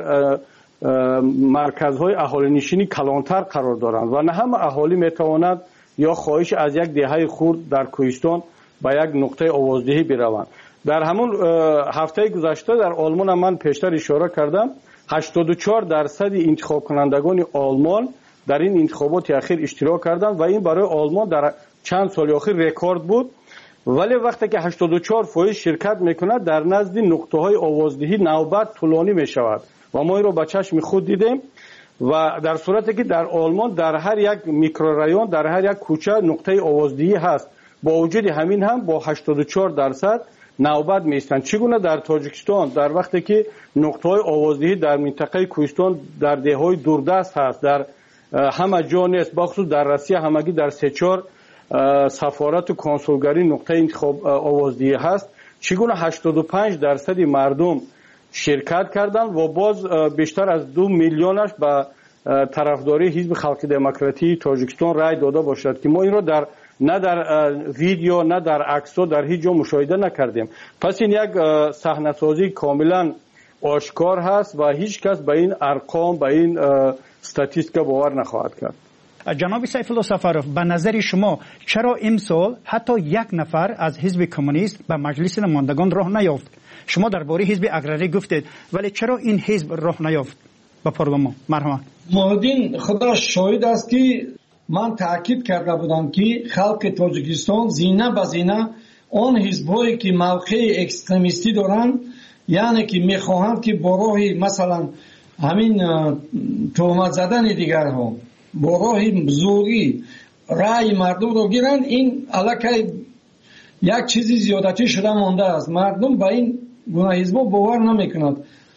S5: مرکزهای اهالی نشینی کلانتر قرار دارند و نه همه اهالی می تواند یا خواهش از یک دهه خرد در کوهستان به یک نقطه آوازدهی بروند. در همون هفته گذشته در آلمان من پیشتر اشاره کردم 84% انتخاب کنندگان آلمان در این انتخابات اخیر اشتراک کردند و این برای آلمان در چند سال اخیر رکورد بود. ولی وقتی که 84% شرکت میکند در نزد نقطه های آوازدهی نوبت طولانی می شود و ما این رو به چشم خود دیدیم و در صورتی که در آلمان در هر یک میکرورایون، در هر یک کوچه نقطه آوازدهی هست، با وجود همین هم با 84% نوبت میستند. چگونه در تاجیکستان در وقتی که نقطه های آوازدهی در منطقه کوهستان در دههای دوردست هست، در همه جا نیست، بخصوص در روسیه همگی در 3-4 سفارت و کنسولگری نقطه انتخاب آوازدهی هست، چگونه 85% مردم شرکت کردند و باز بیشتر از 2 میلیونش به طرفداری حزب خلق دموکراتی تاجیکستان رای داده باشد که ما این را در نه در ویدیو نه در عکس‌ها در هیچ جا مشاهده نکردیم. پس این یک صحنه‌سازی کاملا آشکار هست و هیچ کس به این ارقام، به این استاتیستیکا باور نخواهد کرد.
S16: جناب سیف الله سفرов، به نظر شما چرا امسال حتی 1 نفر از حزب کمونیست به مجلس نمایندگان راه نیافت؟ شما درباره حزب اگرری گفتید، ولی چرا این حزب راه نیافت به پارلمان؟ مرحبا.
S17: محمدین خدا شاهد است که من تاکید کرده بودم که خلق تاجیکستان زینه به زینه آن حزبایی که موقع اکستریمیستی دارند، یعنی که میخواهند که با راه مثلا همین تهمت زدن دیگرها، با راه زوری رای مردم رو گیرند، این الکی یک چیزی زیادتی شده مانده است. مردم با این گونه حزب باور نمیکنند.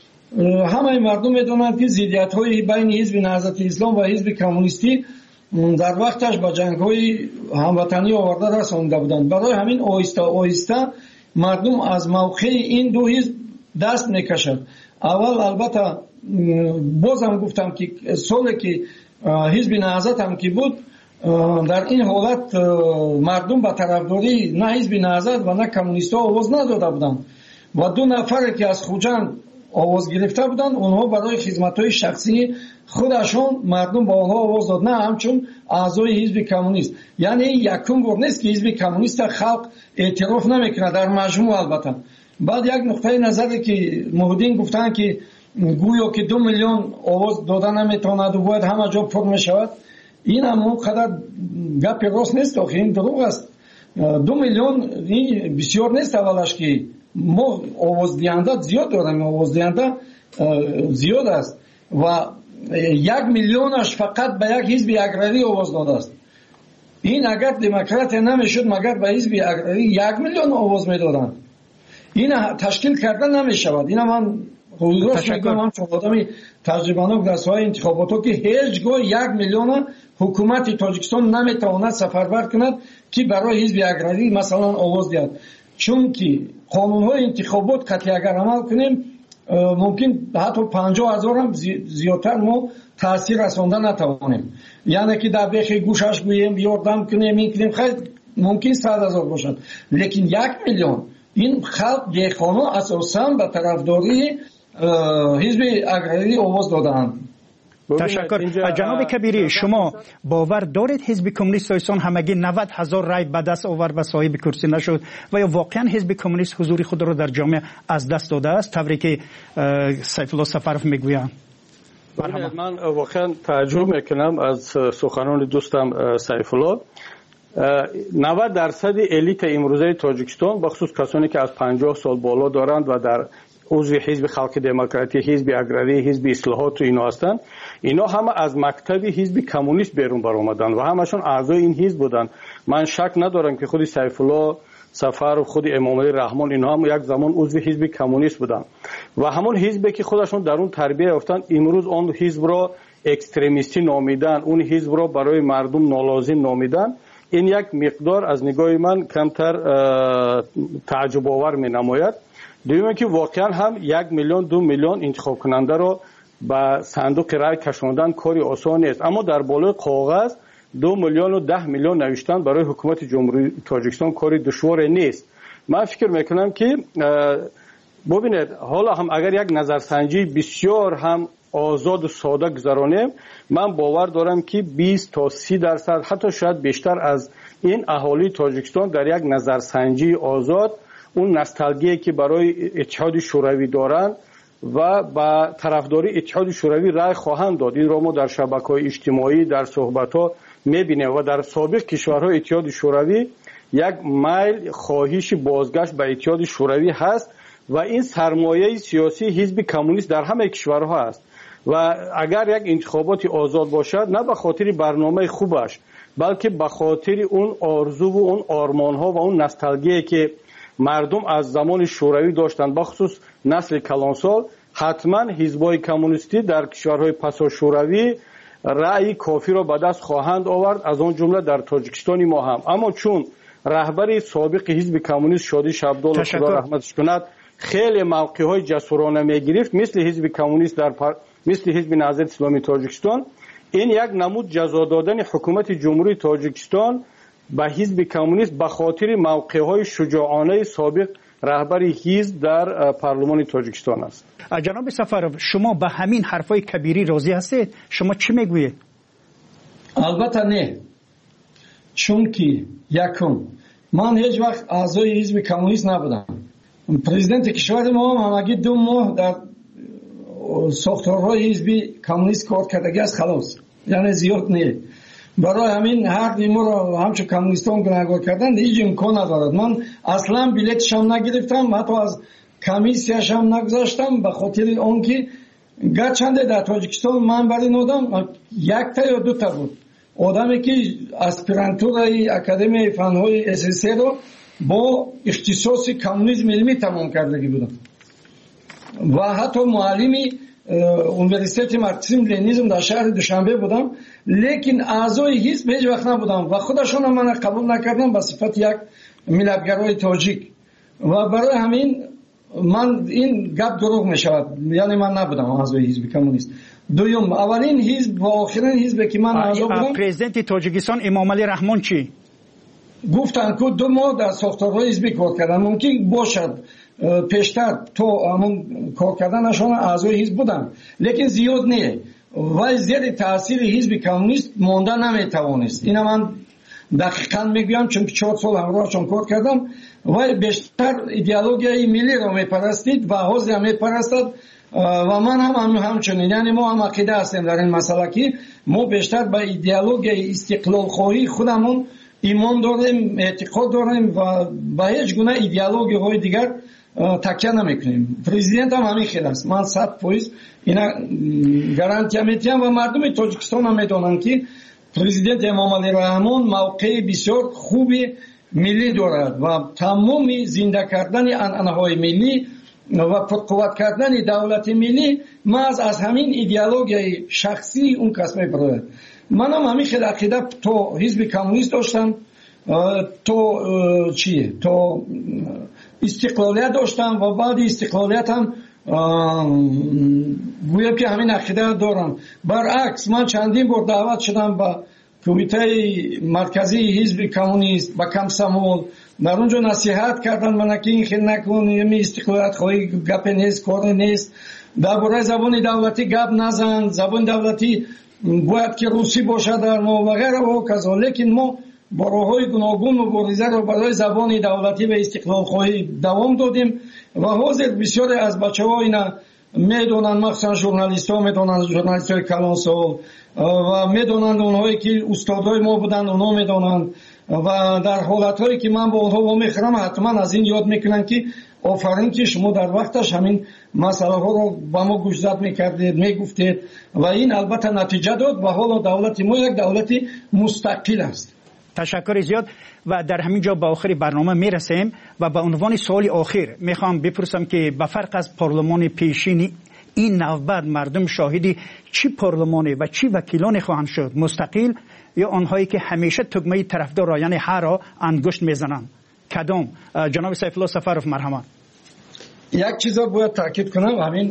S17: همه مردم میدونند که ضدیت‌های بین حزب نهضت اسلام و حزب کمونیستی در وقتش با جنگ‌های هموطنی آورده رسانده بودند. برای همین آهسته آهسته مردم از موقع این دو حزب دست میکشد. اول البته بازم گفتم که سالی که حزب نهضت هم که بود، در این حالت مردم به طرفداری نه حزب نهضت و نه کمونیست‌ها آواز نداده بودند و دو نفر که از خوجند آواز گرفته بودند، اونها برای خدمت‌های شخصی خودشون مردم با آنها آواز داد، نه همچون اعضای حزب کمونیست. یعنی یکم بار نیست که حزب کمونیست خلق اعتراف نمیکنه در مجموع. البته بعد یک نقطه نظری که محدین گفتن که گویا که 2 میلیون آواز دادن نمیتواند و باید همه جا پر میشود، این هم اونقدر گپ راست نیست، آخه این دروغ است. 2 میلیون این بسیار نیست. اولش که ما آواز دهنده زیاد داریم، آواز دهنده زیاد است و 1 میلیونش فقط به یک حزب اگراری آواز داده است. این اگر دموکرات نمیشد مگر به حزب اگراری 1 میلیون آواز میدادند. این تشکیل کردن نمیشود. این من راست میگم، هم چون آدمی تجربه‌ناک در ساحه انتخابات که هیچگاه 1 میلیون حکومت تاجیکستان نمیتواند سفربر کند که برای حزب اگراری مثلا آواز دهد، چون که قانون‌های انتخابات قطعی اگر عمل کنیم ممکن حتی 50,000 هم زیادتر ما تاثیر رساندن نتوانیم. یعنی که در بیخ گوشش گوییم یاردم کنیم این کنیم، خیلی ممکن 100,000 باشد، لیکن 1 میلیون این خلق دیخانه اساساً به طرفداری حزب اگراری آواز دادند.
S16: تشکر. جناب کبیری، شما باور دارید حزب کمونیست ایسان همگی 90,000 رای به دست آورد و صاحب کرسی نشد و یا واقعا حزب کمونیست حضور خود را در جامعه از دست داده است طوری که سیف الله سفرف میگوید؟
S5: من واقعا تعجب میکنم از سخنان دوستم سیف الله. 90% الیت امروزه تاجیکستان بخصوص کسانی که از 50 سال بالا دارند و در عضو حزب خلق دموکراتی، حزب اگراری، حزب اصلاحات و اینا هستند، اینا همه از مکتب حزب کمونیست بیرون برآمدن و همشون اعضای این حزب بودن. من شک ندارم که خود سیف الله سفر و خود امام علی رحمان اینا هم یک زمان عضو حزب کمونیست بودن و همون حزبی که خودشون در اون تربیت یافتن امروز اون حزب را اکستریمیستی نامیدن، اون حزب را برای مردم نالازم نامیدن. این یک مقدار از نگاه من کمتر تعجب آور می نماید. دویمه که واقعا هم 1 میلیون 2 میلیون انتخاب کننده را به صندوق رای کشاندن کاری آسان نیست، اما در بالای کاغذ 2 میلیون و 10 میلیون نوشتن برای حکومت جمهوری تاجیکستان کاری دشوار نیست. من فکر میکنم که ببینید حالا هم اگر یک نظرسنجی بسیار هم آزاد و ساده گذرانیم، من باور دارم که 20 تا 30% حتی شاید بیشتر از این اهالی تاجیکستان در یک نظرسنجی آزاد اون نوستالژی که برای اتحاد شوروی دارند و با طرفداری اتحاد شوروی رای خواهند داد. این را ما در شبکه‌های اجتماعی در صحبت‌ها می‌بینیم و در سابق کشورهای اتحاد شوروی یک میل خواهش بازگشت به اتحاد شوروی هست و این سرمایه سیاسی حزب کمونیست در همه کشورها است و اگر یک انتخابات آزاد باشد نه به خاطر برنامه خوبش بلکه به خاطر اون آرزو و اون آرمان‌ها و اون نوستالژی که مردم از زمان شوروی داشتند، بخصوص نسل کلانسال، حتما حزب‌های کمونیستی در کشورهای پسا شوروی رأی کافی را به دست خواهند آورد، از آن جمله در تاجیکستان ما هم. اما چون رهبر سابق حزب کمونیست شادی شبدال خدا رحمتش کند خیلی موقع‌های جسورانه می‌گرفت مثل حزب کمونیست مثل حزب نهضت اسلامی تاجیکستان، این یک نمود جزا دادن حکومت جمهوری تاجیکستان به حزب کمونیست به خاطر موقع‌های شجاعانه سابق رهبر حزب در پارلمان تاجیکستان است.
S16: جناب سفرов شما به همین حرفای کبیری راضی هستید؟ شما چی میگویید؟
S17: البته نه، چون که یکم من هیچ وقت اعضای حزب کمونیست نبودم. پرزیدنت کشور ما هم همگی 2 ماه در ساختارهای حزب کمونیست کار کردگی است، خلاص، یعنی زیاد نه. برای همین هر دیمو را همچون کمونیستان گناهکار کردن هیچ امکان ندارد. من اصلا بلیتش هم نگرفتم، حتی از کمیسیش هم نگذاشتم، به خاطر آنکه گرچنده در تاجیکستان من برای نودم 1 تا یا 2 تا بود، آدمی که اسپرانتورای اکادمی فنهای SSC رو با اختصاص کمونیسم علمی تمام کردگی بودم و حتی معلمی اونیورسیته مارکسیسم لنینیسم در شهر دوشنبه بودم، لیکن اعضای حزب هیچ وقت نبودم و خودشون من قبول نکردم به صفت یک ملتگرای تاجیک و برای همین من این گپ دروغ می شود، یعنی من نبودم اعضای حزب کمونیست. دوم، اولین حزب و آخرین حزب که من اعضا بودم
S16: پرزیدنت تاجیکستان امام علی رحمان چی
S17: گفتن که 2 ماه در ساختارهای حزبی کار کردن، ممکن باشد پیشتر تو همون کار کردنشان اعضای حزب بودن لیکن زیاد نه و زیر تاثیر حزب کمونیست مانده نمیتوانست. اینا من دقیقاً میگم چون 4 سال همراهشون کار کردم و بیشتر ایدئولوژی ملی را میپرستید و حزب هم میپرستد و من هم همچنین، یعنی ما هم عقیده هستیم در این مسئله که ما بیشتر به ایدئولوژی استقلال خواهی خودمون ایمان داریم، اعتقاد داریم و به هیچ گونه ایدئولوژی های دیگر تکیه نمیکنیم. پرزیدنت هم همین خیلی است، من 100% اینا گارانتی میتونم و مردم تاجیکستان هم میدونن که پرزیدنت امام علی رحمان موقع بسیار خوبی ملی دارد و تمام زنده کردن انعنه‌های ملی و پرقوت کردن دولت ملی محض از همین ایدئولوژی شخصی اون کس میبرد. من هم همین خیلی عقیده تو حزب کمونیست داشتم، تو چیه تو استقلالیت داشتم و بعد استقلالیت هم گویم که همین عقیده دارم. برعکس من چندین بار دعوت شدم به کمیته مرکزی حزب کمونیست با کمسمول، در اونجا نصیحت کردن من که این خیلی نکن، یعنی استقلالیت خواهی گپ نیست، کار نیست، درباره زبان دولتی گپ نزن، زبان دولتی باید که روسی باشه در ما و غیره و کذا. لیکن ما با راه‌های گوناگون مبارزه را برای زبان دولتی و استقلال خواهی دوام دادیم و حاضر بسیاری از بچه‌ها اینا میدونن، مخصوصا ژورنالیست‌ها میدونن، ژورنالیست‌های کلانسال و میدونن، اونهایی که استادای ما بودن اونا میدونن و در حالت‌هایی که من با اونها میخرم حتما از این یاد میکنن که آفرین که شما در وقتش همین مسئله ها رو با ما گوشزد میکردید، میگفتید و این البته نتیجه داد و حالا دولت ما یک دولت مستقل است.
S16: تشکر زیاد و در همین جا به آخر برنامه میرسیم و به عنوان سوال آخر میخوام بپرسم که به فرق از پارلمان پیشین این نوبت مردم شاهدی چی پارلمانی و چی وکیلانی خواهند شد، مستقل یا آنهایی که همیشه تگمه طرفدار را یعنی هر را انگشت میزنند؟ کدام؟ جناب سیف الله سفرов مرحمت.
S17: یک چیز را باید تاکید کنم، همین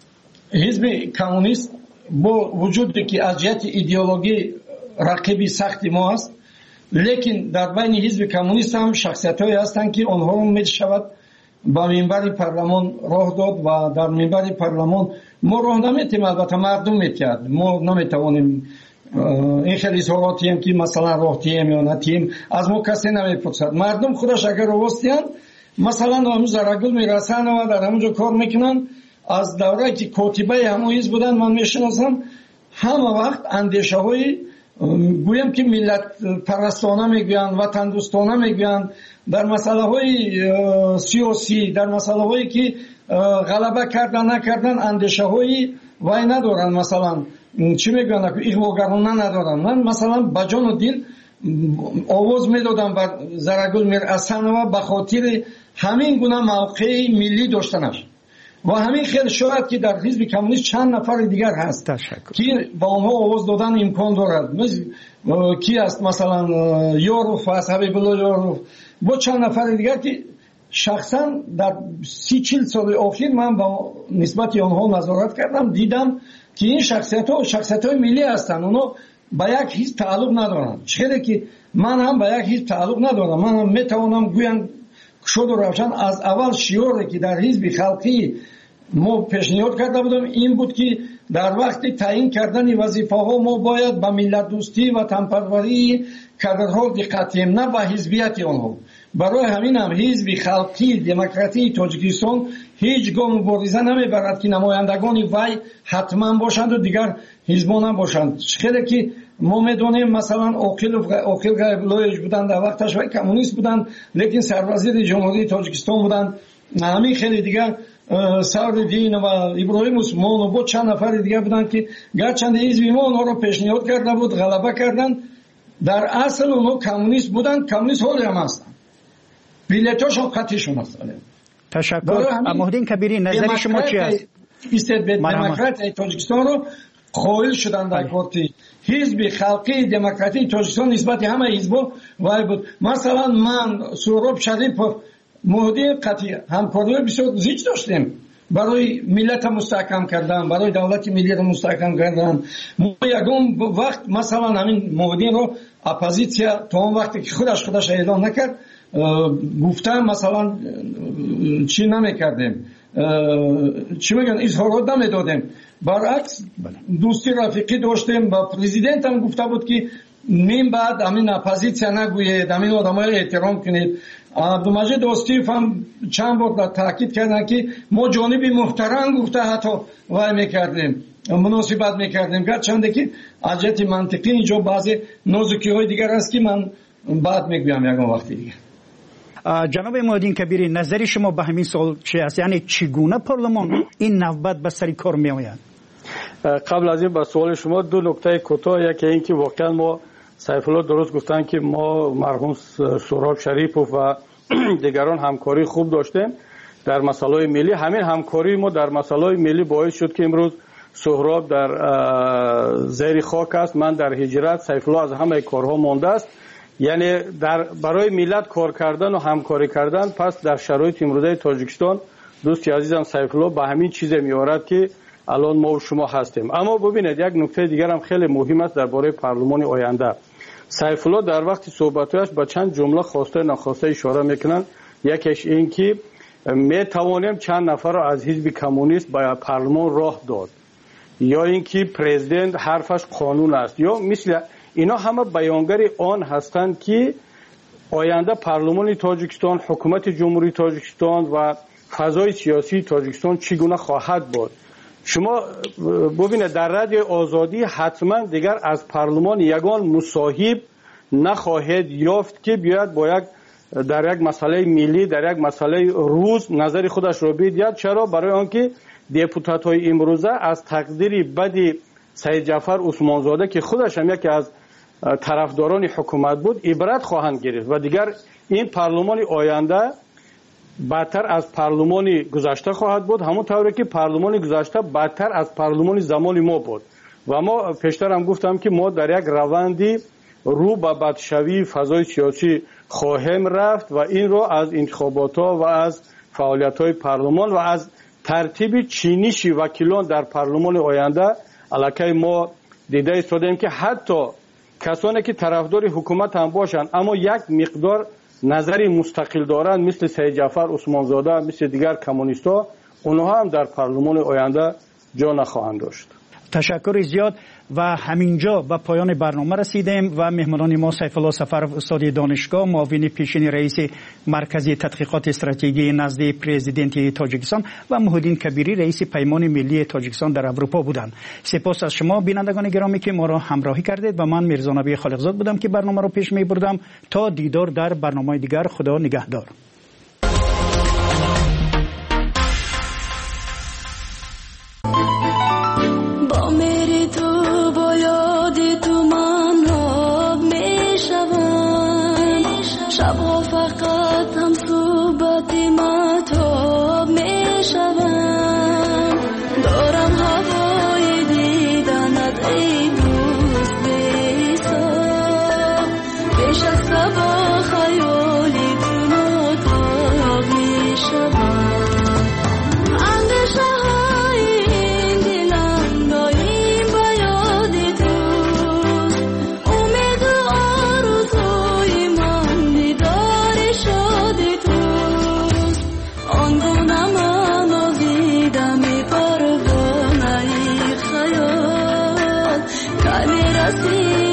S17: حزب کمونیست با وجودی که از جهت ایدئولوژی رقیبی سختی ما است، لیکن در بین حزب کمونیست هم شخصیت‌هایی هستند که آنها رو میشود با منبر پارلمان راه داد و در منبر پارلمان ما راه نمیتیم، البته مردم میتید، ما نمیتوانیم این خیلی اظهاراتی هم که مثلا راه تیم یا نتیم از ما کسی نمیپرسد. مردم خودش اگر راستیان مثلا همون زرگل میرسن و در همونجا کار میکنن. از دوره که کاتبه همون حزب بودن من میشناسم، همه وقت اندیشه های گویم که ملت پرستانه میگوین، وطن دوستانه میگوین، در مسئله های سیاسی، در مسئله هایی که غلبه کردن نکردن اندیشه هایی وای ندارن، مثلا چی میگوین اغواگرانه ندارن. من مثلا با جان و دل آواز میدادم بر زرگل میرسن و به خاطر همین گونه موقع ملی داشتنش و همین خیلی شاید که در حزب کمونیست چند نفر دیگر هست که با آنها آواز دادن امکان دارد. کی است مثلا یاروف است، حبیب الله یاروف، با چند نفر دیگر که شخصا در 30-40 سال اخیر من با نسبت آنها نظارت کردم، دیدم که این شخصیت‌های ملی هستند، اونا با یک حزب تعلق ندارن. چرا که من هم با یک حزب تعلق ندارم، من هم میتوانم گویم شد و روشن از اول شعاری که در حزب خلقی ما پیشنهاد کرده بودم این بود که در وقت تعیین کردن وظیفه ها ما باید به ملت دوستی و وطنپروری کادرها دقت کنیم، نه به حزبیت آنها. برای همین هم حزب خلقی دموکراتی تاجیکستان هیچ گاه مبارزه نمیبرد که نمایندگان وی حتما باشند و دیگر حزبان هم باشند. خیلی که ما میدونیم مثلا عاقل غیب‌الله بودند، در وقتش وی کمونیست بودند لیکن سروزیر جمهوری تاجیکستان بودند. همین خیلی دیگر Савриддин ва Иброҳим Усмонов бо чанд нафари дига буданд ки гарчанде ҳизби мо онҳоро пешниҳод карда буд, ғалаба карданд. дар асл онҳо коммунист буданд, коммунист ҳоле ҳам ҳастанд. билетҳошон қатъӣ шунас.
S16: ташаккур. Амоҳдин Кабирӣ, назари шумо чӣ аст?
S17: демократияи тоҷикистонро хоил шуданд дар корти ҳизби халқии демократии тоҷикистон нисбати ҳамаи ҳизбо вай буд. масалан ман, Суҳроб Шарипов, Муҳдин қатъӣ ҳамкориҳои бисёр зич доштем барои миллата мустаҳкам кардан, барои давлати миллиро мустаҳкам кардан. мо ягон вақт масалан ҳамин Муҳдинро оппозитсия то он вақте ки худаш эълон накард гуфта масалан чӣ намекардем, чӣ мегӯянд, изҳорот намедодем. баръакс дӯстӣ рафиқӣ доштем. ба президентам гуфта буд ки мин баъд амин оппозитсия нагӯед, амин одаморо эҳтиром кунед. Абдумаҷид Остиев ҳам чанд бор таъкид карданд ки мо ҷониби муҳтарам гуфта ҳатто вай мекардем, муносибат мекардем, гарчанде ки аз ҷиҳати мантиқӣ инҷо баъзе нозукиҳои дигар аст ки ман баъд мегӯям ягон вақти дигар.
S16: ҷаноби Муҳдин Кабирӣ, назари шумо ба ҳамин суол чӣ аст? яъне чӣ гуна парлумон ин навбат ба сари кор меояд?
S5: қабл аз ин ба суоли шумо ду нуктаи кӯтоҳ. яке ин ки воқеан мо Сайфулло дуруст гуфтанд ки мо марҳум Суҳроб Шарипов ва дигарон ҳамкорӣ хуб доштем дар масъалаҳои миллӣ. ҳамин ҳамкории мо дар масъалаҳои миллӣ боис шуд ки имрӯз Суҳроб дар зери хок аст, ман дар ҳиҷрат, Сайфулло аз ҳамаи корҳо мондааст. яъне барои миллат кор кардан ва ҳамкорӣ кардан. пас дар шароити имрӯзаи Тоҷикистон дӯсти азизам Сайфулло ба ҳамин чизе меорад ки алон мо шумо ҳастем. аммо бубинед, як нуктаи дигарам хеле муҳим аст дар бораи парлумони оянда. Сайфулло дар вақти суҳбатҳояш ба чанд ҷумла хоста нахоста ишора мекунанд. якеш ин ки метавонем чанд нафарро аз ҳизби коммунист ба парлумон роҳ дод, ё ин ки президент ҳарфаш қонун аст, ё мисли ино ҳама баёнгари он ҳастанд ки оянда парлумони Тоҷикистон, ҳукумати ҷумҳурии Тоҷикистон ва фазои сиёсии Тоҷикистон чӣ гуна хоҳад буд. шумо бубинед, дар радиои озодӣ ҳатман дигар аз парлумон ягон мусоҳиб нахоҳед ёфт ки биёяд бо дар як масъалаи миллӣ, дар як масъалаи рӯз назари худашро бидиҳад. чаро? барои он ки депутатҳои имрӯза аз тақдири бади Саид Ҷаъфар Усмонзода ки худаш ҳам яке аз тарафдорони ҳукумат буд ибрат хоҳанд гирифт ва дигар ин парлумони оянда бадтар аз парлумони гузашта хоҳад буд, ҳамон тавре ки парлумони гузашта бадтар аз парлумони замони мо буд. ва мо пештарам гуфтам ки мо дар як раванди рӯ ба бадшавии фазои сиёсӣ хоҳем рафт ва инро аз интихоботҳо ва аз фаъолиятҳои парлумон ва аз тартиби чиниши вакилон дар парлумони оянда аллакай мо дида истодем ки ҳатто касоне ки тарафдори ҳукумат ҳам бошанд, аммо як миқдор назари мустақил доранд, мисли Саид Ҷаъфар Усмонзода, мисли дигар коммунистҳо, онҳо ҳам дар парлумони оянда ҷо нахоҳанд дошт.
S16: ташаккури зиёд. ва ҳаминҷо ба поёни барнома расидем ва меҳмонони мо Сайфулло Сафаров, устоди донишгоҳ, муовини пешини раиси маркази тадқиқоти стратегии назди президенти Тоҷикистон ва Муҳдин Кабирӣ, раиси паймони миллии Тоҷикистон дар Аврупо буданд. сепос аз шумо бинандагони гиромӣ ки моро ҳамроҳӣ кардед ва ман Мирзонабии Холиқзод будам ки барномаро пеш мебурдам. то дидор дар барномаи дигар, худо нигаҳдор.
S15: شبها فقط هم صحبت مهتاب می شوم دارم هوای دیدنت ای دوست بی‌حساب پیش از صبح خیالی تو ماتاب می شوم اندیشه های این دلم دایم به یاد توست امید و آرزوی من دیدار شادی توست آنگونه من آزیدم پروانه خیال که میرسی